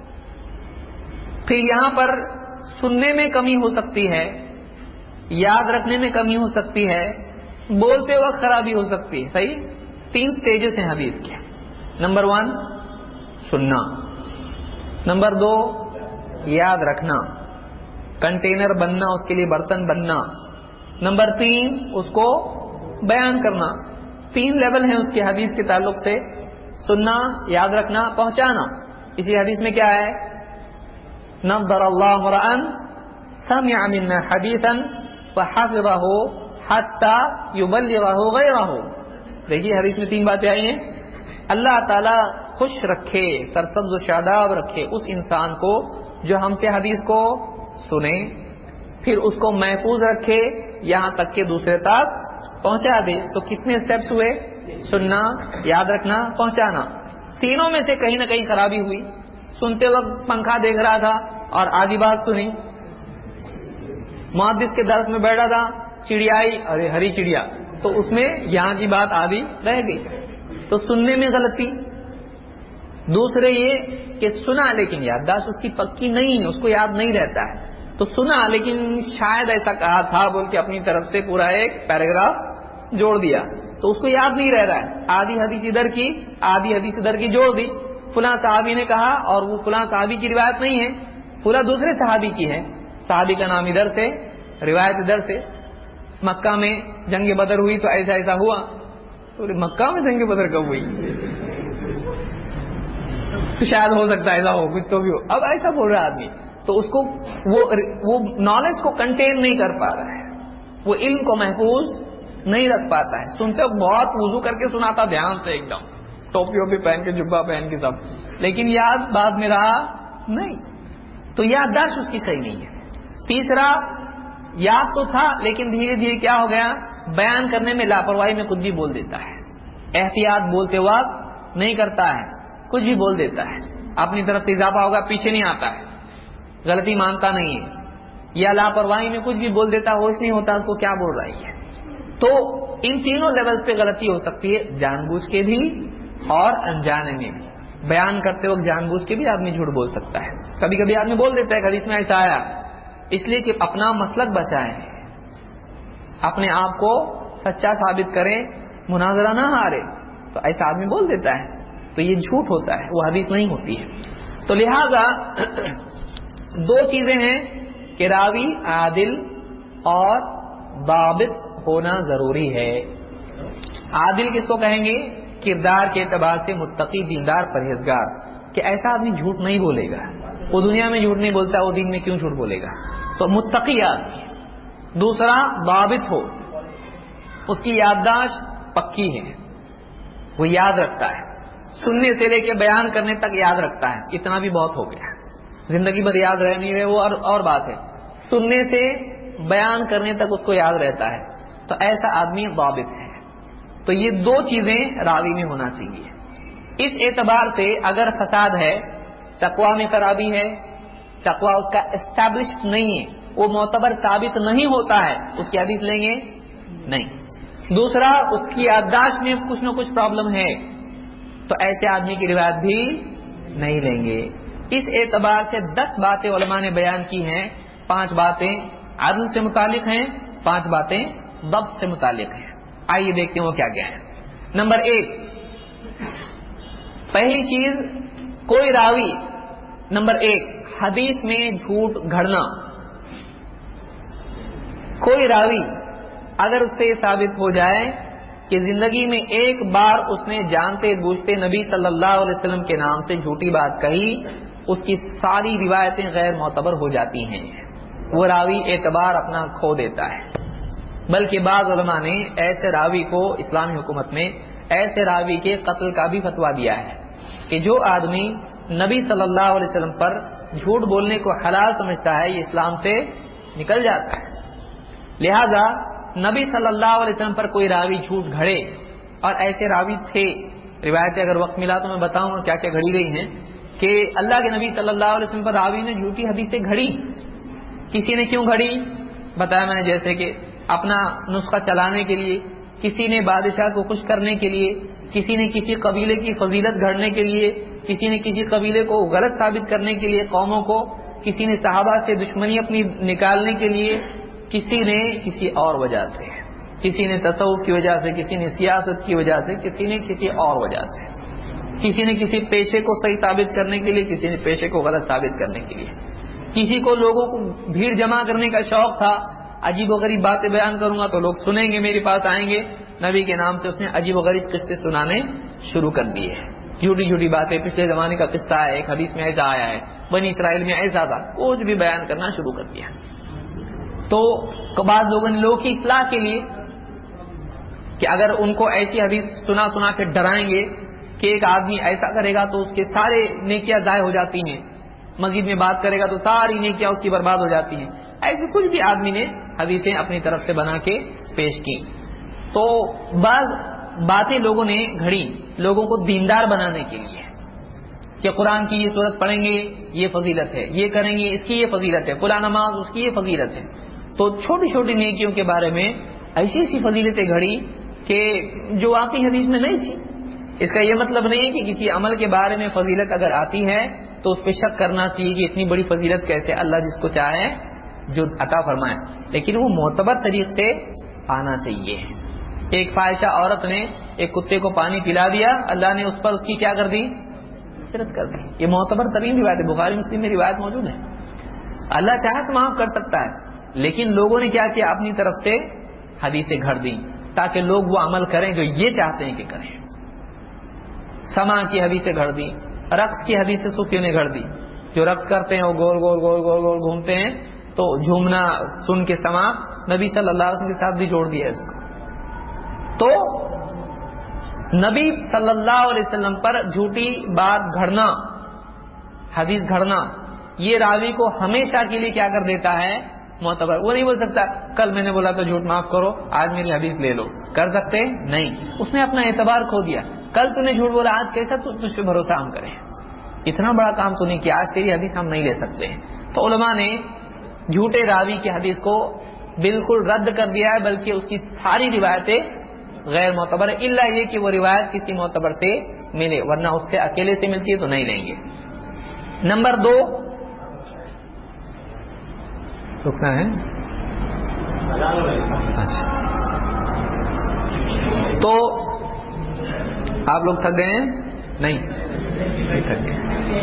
پھر یہاں پر سننے میں کمی ہو سکتی ہے، یاد رکھنے میں کمی ہو سکتی ہے، بولتے وقت خرابی ہو سکتی ہے. صحیح؟ تین سٹیجز ہیں حدیث کے. نمبر ون سننا، نمبر دو یاد رکھنا، کنٹینر بننا، اس کے لیے برتن بننا، نمبر تین اس کو بیان کرنا. تین لیول ہیں اس کے حدیث کے تعلق سے، سننا، یاد رکھنا، پہنچانا. اسی حدیث میں کیا ہے؟ نظر اللہ امرأ سمع منا حدیثا فحفظه حتى يبلغه غیرہ. دیکھیے حدیث میں تین باتیں آئی ہیں. اللہ تعالیٰ خوش رکھے، سرسبز و شاداب رکھے اس انسان کو جو ہم سے حدیث کو سنے، پھر اس کو محفوظ رکھے یہاں تک کہ دوسرے تک پہنچا دے. تو کتنے سٹیپس ہوئے؟ سننا، یاد رکھنا، پہنچانا. تینوں میں سے کہیں نہ کہیں خرابی ہوئی. سنتے وقت پنکھا دیکھ رہا تھا اور آدھی بات سنی. محدث کے درس میں بیٹھا تھا، چڑیائی، ارے ہری چڑیا، تو اس میں یہاں کی بات آدھی رہ گئی. تو سننے میں غلطی. دوسرے یہ کہ سنا لیکن یادداشت اس کی پکی نہیں ہے، اس کو یاد نہیں رہتا ہے. تو سنا لیکن شاید ایسا کہا تھا بول کے اپنی طرف سے پورا ایک پیراگراف جوڑ دیا، تو اس کو یاد نہیں رہ رہا ہے. آدھی حدیث ادھر کی آدھی حدیث ادھر کی جوڑ دی. فلاں صحابی نے کہا اور وہ فلاں صحابی کی روایت نہیں ہے، فلاں دوسرے صحابی کی ہے. صحابی کا نام ادھر سے روایت در سے مکہ میں جنگ بدر ہوئی تو ایسا ایسا ہوا. تو مکہ میں جنگ بدر کب ہوئی؟ تو شاید ہو سکتا ہے ایسا ہو, کچھ تو بھی ہو. اب ایسا بول رہا آدمی تو اس کو وہ وہ نالج کو کنٹین نہیں کر پا رہا ہے, وہ علم کو محفوظ نہیں رکھ پاتا ہے. سنتے وقت بہت وضو کر کے سناتا دھیان سے, ایک دم ٹوپی ووپی پہن کے جبہ پہن کے سب, لیکن یاد بعد میں رہا نہیں, تو یادداشت اس کی صحیح نہیں ہے. تیسرا, یاد تو تھا لیکن دھیرے دھیرے کیا ہو گیا, بیان کرنے میں لاپرواہی میں کچھ بھی بول دیتا ہے, احتیاط بولتے وقت نہیں کرتا ہے, کچھ بھی بول دیتا ہے, اپنی طرف سے اضافہ ہوگا پیچھے نہیں آتا ہے, غلطی مانتا نہیں ہے, یا لاپرواہی میں کچھ بھی بول دیتا, ہوش نہیں ہوتا اس کو کیا بول رہی ہے. تو ان تینوں لیولز پہ غلطی ہو سکتی ہے, جان بوجھ کے بھی اور انجانے میں بھی. بیان کرتے وقت جان بوجھ کے بھی آدمی جھوٹ بول سکتا ہے, کبھی کبھی آدمی بول دیتا ہے حدیث میں ایسا آیا, اس لیے کہ اپنا مسلک بچائیں, اپنے آپ کو سچا ثابت کریں, مناظرہ نہ ہارے, تو ایسا آدمی بول دیتا ہے, تو یہ جھوٹ ہوتا ہے, وہ حدیث نہیں ہوتی ہے. تو لہذا دو چیزیں ہیں کہ راوی عادل اور ضابط ہونا ضروری ہے. عادل کس کو کہیں گے؟ کردار کے اعتبار سے متقی, دیندار, پرہیزگار, کہ ایسا آدمی جھوٹ نہیں بولے گا, وہ دنیا میں جھوٹ نہیں بولتا, وہ دین میں کیوں جھوٹ بولے گا, تو متقی آدمی. دوسرا ضابط ہو, اس کی یادداشت پکی ہے, وہ یاد رکھتا ہے, سننے سے لے کے بیان کرنے تک یاد رکھتا ہے, اتنا بھی بہت ہو گیا. زندگی بھر یاد رہ نہیں رہے وہ اور, اور بات ہے, سننے سے بیان کرنے تک اس کو یاد رہتا ہے, تو ایسا آدمی ضابط ہے. تو یہ دو چیزیں راوی میں ہونا چاہیے. اس اعتبار سے اگر فساد ہے, تقویٰ میں خرابی ہے, تقویٰ اس کا اسٹیبلش نہیں ہے, وہ معتبر ثابت نہیں ہوتا ہے, اس کی حدیث لیں گے نہیں. دوسرا, اس کی یادداشت میں کچھ نہ کچھ پرابلم ہے, تو ایسے آدمی کی روایت بھی نہیں لیں گے. اس اعتبار سے دس باتیں علماء نے بیان کی ہیں. پانچ باتیں عدل سے متعلق ہیں, پانچ باتیں ضبط سے متعلق ہیں. آئیے دیکھتے ہیں وہ کیا کیا ہے. نمبر ایک, پہلی چیز, کوئی راوی, نمبر ایک, حدیث میں جھوٹ گھڑنا. کوئی راوی اگر اس سے ثابت ہو جائے کہ زندگی میں ایک بار اس نے جانتے بوجھتے نبی صلی اللہ علیہ وسلم کے نام سے جھوٹی بات کہی, اس کی ساری روایتیں غیر معتبر ہو جاتی ہیں, وہ راوی اعتبار اپنا کھو دیتا ہے. بلکہ بعض علماء نے ایسے راوی کو اسلامی حکومت میں ایسے راوی کے قتل کا بھی فتویٰ دیا ہے کہ جو آدمی نبی صلی اللہ علیہ وسلم پر جھوٹ بولنے کو حلال سمجھتا ہے, یہ اسلام سے نکل جاتا ہے. لہذا نبی صلی اللہ علیہ وسلم پر کوئی راوی جھوٹ گھڑے, اور ایسے راوی تھے, روایتیں اگر وقت ملا تو میں بتاؤں گا کیا کیا گھڑی گئی ہیں, کہ اللہ کے نبی صلی اللہ علیہ وسلم پر راوی نے جھوٹی حدیثیں گھڑی. کسی نے کیوں گھڑی بتایا میں نے, جیسے کہ اپنا نسخہ چلانے کے لیے, کسی نے بادشاہ کو خوش کرنے کے لیے, کسی نے کسی قبیلے کی فضیلت گھڑنے کے لیے, کسی نے کسی قبیلے کو غلط ثابت کرنے کے لیے قوموں کو, کسی نے صحابہ سے دشمنی اپنی نکالنے کے لیے, کسی نے کسی اور وجہ سے, کسی نے تصوف کی وجہ سے, کسی نے سیاست کی وجہ سے, کسی نے کسی اور وجہ سے, کسی نے کسی پیشے کو صحیح ثابت کرنے کے لیے, کسی نے پیشے کو غلط ثابت کرنے کے لیے, کسی کو لوگوں کو بھیڑ جمع کرنے کا شوق تھا, عجیب و غریب باتیں بیان کروں گا تو لوگ سنیں گے, میرے پاس آئیں گے, نبی کے نام سے اس نے عجیب و غریب قصے سنانے شروع کر دیے. جھوٹی جھوٹی باتیں, پچھلے زمانے کا قصہ ہے, ایک حدیث میں ایسا آیا ہے, بنی اسرائیل میں ایسا تھا, کچھ بھی بیان کرنا شروع کر دیا. تو بعض لوگوں نے لوگوں کی اصلاح کے لیے کہ اگر ان کو ایسی حدیث سنا سنا کے ڈرائیں گے کہ ایک آدمی ایسا کرے گا تو اس کے سارے نیکیاں ضائع ہو جاتی ہیں, مسجد میں بات کرے گا تو ساری نیکیاں اس کی برباد ہو جاتی ہیں, ایسے کچھ بھی آدمی نے حدیثیں اپنی طرف سے بنا کے پیش کی. تو بعض باتیں لوگوں نے گھڑی لوگوں کو دیندار بنانے کے لیے کہ قرآن کی یہ سورت پڑھیں گے یہ فضیلت ہے, یہ کریں گے اس کی یہ فضیلت ہے, فلاں نماز اس کی یہ فضیلت ہے. تو چھوٹی چھوٹی نیکیوں کے بارے میں ایسی ایسی فضیلتیں گھڑی کہ جو واقعی حدیث میں نہیں تھی. اس کا یہ مطلب نہیں ہے کہ کسی عمل کے بارے میں فضیلت اگر آتی ہے تو اس پہ شک کرنا چاہیے کہ اتنی بڑی فضیلت کیسے اللہ جس کو چاہے جو عطا فرمائے, لیکن وہ معتبر طریق سے آنا چاہیے. ایک فاحشہ عورت نے ایک کتے کو پانی پلا دیا, اللہ نے اس پر اس کی کیا کر دی, فطرت کر دی. یہ معتبر ترین روایت ہے, بخاری مسلم میں روایت موجود ہے. اللہ چاہے تو معاف کر سکتا ہے, لیکن لوگوں نے کیا کیا؟ اپنی طرف سے حدیثیں گھڑ دی تاکہ لوگ وہ عمل کریں جو یہ چاہتے ہیں کہ کریں. سما کی حدیثیں گھڑ دی، رقص کی حدیثیں صوفیوں نے گھڑ دی. جو رقص کرتے ہیں وہ گول گول گول گول گول گھومتے ہیں، تو جھومنا سن کے سما نبی صلی اللہ علیہ وسلم کے ساتھ بھی جوڑ دیا اس کو. تو نبی صلی اللہ علیہ وسلم پر جھوٹی بات گھڑنا، حدیث گھڑنا، یہ راوی کو ہمیشہ کے لیے کیا کر دیتا ہے؟ معتبر. وہ نہیں بول سکتا کل میں نے بولا تو جھوٹ معاف کرو، آج میری حدیث لے لو. کر سکتے نہیں. اس نے اپنا اعتبار کھو دیا. کل تو نے جھوٹ بولا، آج کیسا تجھ پہ بھروسہ ہم کریں؟ اتنا بڑا کام تو نہیں کیا، آج تیری حدیث ہم نہیں لے سکتے. تو علماء نے جھوٹے راوی کی حدیث کو بالکل رد کر دیا ہے، بلکہ اس کی ساری روایتیں غیر معتبر ہے، الا یہ کہ وہ روایت کسی معتبر سے ملے، ورنہ اس سے اکیلے سے ملتی ہے تو نہیں لیں گے. نمبر دو، رکنا ہے. اچھا، تو آپ لوگ تھک گئے ہیں؟ نہیں تھک گئے.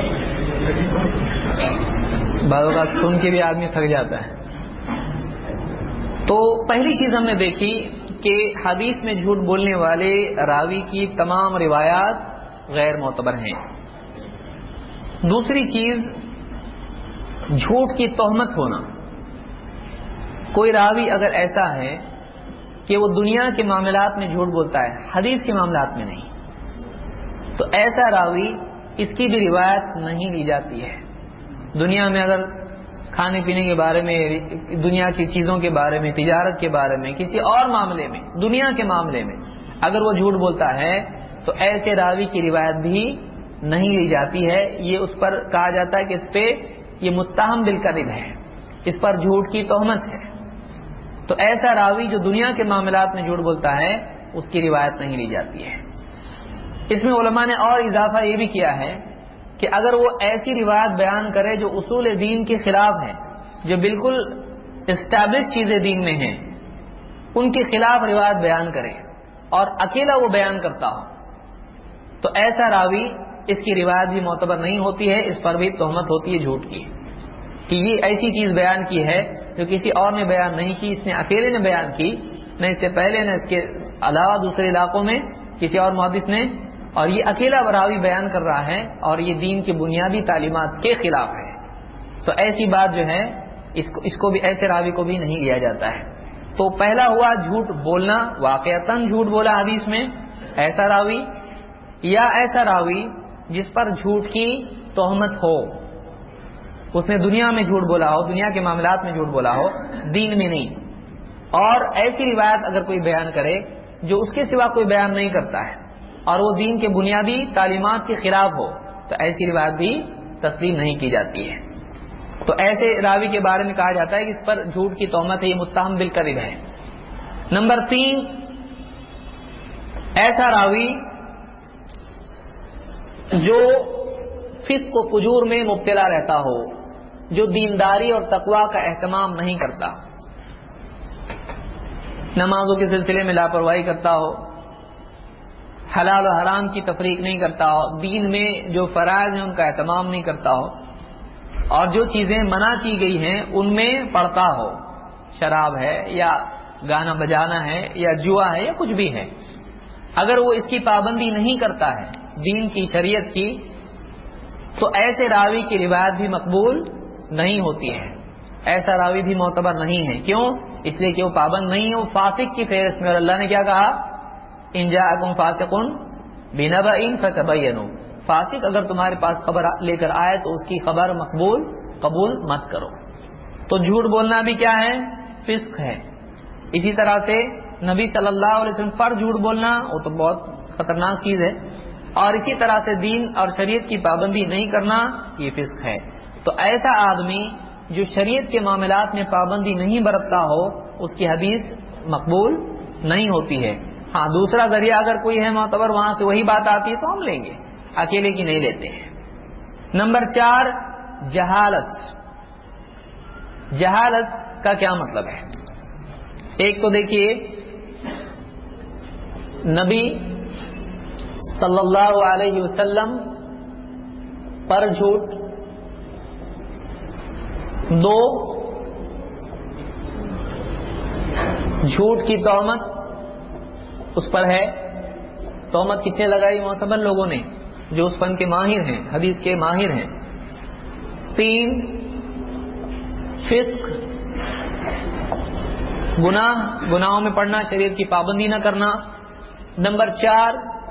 بعض اوقات سن کے بھی آدمی تھک جاتا ہے. تو پہلی چیز ہم نے دیکھی کہ حدیث میں جھوٹ بولنے والے راوی کی تمام روایات غیر معتبر ہیں. دوسری چیز، جھوٹ کی تہمت ہونا. کوئی راوی اگر ایسا ہے کہ وہ دنیا کے معاملات میں جھوٹ بولتا ہے، حدیث کے معاملات میں نہیں، تو ایسا راوی اس کی بھی روایت نہیں لی جاتی ہے. دنیا میں اگر کھانے پینے کے بارے میں، دنیا کی چیزوں کے بارے میں، تجارت کے بارے میں، کسی اور معاملے میں، دنیا کے معاملے میں اگر وہ جھوٹ بولتا ہے تو ایسے راوی کی روایت بھی نہیں لی جاتی ہے. یہ اس پر کہا جاتا ہے کہ اس پہ یہ متہم بالکذب ہے، اس پر جھوٹ کی تہمت ہے. تو ایسا راوی جو دنیا کے معاملات میں جھوٹ بولتا ہے اس کی روایت نہیں لی جاتی ہے. اس میں علماء نے اور اضافہ یہ بھی کیا ہے کہ اگر وہ ایسی روایت بیان کرے جو اصول دین کے خلاف ہے، جو بالکل اسٹیبلش چیزیں دین میں ہیں، ان کے خلاف روایت بیان کرے اور اکیلا وہ بیان کرتا ہو، تو ایسا راوی اس کی روایت بھی معتبر نہیں ہوتی ہے. اس پر بھی تہمت ہوتی ہے جھوٹ کی کہ یہ ایسی چیز بیان کی ہے جو کسی اور نے بیان نہیں کی، اس نے اکیلے نے بیان کی، نہ اس سے پہلے نہ اس کے علاوہ دوسرے علاقوں میں کسی اور محدث نے، اور یہ اکیلا راوی بیان کر رہا ہے اور یہ دین کی بنیادی تعلیمات کے خلاف ہے. تو ایسی بات جو ہے اس کو اس کو بھی ایسے راوی کو بھی نہیں لیا جاتا ہے. تو پہلا ہوا جھوٹ بولنا، واقعتاً جھوٹ بولا حدیث میں ایسا راوی، یا ایسا راوی جس پر جھوٹ کی تہمت ہو، اس نے دنیا میں جھوٹ بولا ہو، دنیا کے معاملات میں جھوٹ بولا ہو، دین میں نہیں. اور ایسی روایت اگر کوئی بیان کرے جو اس کے سوا کوئی بیان نہیں کرتا ہے اور وہ دین کے بنیادی تعلیمات کے خلاف ہو، تو ایسی روایت بھی تسلیم نہیں کی جاتی ہے. تو ایسے راوی کے بارے میں کہا جاتا ہے کہ اس پر جھوٹ کی تہمت ہے، یہ متہم بالکذب ہے. نمبر تین، ایسا راوی جو فسق و فجور میں مبتلا رہتا ہو، جو دینداری اور تقوی کا اہتمام نہیں کرتا، نمازوں کے سلسلے میں لاپرواہی کرتا ہو، حلال و حرام کی تفریق نہیں کرتا ہو، دین میں جو فرائض ہیں ان کا اہتمام نہیں کرتا ہو، اور جو چیزیں منع کی گئی ہیں ان میں پڑتا ہو، شراب ہے یا گانا بجانا ہے یا جوا ہے یا کچھ بھی ہے، اگر وہ اس کی پابندی نہیں کرتا ہے دین کی، شریعت کی، تو ایسے راوی کی روایت بھی مقبول نہیں ہوتی ہے. ایسا راوی بھی معتبر نہیں ہے. کیوں؟ اس لیے کہ وہ پابند نہیں ہے، وہ فاسق کی فہرست میں. اور اللہ نے کیا کہا؟ ان جاءکم فاسق بنبأ فتبینوا، فاسق اگر تمہارے پاس خبر لے کر آئے تو اس کی خبر مقبول قبول مت کرو. تو جھوٹ بولنا بھی کیا ہے؟ فسق ہے. اسی طرح سے نبی صلی اللہ علیہ وسلم پر جھوٹ بولنا وہ تو بہت خطرناک چیز ہے، اور اسی طرح سے دین اور شریعت کی پابندی نہیں کرنا یہ فسق ہے. تو ایسا آدمی جو شریعت کے معاملات میں پابندی نہیں برتتا ہو اس کی حدیث مقبول نہیں ہوتی ہے. ہاں دوسرا ذریعہ اگر کوئی ہے معتبر، وہاں سے وہی بات آتی ہے تو ہم لیں گے، اکیلے کی نہیں لیتے ہیں. نمبر چار، جہالت. جہالت کا کیا مطلب ہے؟ ایک تو دیکھیے نبی صلی اللہ علیہ وسلم پر جھوٹ، دو جھوٹ کی تہمت اس پر ہے. تہمت کس نے لگائی؟ معتبر لوگوں نے جو اس فن کے ماہر ہیں، حدیث کے ماہر ہیں. تین، فسق، گناہ، گناہوں میں پڑنا، شریعت کی پابندی نہ کرنا. نمبر چار،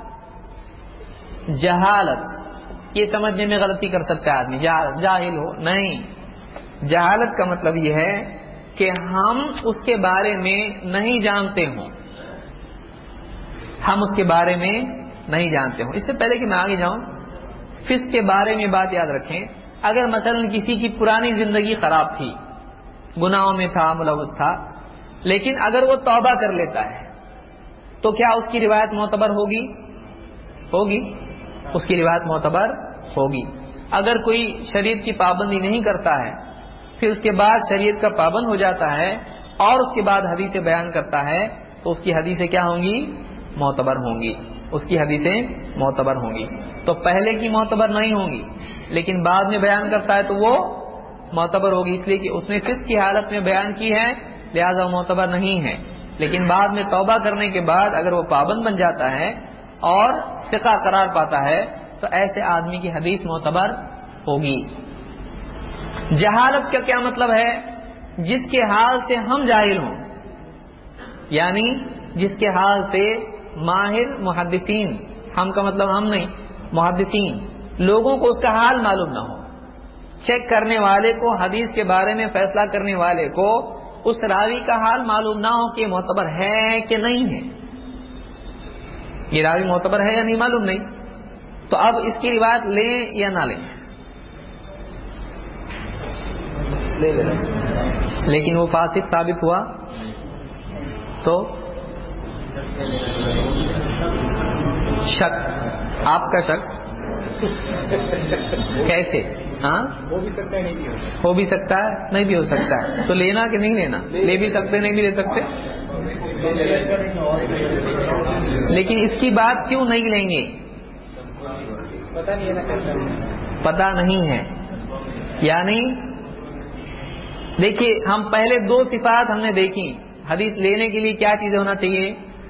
جہالت. یہ سمجھنے میں غلطی کر سکتا ہے آدمی، جاہل ہو. نہیں، جہالت کا مطلب یہ ہے کہ ہم اس کے بارے میں نہیں جانتے ہوں، ہم اس کے بارے میں نہیں جانتے ہوں. اس سے پہلے کہ میں آگے جاؤں، فسق کے بارے میں بات یاد رکھیں. اگر مثلا کسی کی پرانی زندگی خراب تھی، گناہوں میں تھا، ملوث تھا، لیکن اگر وہ توبہ کر لیتا ہے تو کیا اس کی روایت معتبر ہوگی؟ ہوگی، اس کی روایت معتبر ہوگی. اگر کوئی شریعت کی پابندی نہیں کرتا ہے، پھر اس کے بعد شریعت کا پابند ہو جاتا ہے اور اس کے بعد حدیثیں بیان کرتا ہے، تو اس کی حدیثیں کیا ہوں گی؟ معتبر ہوں گی. اس کی حدیثیں معتبر ہوں گی. تو پہلے کی معتبر نہیں ہوں گی، لیکن بعد میں بیان کرتا ہے تو وہ معتبر ہوگی، اس لیے کہ اس نے فسق کی حالت میں بیان کی ہے، لہذا وہ معتبر نہیں ہے. لیکن بعد میں توبہ کرنے کے بعد اگر وہ پابند بن جاتا ہے اور ثقہ قرار پاتا ہے تو ایسے آدمی کی حدیث معتبر ہوگی. جہالت کا کیا مطلب ہے؟ جس کے حال سے ہم جاہل ہوں، یعنی جس کے حال سے ماہر محدثین، ہم کا مطلب ہم نہیں، محدثین لوگوں کو اس کا حال معلوم نہ ہو. چیک کرنے والے کو، حدیث کے بارے میں فیصلہ کرنے والے کو اس راوی کا حال معلوم نہ ہو کہ معتبر ہے کہ نہیں ہے. یہ راوی معتبر ہے یا نہیں معلوم نہیں، تو اب اس کی روایت لیں یا نہ لیں؟ لے لیں. لیکن وہ فاسق ثابت ہوا تو شک، آپ کا شک کیسے؟ ہاں، ہو بھی سکتا ہے، نہیں بھی ہو بھی سکتا ہے، نہیں بھی ہو سکتا ہے. تو لینا کہ نہیں لینا؟ لے بھی سکتے، نہیں بھی لے سکتے. لیکن اس کی بات کیوں نہیں لیں گے؟ پتہ نہیں ہے. یعنی دیکھیے، ہم پہلے دو صفات ہم نے دیکھی. حدیث لینے کے لیے کیا چیزیں ہونا چاہیے؟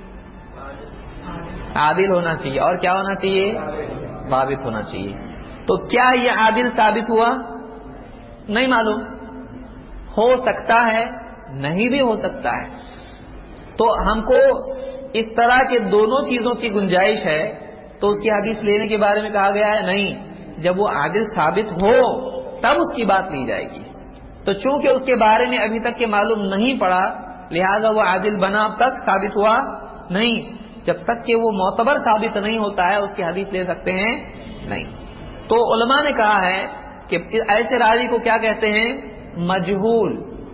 عادل ہونا چاہیے، اور کیا ہونا چاہیے؟ ثابت ہونا چاہیے. تو کیا یہ عادل ثابت ہوا؟ نہیں معلوم. ہو سکتا ہے، نہیں بھی ہو سکتا ہے. تو ہم کو اس طرح کے دونوں چیزوں کی گنجائش ہے، تو اس کی حدیث لینے کے بارے میں کہا گیا ہے نہیں، جب وہ عادل ثابت ہو تب اس کی بات لی جائے گی. تو چونکہ اس کے بارے میں ابھی تک کے معلوم نہیں پڑا، لہذا وہ عادل بنا اب تک ثابت ہوا نہیں. جب تک کہ وہ معتبر ثابت نہیں ہوتا ہے اس کی حدیث لے سکتے ہیں نہیں. تو علماء نے کہا ہے کہ ایسے راوی کو کیا کہتے ہیں؟ مجہول.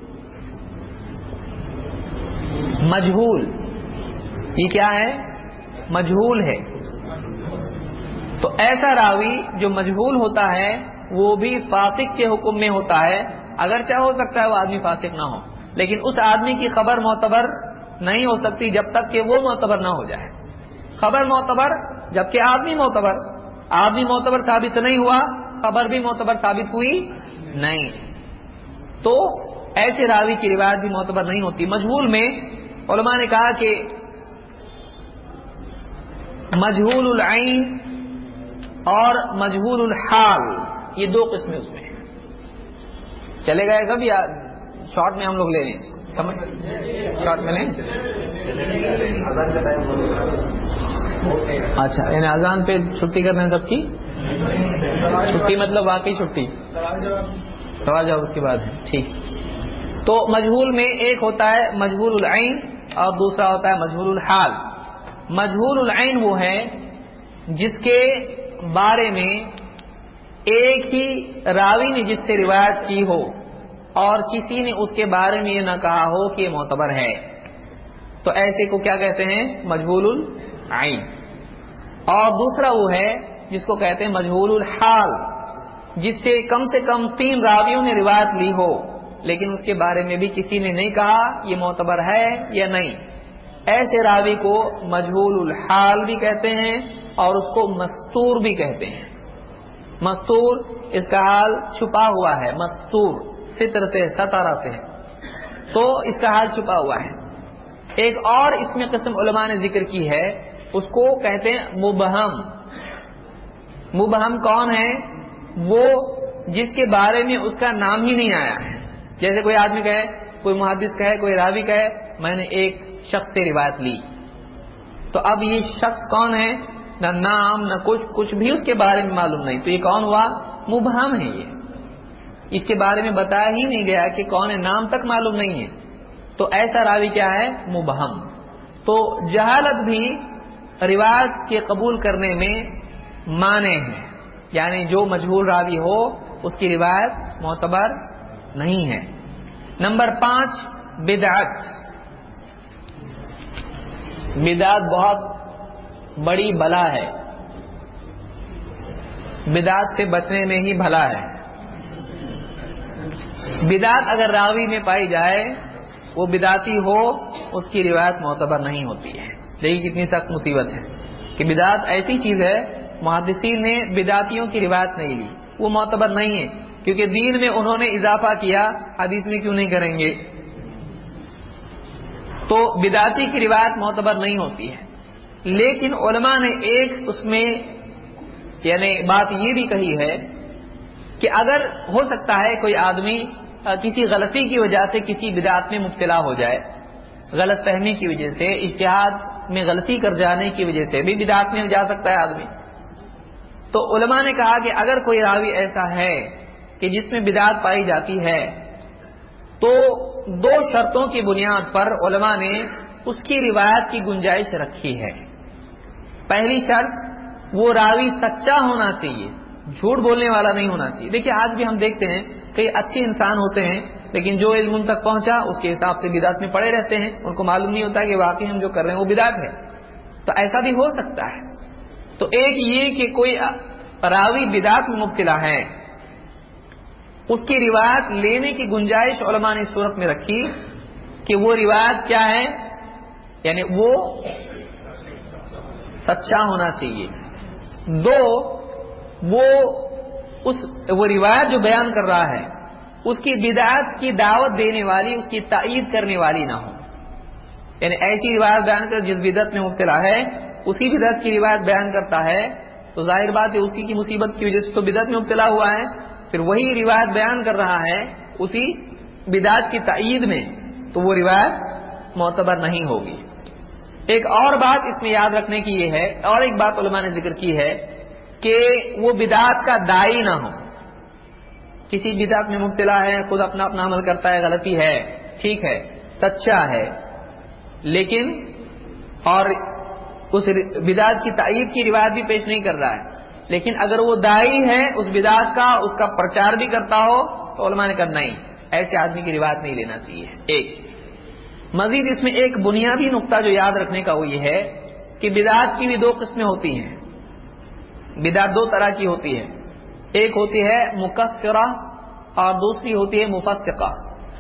مجہول یہ کیا ہے؟ مجہول ہے. تو ایسا راوی جو مجہول ہوتا ہے وہ بھی فاسق کے حکم میں ہوتا ہے. اگرچہ ہو سکتا ہے وہ آدمی فاسق نہ ہو، لیکن اس آدمی کی خبر معتبر نہیں ہو سکتی جب تک کہ وہ معتبر نہ ہو جائے. خبر معتبر جبکہ آدمی معتبر. آدمی معتبر ثابت نہیں ہوا، خبر بھی معتبر ثابت ہوئی نہیں، تو ایسے راوی کی روایت بھی معتبر نہیں ہوتی. مجہول میں علماء نے کہا کہ مجہول العین اور مجہول الحال، یہ دو قسمیں اس میں. چلے گئے کب یا شارٹ میں ہم لوگ لے لیں؟ سمجھ شارٹ میں لیں. اچھا، یعنی اذان پہ چھٹی کرنے سب کی چھٹی، مطلب واقعی چھٹی، سوال جواب اس کے بعد ہے. ٹھیک. تو مجہول میں ایک ہوتا ہے مجہول العین اور دوسرا ہوتا ہے مجہول الحال. مجہول العین وہ ہے جس کے بارے میں ایک ہی راوی نے جس سے روایت کی ہو اور کسی نے اس کے بارے میں یہ نہ کہا ہو کہ یہ معتبر ہے، تو ایسے کو کیا کہتے ہیں؟ مجہول العین. اور دوسرا وہ ہے جس کو کہتے ہیں مجہول الحال، جس سے کم سے کم تین راویوں نے روایت لی ہو لیکن اس کے بارے میں بھی کسی نے نہیں کہا یہ معتبر ہے یا نہیں. ایسے راوی کو مجہول الحال بھی کہتے ہیں اور اس کو مستور بھی کہتے ہیں. مستور اس کا حال چھپا ہوا ہے، مستور ستر سے ستارہ سے، تو اس کا حال چھپا ہوا ہے. ایک اور اس میں قسم علماء نے ذکر کی ہے، اس کو کہتے ہیں مبہم۔ مبہم کون ہے؟ وہ جس کے بارے میں اس کا نام ہی نہیں آیا ہے۔ جیسے کوئی آدمی کہے، کوئی محدث کہے، کوئی راوی کہے میں نے ایک شخص سے روایت لی، تو اب یہ شخص کون ہے؟ نہ نام نہ کچھ کچھ بھی اس کے بارے میں معلوم نہیں، تو یہ کون ہوا؟ مبہم ہے۔ یہ اس کے بارے میں بتایا ہی نہیں گیا کہ کون ہے، نام تک معلوم نہیں ہے، تو ایسا راوی کیا ہے؟ مبہم۔ تو جہالت بھی روایت کے قبول کرنے میں مانع ہے، یعنی جو مجہول راوی ہو اس کی روایت معتبر نہیں ہے۔ نمبر پانچ، بدعت۔ بدعت بہت بڑی بلا ہے، بدعت سے بچنے میں ہی بھلا ہے۔ بدعت اگر راوی میں پائی جائے، وہ بدعتی ہو، اس کی روایت معتبر نہیں ہوتی ہے۔ دیکھیے کتنی سخت مصیبت ہے کہ بدعت ایسی چیز ہے، محدثین نے بدعتیوں کی روایت نہیں لی، وہ معتبر نہیں ہے، کیونکہ دین میں انہوں نے اضافہ کیا، حدیث میں کیوں نہیں کریں گے؟ تو بدعتی کی روایت معتبر نہیں ہوتی ہے۔ لیکن علماء نے ایک اس میں یعنی بات یہ بھی کہی ہے کہ اگر ہو سکتا ہے کوئی آدمی کسی غلطی کی وجہ سے کسی بدعت میں مبتلا ہو جائے، غلط فہمی کی وجہ سے، اجتہاد میں غلطی کر جانے کی وجہ سے بھی بدعت میں جا سکتا ہے آدمی، تو علماء نے کہا کہ اگر کوئی راوی ایسا ہے کہ جس میں بدعت پائی جاتی ہے، تو دو شرطوں کی بنیاد پر علماء نے اس کی روایت کی گنجائش رکھی ہے۔ پہلی شرط، وہ راوی سچا ہونا چاہیے، جھوٹ بولنے والا نہیں ہونا چاہیے۔ دیکھیے آج بھی ہم دیکھتے ہیں کئی اچھے انسان ہوتے ہیں، لیکن جو علم ان تک پہنچا اس کے حساب سے بدعت میں پڑے رہتے ہیں، ان کو معلوم نہیں ہوتا کہ واقعی ہم جو کر رہے ہیں وہ بدعت ہے۔ تو ایسا بھی ہو سکتا ہے۔ تو ایک یہ کہ کوئی راوی بدعت میں مبتلا ہے، اس کی روایت لینے کی گنجائش علماء نے اس صورت میں رکھی کہ وہ روایت کیا ہے؟ یعنی وہ سچا ہونا چاہیے۔ دو، وہ اس وہ روایت جو بیان کر رہا ہے اس کی بدعت کی دعوت دینے والی، اس کی تائید کرنے والی نہ ہو، یعنی ایسی روایت بیان کر جس بدعت میں مبتلا ہے اسی بدعت کی روایت بیان کرتا ہے، تو ظاہر بات ہے اسی کی مصیبت کی وجہ سے تو بدعت میں مبتلا ہوا ہے، پھر وہی روایت بیان کر رہا ہے اسی بدعت کی تائید میں، تو وہ روایت معتبر نہیں ہوگی۔ ایک اور بات اس میں یاد رکھنے کی یہ ہے، اور ایک بات علماء نے ذکر کی ہے کہ وہ بدعت کا داعی نہ ہو۔ کسی بدعت میں مبتلا ہے، خود اپنا اپنا عمل کرتا ہے، غلطی ہے، ٹھیک ہے، سچا ہے، لیکن اور اس بدعت کی تائید کی روایت بھی پیش نہیں کر رہا ہے، لیکن اگر وہ داعی ہے اس بدعت کا، اس کا پرچار بھی کرتا ہو، تو علماء نے کہا نہیں، ایسے آدمی کی روایت نہیں لینا چاہیے۔ ایک مزید اس میں ایک بنیادی نقطہ جو یاد رکھنے کا وہ یہ ہے کہ بدعت کی بھی دو قسمیں ہوتی ہیں۔ بدعت دو طرح کی ہوتی ہے، ایک ہوتی ہے مکفرہ اور دوسری ہوتی ہے مفسقہ۔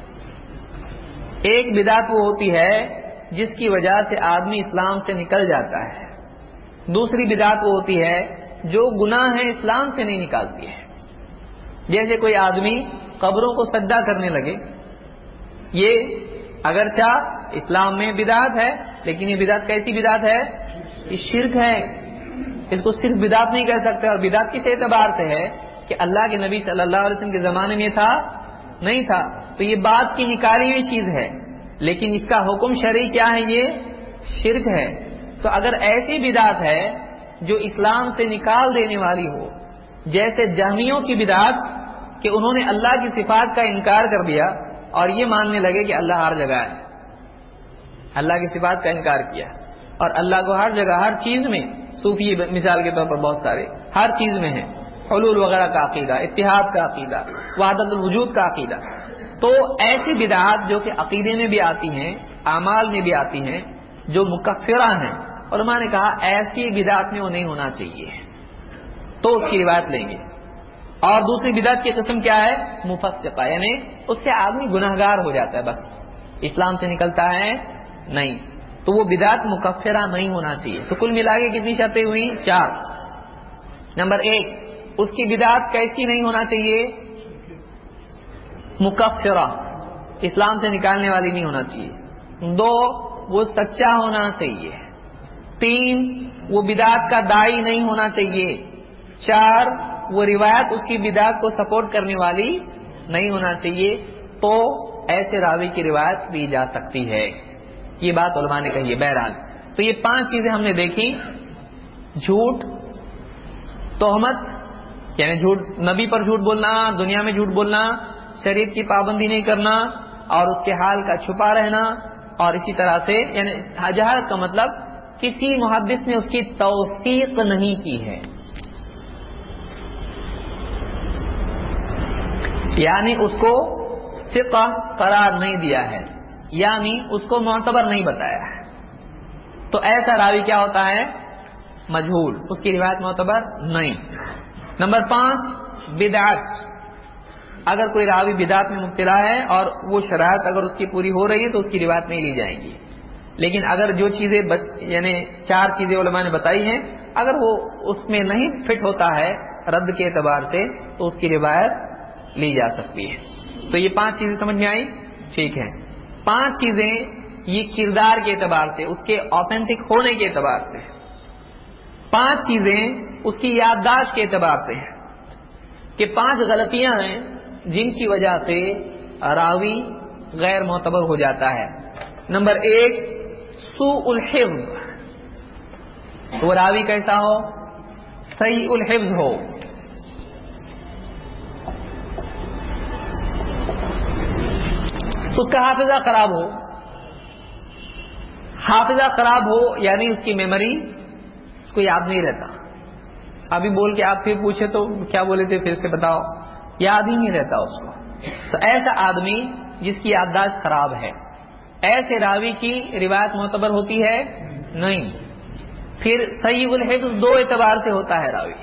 ایک بدعت وہ ہوتی ہے جس کی وجہ سے آدمی اسلام سے نکل جاتا ہے، دوسری بدعت وہ ہوتی ہے جو گناہ ہے اسلام سے نہیں نکالتی ہے۔ جیسے کوئی آدمی قبروں کو سجدہ کرنے لگے، یہ اگرچہ اسلام میں بدعت ہے، لیکن یہ بدعت کیسی بدعت ہے؟ یہ شرک ہے، اس کو صرف بدعت نہیں کہہ سکتے۔ اور بدعت کس اعتبار سے ہے کہ اللہ کے نبی صلی اللہ علیہ وسلم کے زمانے میں تھا نہیں تھا، تو یہ بات کی نکالی ہوئی چیز ہے، لیکن اس کا حکم شرعی کیا ہے؟ یہ شرک ہے۔ تو اگر ایسی بدعت ہے جو اسلام سے نکال دینے والی ہو، جیسے جہمیوں کی بدعت کہ انہوں نے اللہ کی صفات کا انکار کر دیا اور یہ ماننے لگے کہ اللہ ہر جگہ ہے، اللہ کی صفات کا انکار کیا اور اللہ کو ہر جگہ ہر چیز میں، صوفی مثال کے طور پر بہت سارے ہر چیز میں ہے، حلول وغیرہ کا عقیدہ، اتحاد کا عقیدہ، وحدت الوجود کا عقیدہ۔ تو ایسی بدعات جو کہ عقیدے میں بھی آتی ہیں، اعمال میں بھی آتی ہیں، جو مکفرہ ہیں، علماء نے کہا ایسی بدعات میں وہ نہیں ہونا چاہیے، تو اس کی روایت لیں گے۔ اور دوسری بدعت کی قسم کیا ہے؟ مفسقہ، یعنی اس سے آدمی گناہگار ہو جاتا ہے، بس اسلام سے نکلتا ہے نہیں، تو وہ بدعت مکفرہ نہیں ہونا چاہیے۔ تو کل ملا کے کتنی شرطیں ہوئی؟ چار۔ نمبر ایک، اس کی بدعت کیسی نہیں ہونا چاہیے؟ مکفرہ، اسلام سے نکالنے والی نہیں ہونا چاہیے۔ دو، وہ سچا ہونا چاہیے. تین وہ بدعت کا داعی نہیں ہونا چاہیے. چار وہ روایت اس کی بدعت کو سپورٹ کرنے والی نہیں ہونا چاہیے. تو ایسے راوی کی روایت لی جا سکتی ہے. یہ بات علماء نے کہی ہے. بہرحال تو یہ پانچ چیزیں ہم نے دیکھی: جھوٹ، تہمت یعنی جھوٹ، نبی پر جھوٹ بولنا، دنیا میں جھوٹ بولنا، شریعت کی پابندی نہیں کرنا اور اس کے حال کا چھپا رہنا، اور اسی طرح سے یعنی جہالت کا مطلب کسی محدث نے اس کی توثیق نہیں کی ہے، یعنی اس کو ثقہ قرار نہیں دیا ہے، یعنی اس کو معتبر نہیں بتایا ہے. تو ایسا راوی کیا ہوتا ہے؟ مجہول، اس کی روایت معتبر نہیں. نمبر پانچ بدعت. اگر کوئی راوی بدعت میں مبتلا ہے اور وہ شرائط اگر اس کی پوری ہو رہی ہے تو اس کی روایت نہیں لی جائیں گی. لیکن اگر جو چیزیں بچ یعنی چار چیزیں علماء نے بتائی ہیں اگر وہ اس میں نہیں فٹ ہوتا ہے رد کے اعتبار سے تو اس کی روایت لی جا سکتی ہے. تو یہ پانچ چیزیں سمجھ میں آئی؟ ٹھیک ہے. پانچ چیزیں یہ کردار کے اعتبار سے، اس کے آتھینٹک ہونے کے اعتبار سے. پانچ چیزیں اس کی یادداشت کے اعتبار سے ہیں کہ پانچ غلطیاں ہیں جن کی وجہ سے راوی غیر معتبر ہو جاتا ہے. نمبر ایک سوء الحفظ. وہ راوی کیسا ہو؟ سیء الحفظ ہو. اس کا حافظہ خراب ہو. حافظہ خراب ہو یعنی اس کی میموری اس کو یاد نہیں رہتا. ابھی بول کے آپ پھر پوچھے تو کیا بولے تھے پھر سے بتاؤ، یاد ہی نہیں رہتا اس کو. تو ایسا آدمی جس کی یادداشت خراب ہے، ایسے راوی کی روایت معتبر ہوتی ہے نہیں. پھر سیء الحفظ دو اعتبار سے ہوتا ہے راوی.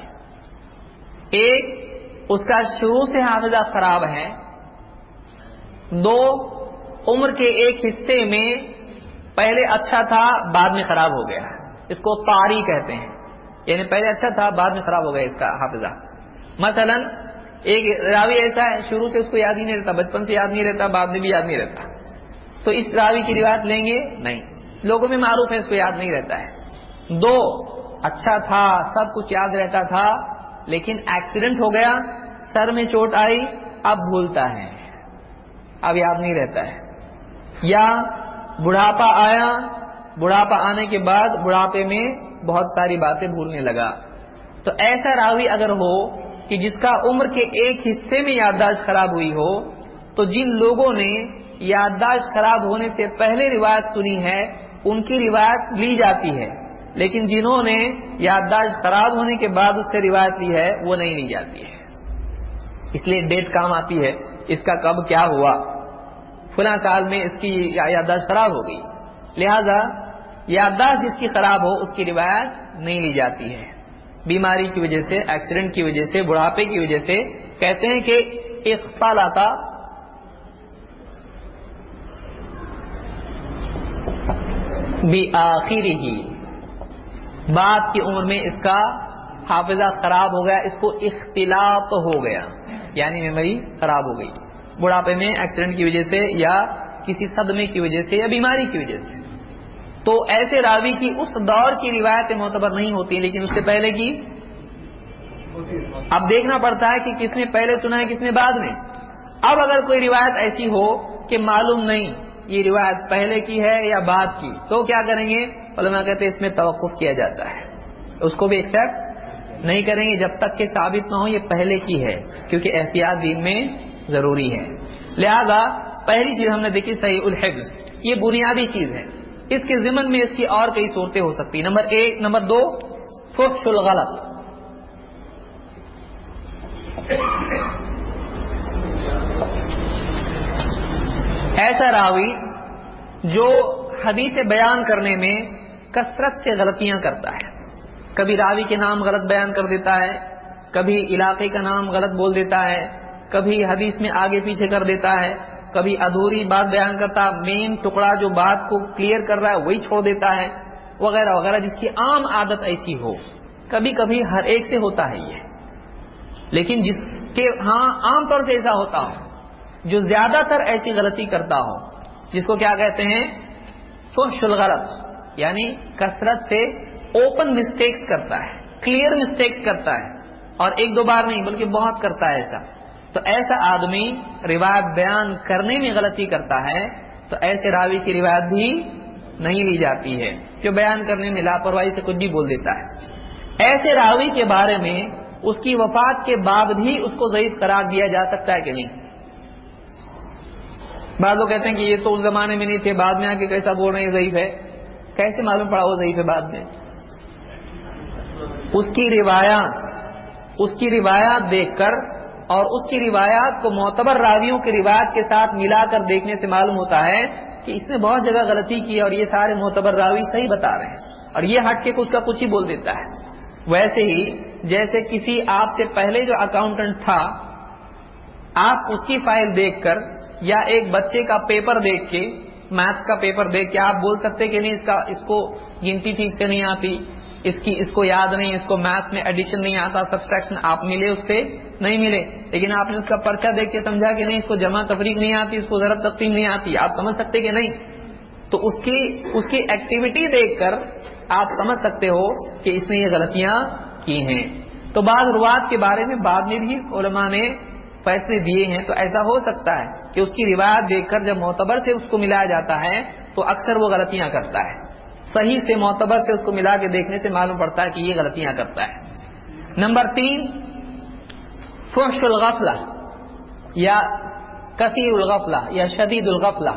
ایک اس کا شروع سے حافظہ خراب ہے. دو عمر کے ایک حصے میں پہلے اچھا تھا بعد میں خراب ہو گیا. اس کو طاری کہتے ہیں، یعنی پہلے اچھا تھا بعد میں خراب ہو گیا اس کا حافظہ. مثلا ایک راوی ایسا ہے شروع سے اس کو یاد ہی نہیں رہتا، بچپن سے یاد نہیں رہتا، بعد میں بھی یاد نہیں رہتا، تو اس راوی کی روایت لیں گے نہیں. لوگوں میں معروف ہے اس کو یاد نہیں رہتا ہے. دو اچھا تھا، سب کچھ یاد رہتا تھا، لیکن ایکسیڈنٹ ہو گیا، سر میں چوٹ آئی، اب بھولتا ہے، اب یاد نہیں رہتا ہے. یا بڑھاپا آیا، بڑھاپا آنے کے بعد بڑھاپے میں بہت ساری باتیں بھولنے لگا. تو ایسا راوی اگر ہو کہ جس کا عمر کے ایک حصے میں یادداشت خراب ہوئی ہو، تو جن لوگوں نے یادداشت خراب ہونے سے پہلے روایت سنی ہے ان کی روایت لی جاتی ہے، لیکن جنہوں نے یادداشت خراب ہونے کے بعد اس سے روایت لی ہے وہ نہیں لی جاتی ہے. اس لیے ڈیٹ کام آتی ہے، اس کا کب کیا ہوا، فلاں سال میں اس کی یادداشت خراب ہو گئی، لہذا یادداشت جس کی خراب ہو اس کی روایت نہیں لی جاتی ہے. بیماری کی وجہ سے، ایکسیڈنٹ کی وجہ سے، بڑھاپے کی وجہ سے. کہتے ہیں کہ اختلط بآخرہ، بعد کی عمر میں اس کا حافظہ خراب ہو گیا، اس کو اختلاط ہو گیا، یعنی میموری خراب ہو گئی بڑھاپے میں، ایکسیڈنٹ کی وجہ سے یا کسی صدمے کی وجہ سے یا بیماری کی وجہ سے. تو ایسے راوی کی اس دور کی روایتیں معتبر نہیں ہوتی، لیکن اس سے پہلے کی اب دیکھنا پڑتا ہے کہ کس نے پہلے سنا ہے کس نے بعد میں. اب اگر کوئی روایت ایسی ہو کہ معلوم نہیں یہ روایت پہلے کی ہے یا بعد کی، تو کیا کریں گے؟ علماء کہتے ہیں اس میں توقف کیا جاتا ہے، اس کو بھی ایکسپٹ نہیں کریں گے جب تک کہ ثابت نہ ہو یہ پہلے کی ہے، کیونکہ احتیاط دین میں ضروری ہے. لہذا پہلی چیز ہم نے دیکھی صحیح الحفظ، یہ بنیادی چیز ہے. اس کے ضمن میں اس کی اور کئی صورتیں ہو سکتی. نمبر ایک نمبر دو فحش الغلط. ایسا راوی جو حدیث بیان کرنے میں کثرت سے غلطیاں کرتا ہے، کبھی راوی کے نام غلط بیان کر دیتا ہے، کبھی علاقے کا نام غلط بول دیتا ہے، کبھی حدیث میں آگے پیچھے کر دیتا ہے، کبھی ادھوری بات بیان کرتا، مین ٹکڑا جو بات کو کلیئر کر رہا ہے وہی چھوڑ دیتا ہے، وغیرہ وغیرہ، جس کی عام عادت ایسی ہو. کبھی کبھی ہر ایک سے ہوتا ہے یہ، لیکن جس کے ہاں عام طور سے ایسا ہوتا ہو، جو زیادہ تر ایسی غلطی کرتا ہو، جس کو کیا کہتے ہیں فحش الغلط یعنی کثرت سے اوپن مسٹیکس کرتا ہے، کلیئر مسٹیکس کرتا ہے، اور ایک دو بار نہیں بلکہ بہت کرتا ہے ایسا، تو ایسا آدمی روایت بیان کرنے میں غلطی کرتا ہے تو ایسے راوی کی روایت بھی نہیں لی جاتی ہے جو بیان کرنے میں لاپرواہی سے کچھ بھی بول دیتا ہے۔ ایسے راوی کے بارے میں اس کی وفات کے بعد بھی اس کو ضعیف قرار دیا جا سکتا ہے کہ نہیں؟ بعض لوگ کہتے ہیں کہ یہ تو اس زمانے میں نہیں تھے، بعد میں آ کے کیسا بول رہے ہیں ضعیف ہے، کیسے معلوم پڑا وہ ضعیف ہے بعد میں؟ اس کی روایات اس کی روایات دیکھ کر اور اس کی روایات کو معتبر راویوں کی روایت کے ساتھ ملا کر دیکھنے سے معلوم ہوتا ہے کہ اس نے بہت جگہ غلطی کی اور یہ سارے معتبر راوی صحیح بتا رہے ہیں، اور یہ ہٹ کے کچھ کا کچھ ہی بول دیتا ہے۔ ویسے ہی جیسے کسی آپ سے پہلے جو اکاؤنٹنٹ تھا، آپ اس کی فائل دیکھ کر یا ایک بچے کا پیپر دیکھ کے، میتھس کا پیپر دیکھ کے آپ بول سکتے کہ نہیں اس کا اس کو گنتی ٹھیک سے نہیں آتی، اس کی اس کو یاد نہیں، اس کو میتھس میں ایڈیشن نہیں آتا، سبسٹریکشن آپ ملے اس سے نہیں ملے، لیکن آپ نے اس کا پرچہ دیکھ کے سمجھا کہ نہیں اس کو جمع تفریق نہیں آتی، اس کو ضرب تقسیم نہیں آتی، آپ سمجھ سکتے کہ نہیں؟ تو اس کی اس کی ایکٹیویٹی دیکھ کر آپ سمجھ سکتے ہو کہ اس نے یہ غلطیاں کی ہیں۔ تو بعض روات کے بارے میں بعد میں بھی علماء نے فیصلے دیے ہیں، تو ایسا ہو سکتا ہے کہ اس کی روایت دیکھ کر جب معتبر سے اس کو ملایا جاتا ہے تو اکثر وہ غلطیاں کرتا ہے، صحیح سے معتبر سے اس کو ملا کے دیکھنے سے معلوم پڑتا ہے کہ یہ غلطیاں کرتا ہے۔ نمبر تین، فحش الغفلہ یا کثیر الغفلہ یا شدید الغفلہ۔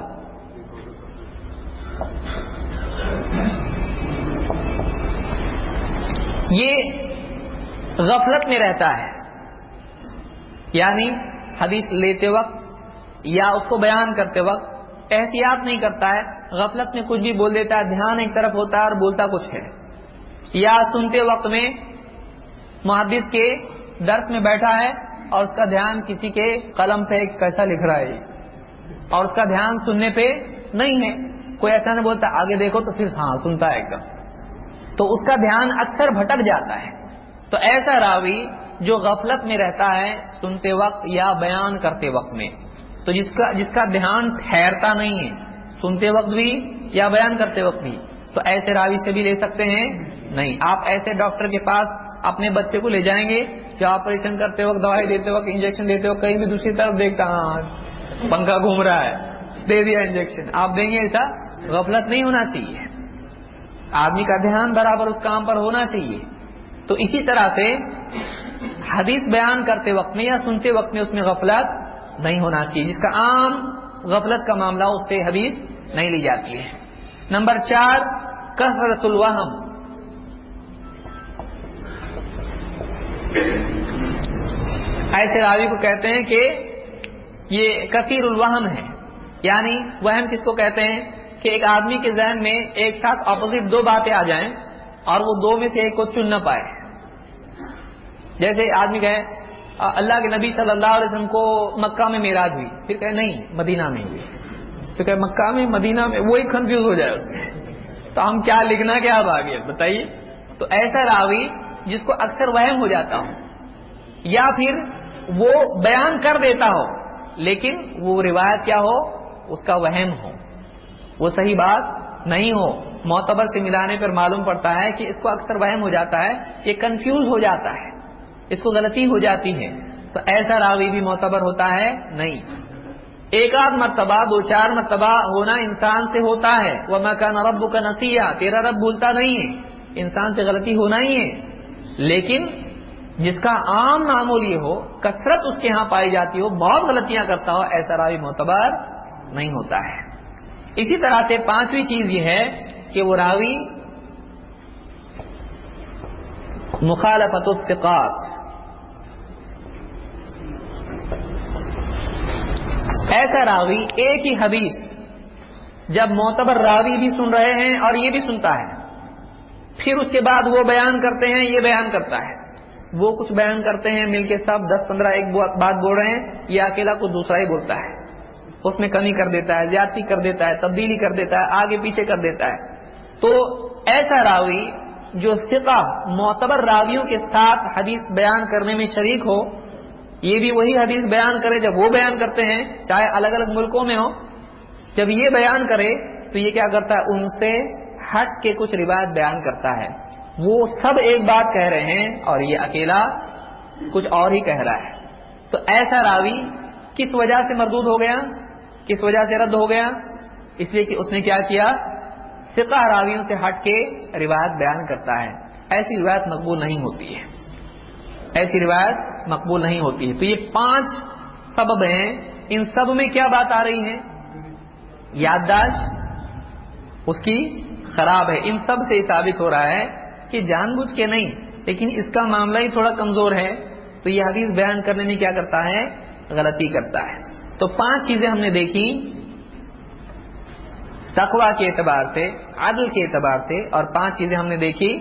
یہ غفلت میں رہتا ہے، یعنی حدیث لیتے وقت یا اس کو بیان کرتے وقت احتیاط نہیں کرتا ہے، غفلت میں کچھ بھی بول دیتا ہے، دھیان ایک طرف ہوتا ہے اور بولتا کچھ ہے، یا سنتے وقت میں محدث کے درس میں بیٹھا ہے اور اس کا دھیان کسی کے قلم پہ کیسا لکھ رہا ہے اور اس کا دھیان سننے پہ نہیں ہے، کوئی ایسا نہیں بولتا آگے دیکھو تو پھر ہاں سنتا ہے ایک دم، تو اس کا دھیان اکثر بھٹک جاتا ہے۔ تو ایسا راوی جو غفلت میں رہتا ہے سنتے وقت یا بیان کرتے وقت میں، تو جس کا جس کا دھیان ٹھہرتا نہیں ہے سنتے وقت بھی یا بیان کرتے وقت بھی، تو ایسے راوی سے بھی لے سکتے ہیں نہیں۔ آپ ایسے ڈاکٹر کے پاس اپنے بچے کو لے جائیں گے کہ آپریشن کرتے وقت، دوائی دیتے وقت، انجیکشن دیتے وقت کہیں بھی دوسری طرف دیکھتا ہاں پنکھا گھوم رہا ہے دے دیا انجیکشن، آپ دیں گے؟ ایسا غفلت نہیں ہونا چاہیے، آدمی کا دھیان برابر اس کام پر ہونا چاہیے۔ تو اسی طرح سے حدیث بیان کرتے وقت میں یا سنتے وقت میں اس میں غفلت نہیں ہونا چاہیے، جس کا عام غفلت کا معاملہ اس سے حدیث نہیں لی جاتی ہے۔ نمبر چار، کثرت الوہم۔ ایسے راوی کو کہتے ہیں کہ یہ کثیر الوہم ہے، یعنی وہم کس کو کہتے ہیں کہ ایک آدمی کے ذہن میں ایک ساتھ اپوزٹ دو باتیں آ جائیں اور وہ دو میں سے ایک کو چن نہ پائے۔ جیسے آدمی کہے اللہ کے نبی صلی اللہ علیہ وسلم کو مکہ میں معراج ہوئی، پھر کہے نہیں مدینہ میں ہوئی، پھر کہے مکہ میں مدینہ میں، وہی کنفیوز ہو جائے اس میں، تو ہم کیا لکھنا کیا اب آگے بتائیے۔ تو ایسا راوی جس کو اکثر وہم ہو جاتا ہو یا پھر وہ بیان کر دیتا ہو لیکن وہ روایت کیا ہو، اس کا وہم ہو، وہ صحیح بات نہیں ہو، معتبر سے ملانے پر معلوم پڑتا ہے کہ اس کو اکثر وہم ہو جاتا ہے، یہ کنفیوز ہو جاتا ہے، اس کو غلطی ہو جاتی ہے، تو ایسا راوی بھی معتبر ہوتا ہے نہیں۔ ایک آدھ مرتبہ دو چار مرتبہ ہونا انسان سے ہوتا ہے، وَمَا كَانَ رَبُّكَ نَسِيًّا، تیرا رب بھولتا نہیں ہے، انسان سے غلطی ہونا ہی ہے، لیکن جس کا عام معمول یہ ہو، کثرت اس کے ہاں پائی جاتی ہو، بہت غلطیاں کرتا ہو، ایسا راوی معتبر نہیں ہوتا ہے۔ اسی طرح سے پانچویں چیز یہ ہے کہ وہ راوی مخالفت الثقات، ایسا راوی ایک ہی حدیث جب معتبر راوی بھی سن رہے ہیں اور یہ بھی سنتا ہے، پھر اس کے بعد وہ بیان کرتے ہیں یہ بیان کرتا ہے، وہ کچھ بیان کرتے ہیں مل کے سب دس پندرہ ایک بات بول رہے ہیں، یہ اکیلا کچھ دوسرا ہی بولتا ہے، اس میں کمی کر دیتا ہے، زیادتی کر دیتا ہے، تبدیلی کر دیتا ہے، آگے پیچھے کر دیتا ہے۔ تو ایسا راوی جو ثقہ معتبر راویوں کے ساتھ حدیث بیان کرنے میں شریک ہو، یہ بھی وہی حدیث بیان کرے جب وہ بیان کرتے ہیں، چاہے الگ الگ ملکوں میں ہو، جب یہ بیان کرے تو یہ کیا کرتا ہے، ان سے ہٹ کے کچھ روایت بیان کرتا ہے. وہ سب ایک بات کہہ رہے ہیں اور یہ اکیلا کچھ اور ہی کہہ رہا ہے. تو ایسا راوی کس وجہ سے مردود ہو گیا، کس وجہ سے رد ہو گیا؟ اس لیے کہ اس نے کیا کیا، ثقہ راویوں سے ہٹ کے روایت بیان کرتا ہے. ایسی روایت مقبول نہیں ہوتی ہے، ایسی روایت مقبول نہیں ہوتی ہے. تو یہ پانچ سبب ہیں. ان سب میں کیا بات آ رہی ہے؟ یادداشت اس کی خراب ہے. ان سب سے ثابت ہو رہا ہے کہ جان بوجھ کے نہیں، لیکن اس کا معاملہ ہی تھوڑا کمزور ہے، تو یہ حدیث بیان کرنے میں کیا کرتا ہے، غلطی کرتا ہے. تو پانچ چیزیں ہم نے دیکھی تقویٰ کے اعتبار سے، عدل کے اعتبار سے، اور پانچ چیزیں ہم نے دیکھی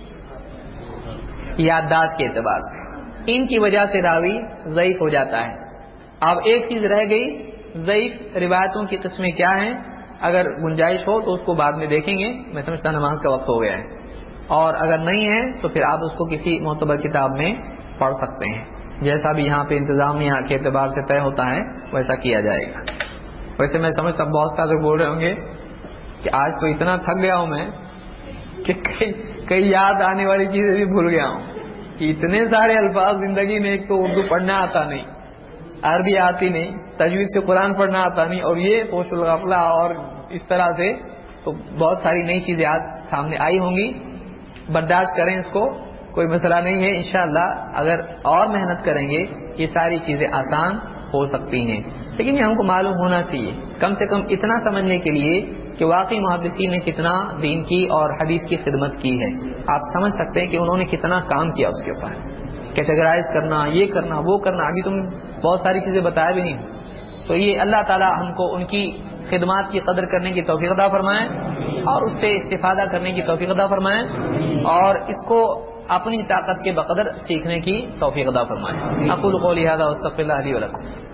یادداشت کے اعتبار سے. ان کی وجہ سے راوی ضعیف ہو جاتا ہے. اب ایک چیز رہ گئی، ضعیف روایتوں کی قسمیں کیا ہیں؟ اگر گنجائش ہو تو اس کو بعد میں دیکھیں گے، میں سمجھتا نماز کا وقت ہو گیا ہے. اور اگر نہیں ہے تو پھر آپ اس کو کسی معتبر کتاب میں پڑھ سکتے ہیں. جیسا بھی یہاں پہ انتظامیہ کے اعتبار سے طے ہوتا ہے ویسا کیا جائے گا. ویسے میں سمجھتا ہوں بہت سارے بول رہے ہوں گے کہ آج تو اتنا تھک گیا ہوں میں کہ کئی کئی یاد آنے والی چیزیں بھی بھول گیا ہوں. اتنے سارے الفاظ زندگی میں، ایک تو اردو پڑھنا آتا نہیں، عربی آتی نہیں، تجوید سے قرآن پڑھنا آتا نہیں، اور یہ فوش الغفلہ اور اس طرح سے، تو بہت ساری نئی چیزیں آج سامنے آئی ہوں گی. برداشت کریں اس کو، کوئی مسئلہ نہیں ہے. انشاءاللہ اگر اور محنت کریں گے یہ ساری چیزیں آسان ہو سکتی ہیں. لیکن یہ ہم کو معلوم ہونا چاہیے کم سے کم اتنا سمجھنے کے لیے کہ واقعی محدثین نے کتنا دین کی اور حدیث کی خدمت کی ہے. آپ سمجھ سکتے ہیں کہ انہوں نے کتنا کام کیا اس کے اوپر، کیٹیگرائز کرنا، یہ کرنا، وہ کرنا. ابھی تم بہت ساری چیزیں بتایا بھی نہیں. تو یہ اللہ تعالی ہم کو ان کی خدمات کی قدر کرنے کی توفیق عطا فرمائے اور اس سے استفادہ کرنے کی توفیق عطا فرمائے اور اس کو اپنی طاقت کے بقدر سیکھنے کی توفیق عطا فرمائے. اقول قولی ھذا واستغفر اللہ لی ولکم.